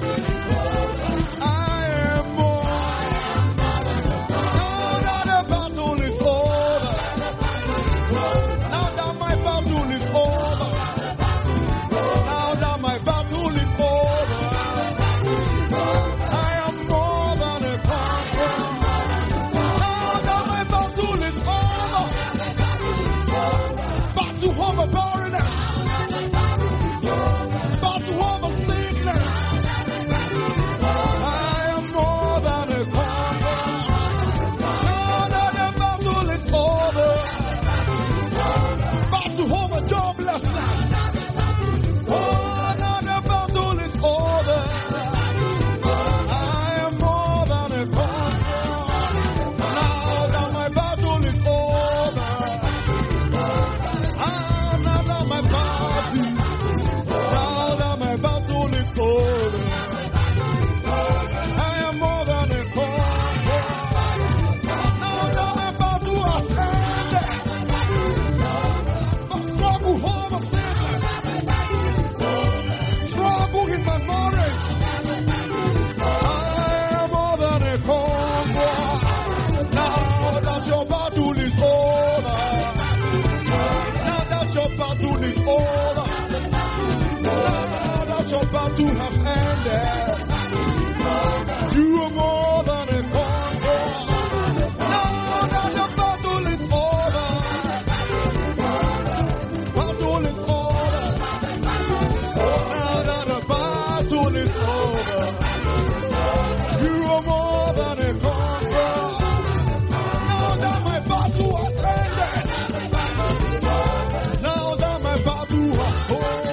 To have ended, you are more than a conqueror. Now that the battle is over, battle is over. Now that the battle is over, you are more than a conqueror. Now that my battle has ended, now that my battle has over.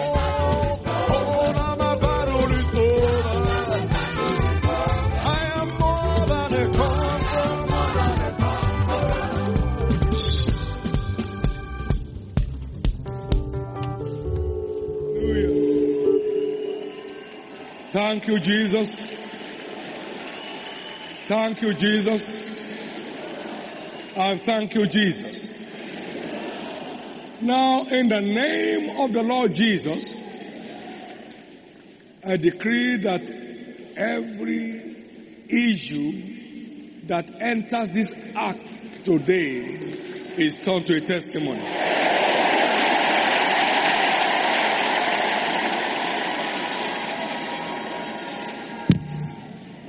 Thank you, Jesus. Thank you, Jesus. And thank you, Jesus. Now, in the name of the Lord Jesus, I decree that every issue that enters this ark today is turned to a testimony.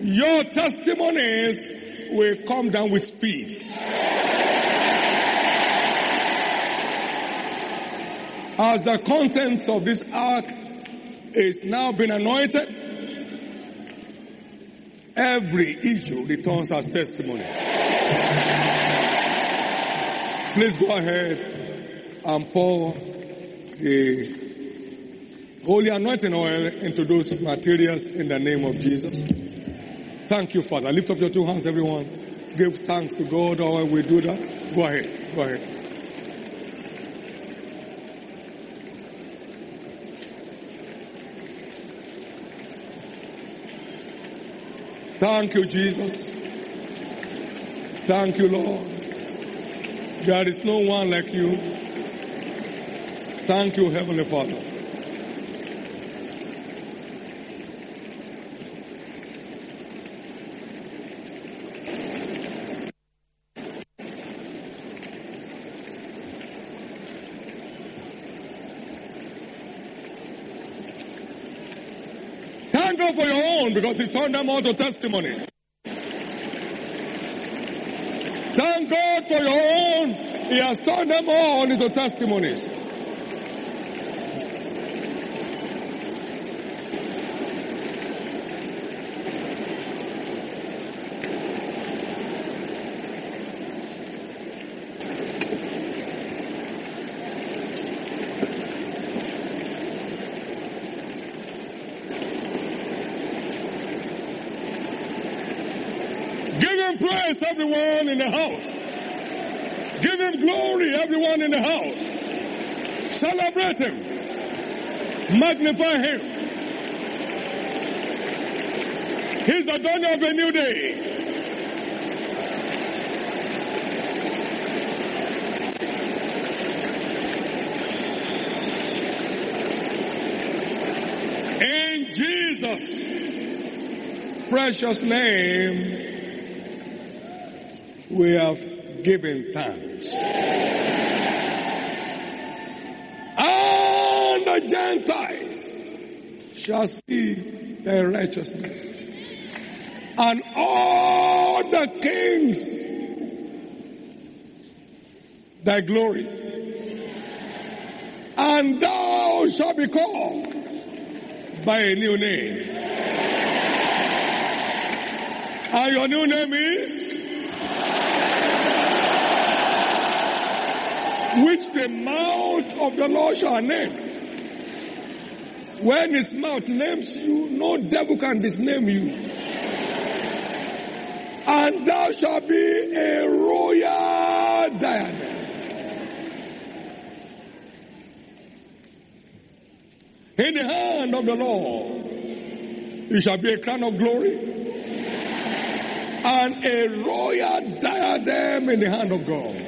Your testimonies will come down with speed. As the contents of this ark is now been anointed, every issue returns as testimony. Please go ahead and pour the holy anointing oil into those materials in the name of Jesus. Thank you, Father. Lift up your two hands, everyone. Give thanks to God while we do that. Go ahead. Go ahead. Thank you, Jesus. Thank you, Lord. There is no one like you. Thank you, Heavenly Father. Thank God for your own, because He turned them all to testimony. Thank God for your own. He has turned them all into testimonies. Praise everyone in the house. Give Him glory, everyone in the house. Celebrate Him. Magnify Him. He's the dawner of a new day. In Jesus' precious name, we have given thanks. And the Gentiles shall see their righteousness. And all the kings thy glory. And thou shalt be called by a new name. And your new name is? Which the mouth of the Lord shall name. When His mouth names you, no devil can disname you. And thou shalt be a royal diadem. In the hand of the Lord, it shall be a crown of glory, and a royal diadem in the hand of God.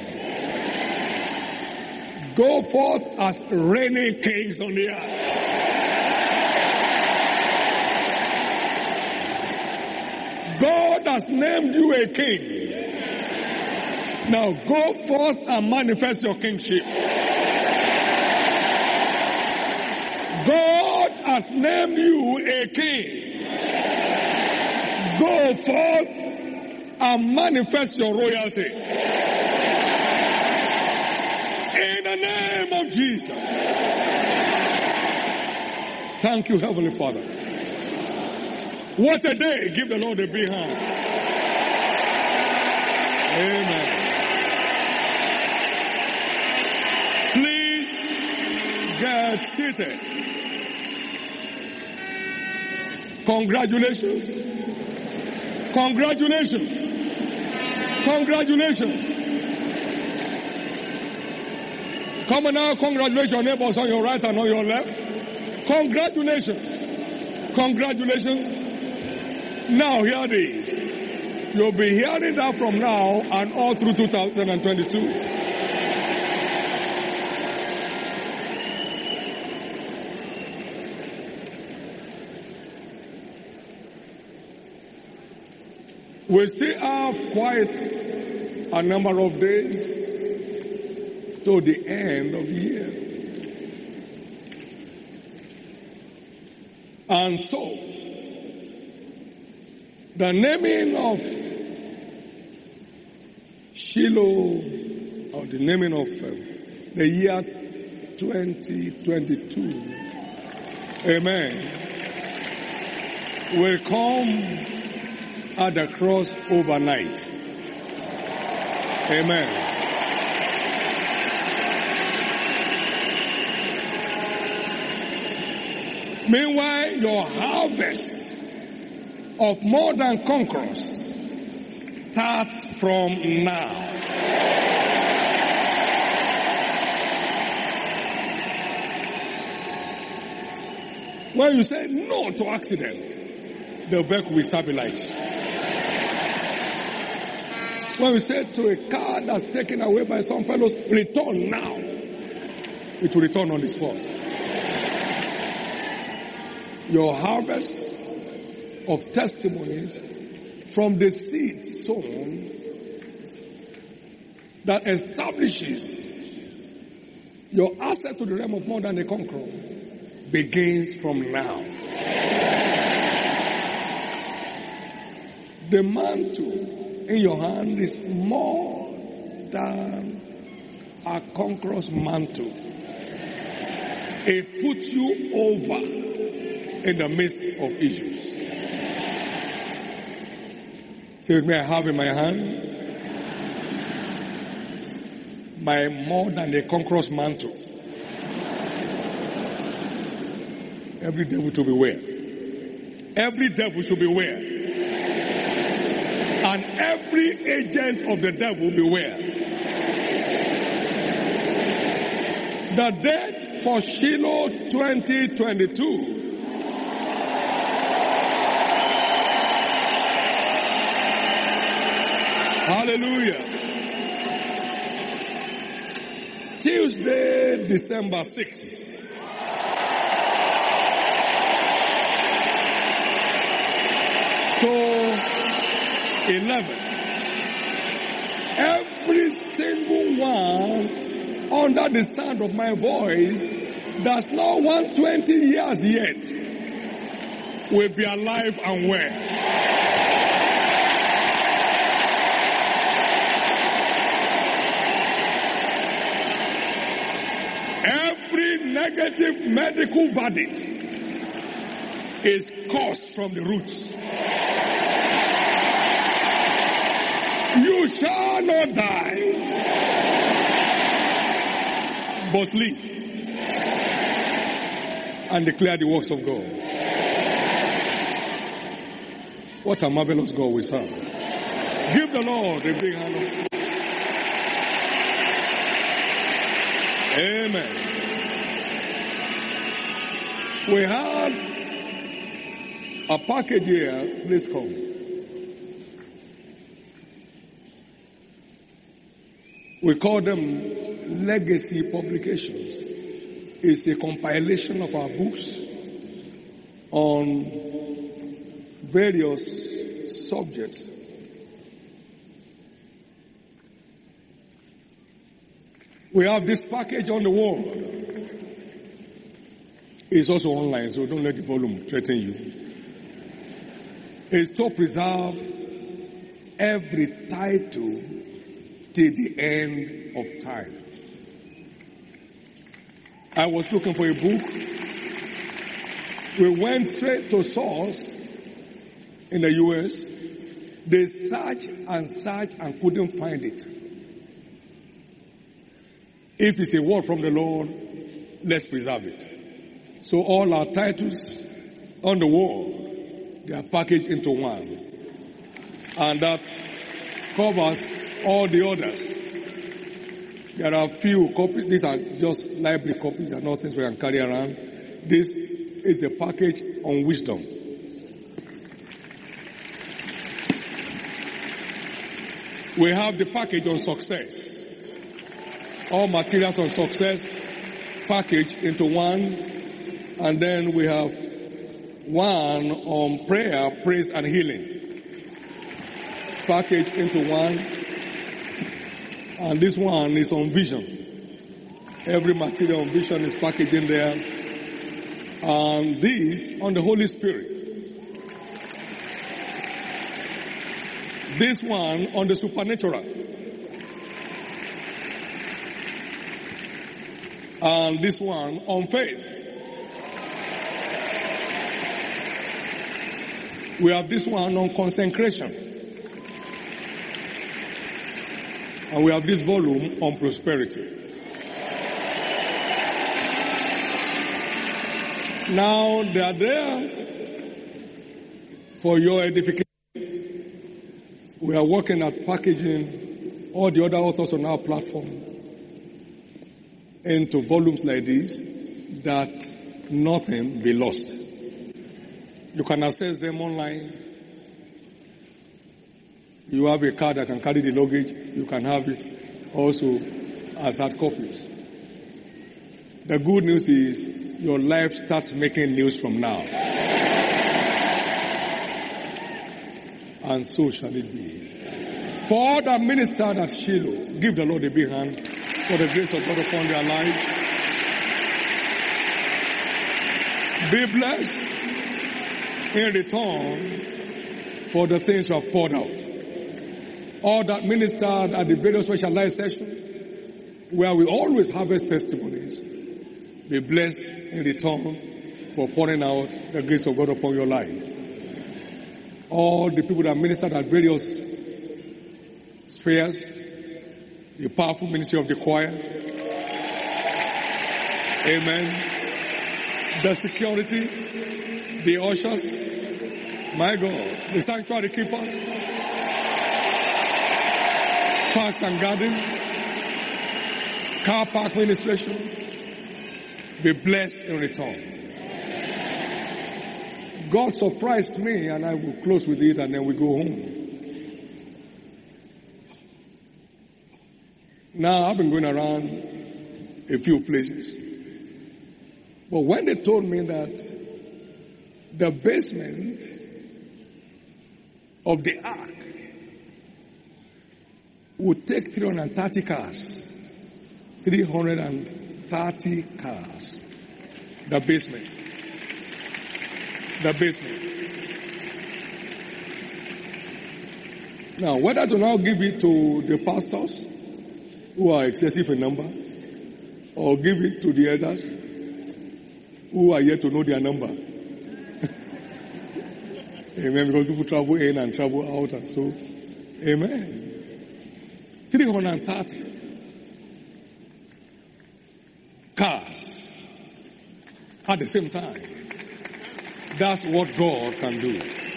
Go forth as reigning kings on the earth. God has named you a king. Now go forth and manifest your kingship. God has named you a king. Go forth and manifest your royalty. In the name of Jesus. Thank you, Heavenly Father. What a day. Give the Lord a big hand. Amen. Please get seated. Congratulations. Congratulations. Congratulations. Come on now, congratulate your neighbors on your right and on your left. Congratulations. Congratulations. Now here it is. You'll be hearing that from now and all through two thousand twenty-two. We still have quite a number of days to the end of the year. And so, The naming of Shiloh, or the naming of uh, the year twenty twenty-two, amen, will come at the cross overnight. Amen. Meanwhile, your harvest of more than conquerors starts from now. When you say no to accident, the vehicle will stabilize. When you say to a car that's taken away by some fellows, return now, it will return on the spot. Your harvest of testimonies from the seed sown that establishes your access to the realm of more than a conqueror begins from now. The mantle in your hand is more than a conqueror's mantle. It puts you over in the midst of issues. Say with me, I have in my hand my more than a conqueror's mantle. Every devil should beware. Every devil should beware. And every agent of the devil beware. The date for Shiloh twenty twenty-two hallelujah. Tuesday, December sixth. To eleven. Every single one under the sound of my voice that's not one hundred twenty years yet will be alive and well. Negative medical verdict is caused from the roots. You shall not die, but live and declare the works of God. What a marvelous God we serve. Give the Lord a big hand. Amen. We have a package here. Please come. We call them legacy publications. It's a compilation of our books on various subjects. We have this package on the wall. It's also online, so don't let the volume threaten you. It's to preserve every title till the end of time. I was looking for a book. We went straight to source in the U S. They searched and searched and couldn't find it. If it's a word from the Lord, let's preserve it. So all our titles on the wall, they are packaged into one. And that covers all the others. There are few copies. These are just library copies. They are not things we can carry around. This is a package on wisdom. We have the package on success. All materials on success packaged into one. And then we have one on prayer, praise, and healing. Packaged into one. And this one is on vision. Every material on vision is packaged in there. And this on the Holy Spirit. This one on the supernatural. And this one on faith. We have this one on consecration. And we have this volume on prosperity. Now they are there for your edification. We are working at packaging all the other authors on our platform into volumes like this, that nothing be lost. You can access them online. You have a card that can carry the luggage. You can have it also as hard copies. The good news is your life starts making news from now. And so shall it be. For all that ministered at Shiloh, give the Lord a big hand for the grace of God upon their lives. Be blessed in return for the things you have poured out. All that ministered at the various specialized sessions, where we always harvest testimonies, be blessed in return for pouring out the grace of God upon your life. All the people that ministered at various spheres, the powerful ministry of the choir, amen, the security, the ushers, my God, the sanctuary keepers, parks and gardens, car park administration, be blessed in return. God surprised me, and I will close with it and then we go home. Now, I've been going around a few places. But when they told me that the basement of the ark would take three hundred thirty cars, three hundred thirty cars, the basement, the basement. Now, whether to now give it to the pastors who are excessive in number, or give it to the elders who are yet to know their number. Amen. Because people travel in and travel out and so. Amen. three hundred thirty cars at the same time. That's what God can do.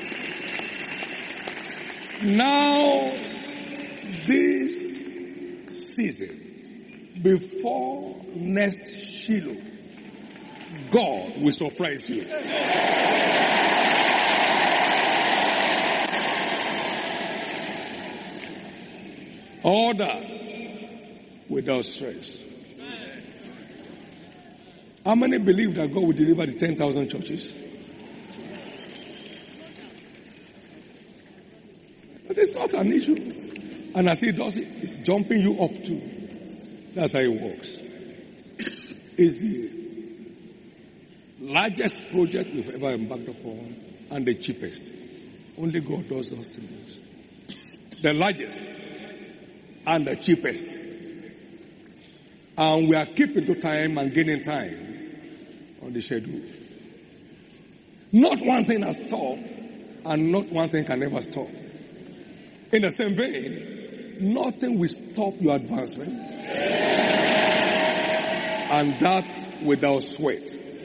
Now, this season, before next Shiloh, God will surprise you. Order without stress. How many believe that God will deliver the ten thousand churches? But it's not an issue. And as He does it, it's jumping you up too. That's how it works. It's the largest project we've ever embarked upon and the cheapest. Only God does those things. The largest and the cheapest. And we are keeping to time and gaining time on the schedule. Not one thing has stopped, and not one thing can ever stop. In the same vein, nothing will stop your advancement. And that without sweat.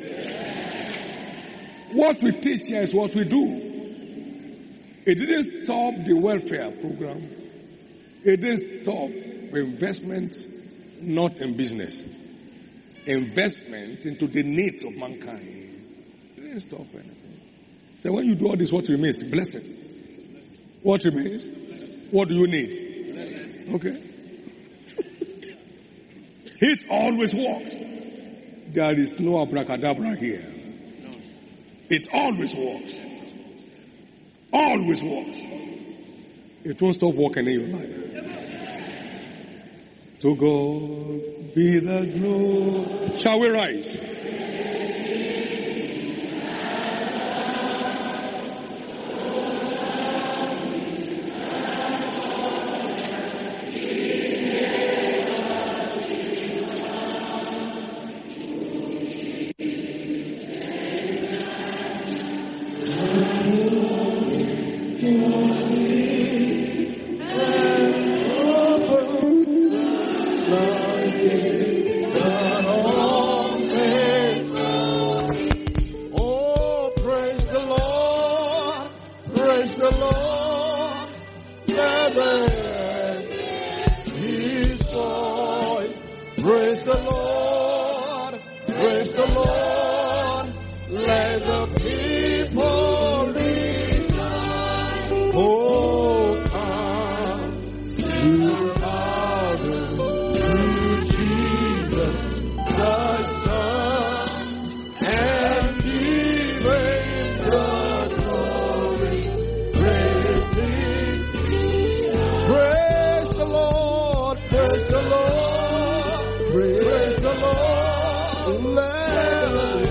What we teach here is what we do. It didn't stop the welfare program. It didn't stop investment, not in business. Investment into the needs of mankind. It didn't stop anything. So when you do all this, what remains? Blessing. What remains? What do you need? Okay. It always works. There is no abracadabra here. It always works. Always works. It won't stop working in your life. To God be the glory. Shall we rise? the Lord. Let us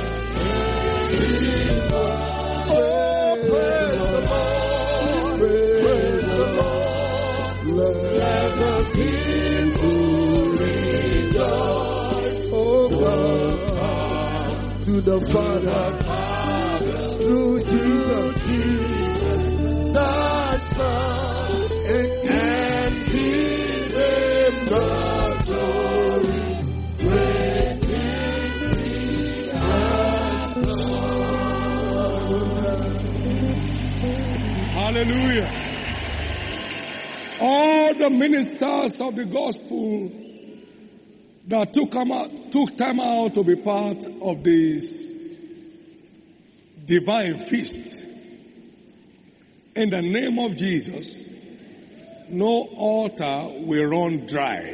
oh, praise the Lord. Praise the Lord. Let the people rejoice. Oh God, to the Father, through Jesus, thy Son, and give him the glory. Great is he has done. Hallelujah. All the ministers of the gospel that took time out, took time out to be part of this divine feast, in the name of Jesus, no altar will run dry.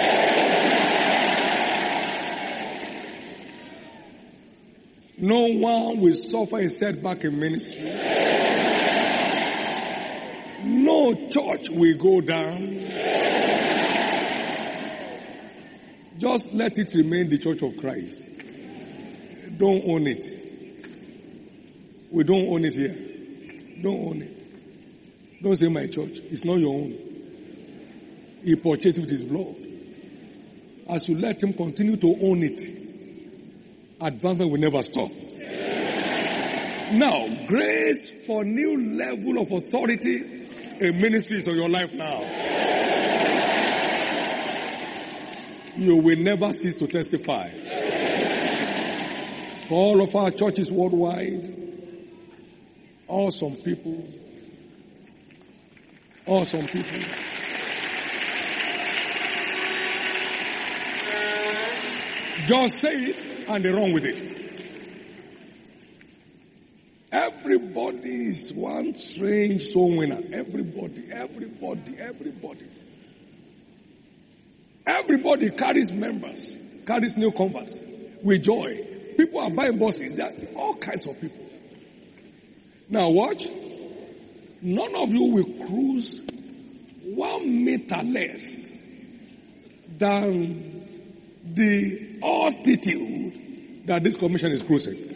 No one will suffer a setback in ministry. No church will go down. Just let it remain the church of Christ. Don't own it. We don't own it here. Don't own it. Don't say my church. It's not your own. He purchased it with his blood. As you let him continue to own it, advancement will never stop. Now, grace for new level of authority in ministry is on your life now. You will never cease to testify. For all of our churches worldwide, awesome people, awesome people. Just say it and they run with it. Everybody is one strange soul winner. Everybody, everybody, everybody. Everybody carries members, carries newcomers with joy. People are buying buses. There are all kinds of people. Now watch. None of you will cruise one meter less than the altitude that this commission is cruising.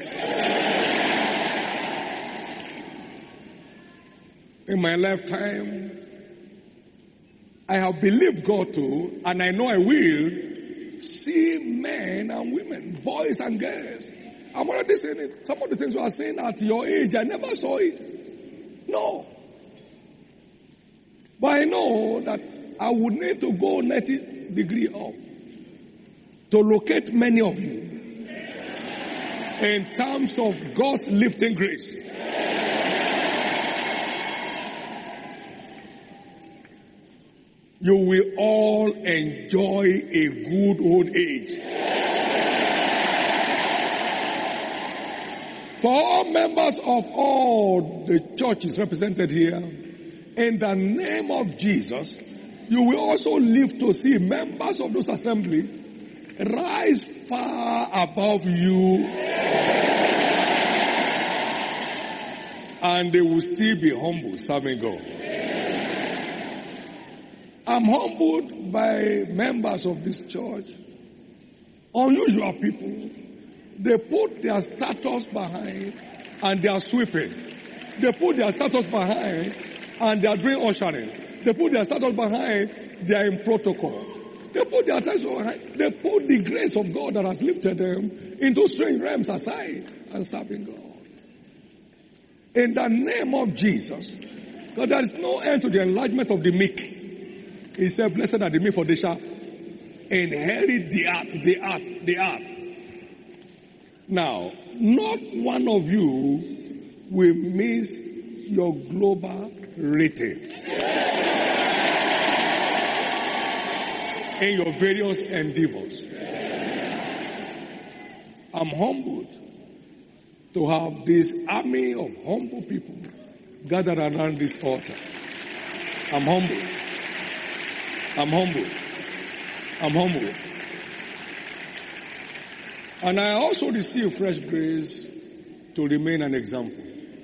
In my lifetime, I have believed God to, and I know I will, see men and women, boys and girls. I'm already saying it. Some of the things you are saying at your age, I never saw it. No. But I know that I would need to go ninety degrees up to locate many of you in terms of God's lifting grace. You will all enjoy a good old age. For all members of all the churches represented here, in the name of Jesus, you will also live to see members of those assemblies rise far above you, and they will still be humble, serving God. I'm humbled by members of this church. Unusual people. They put their status behind and they are sweeping. They put their status behind and they are doing ushering. They put their status behind, they are in protocol. They put their status behind, they put the grace of God that has lifted them into strange realms aside and serving God. In the name of Jesus, because there is no end to the enlargement of the meek. He said, blessed are the meek, for they shall inherit the earth, the earth, the earth. Now, not one of you will miss your global rating in your various endeavors. I'm humbled to have this army of humble people gathered around this altar. I'm humbled. I'm humble. I'm humble. And I also receive fresh grace to remain an example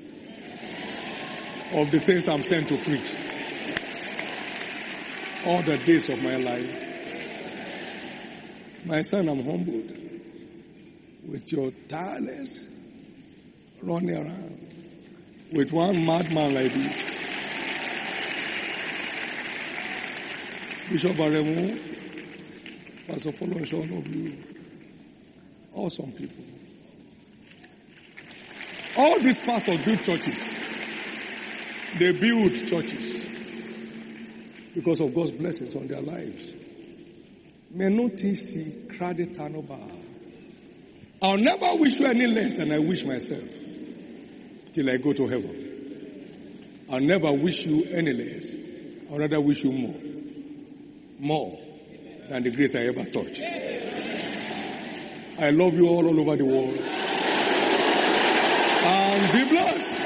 of the things I'm sent to preach all the days of my life. My son, I'm humbled with your tireless running around with one madman like this. Bishop Aremu, Pastor Follow, all of you, awesome people. All these pastors build churches. They build churches because of God's blessings on their lives. Menotisi crowded turnover. I'll never wish you any less than I wish myself till I go to heaven. I'll never wish you any less. I'll rather wish you more. More than the grace I ever touched. I love you all, all over the world. And be blessed.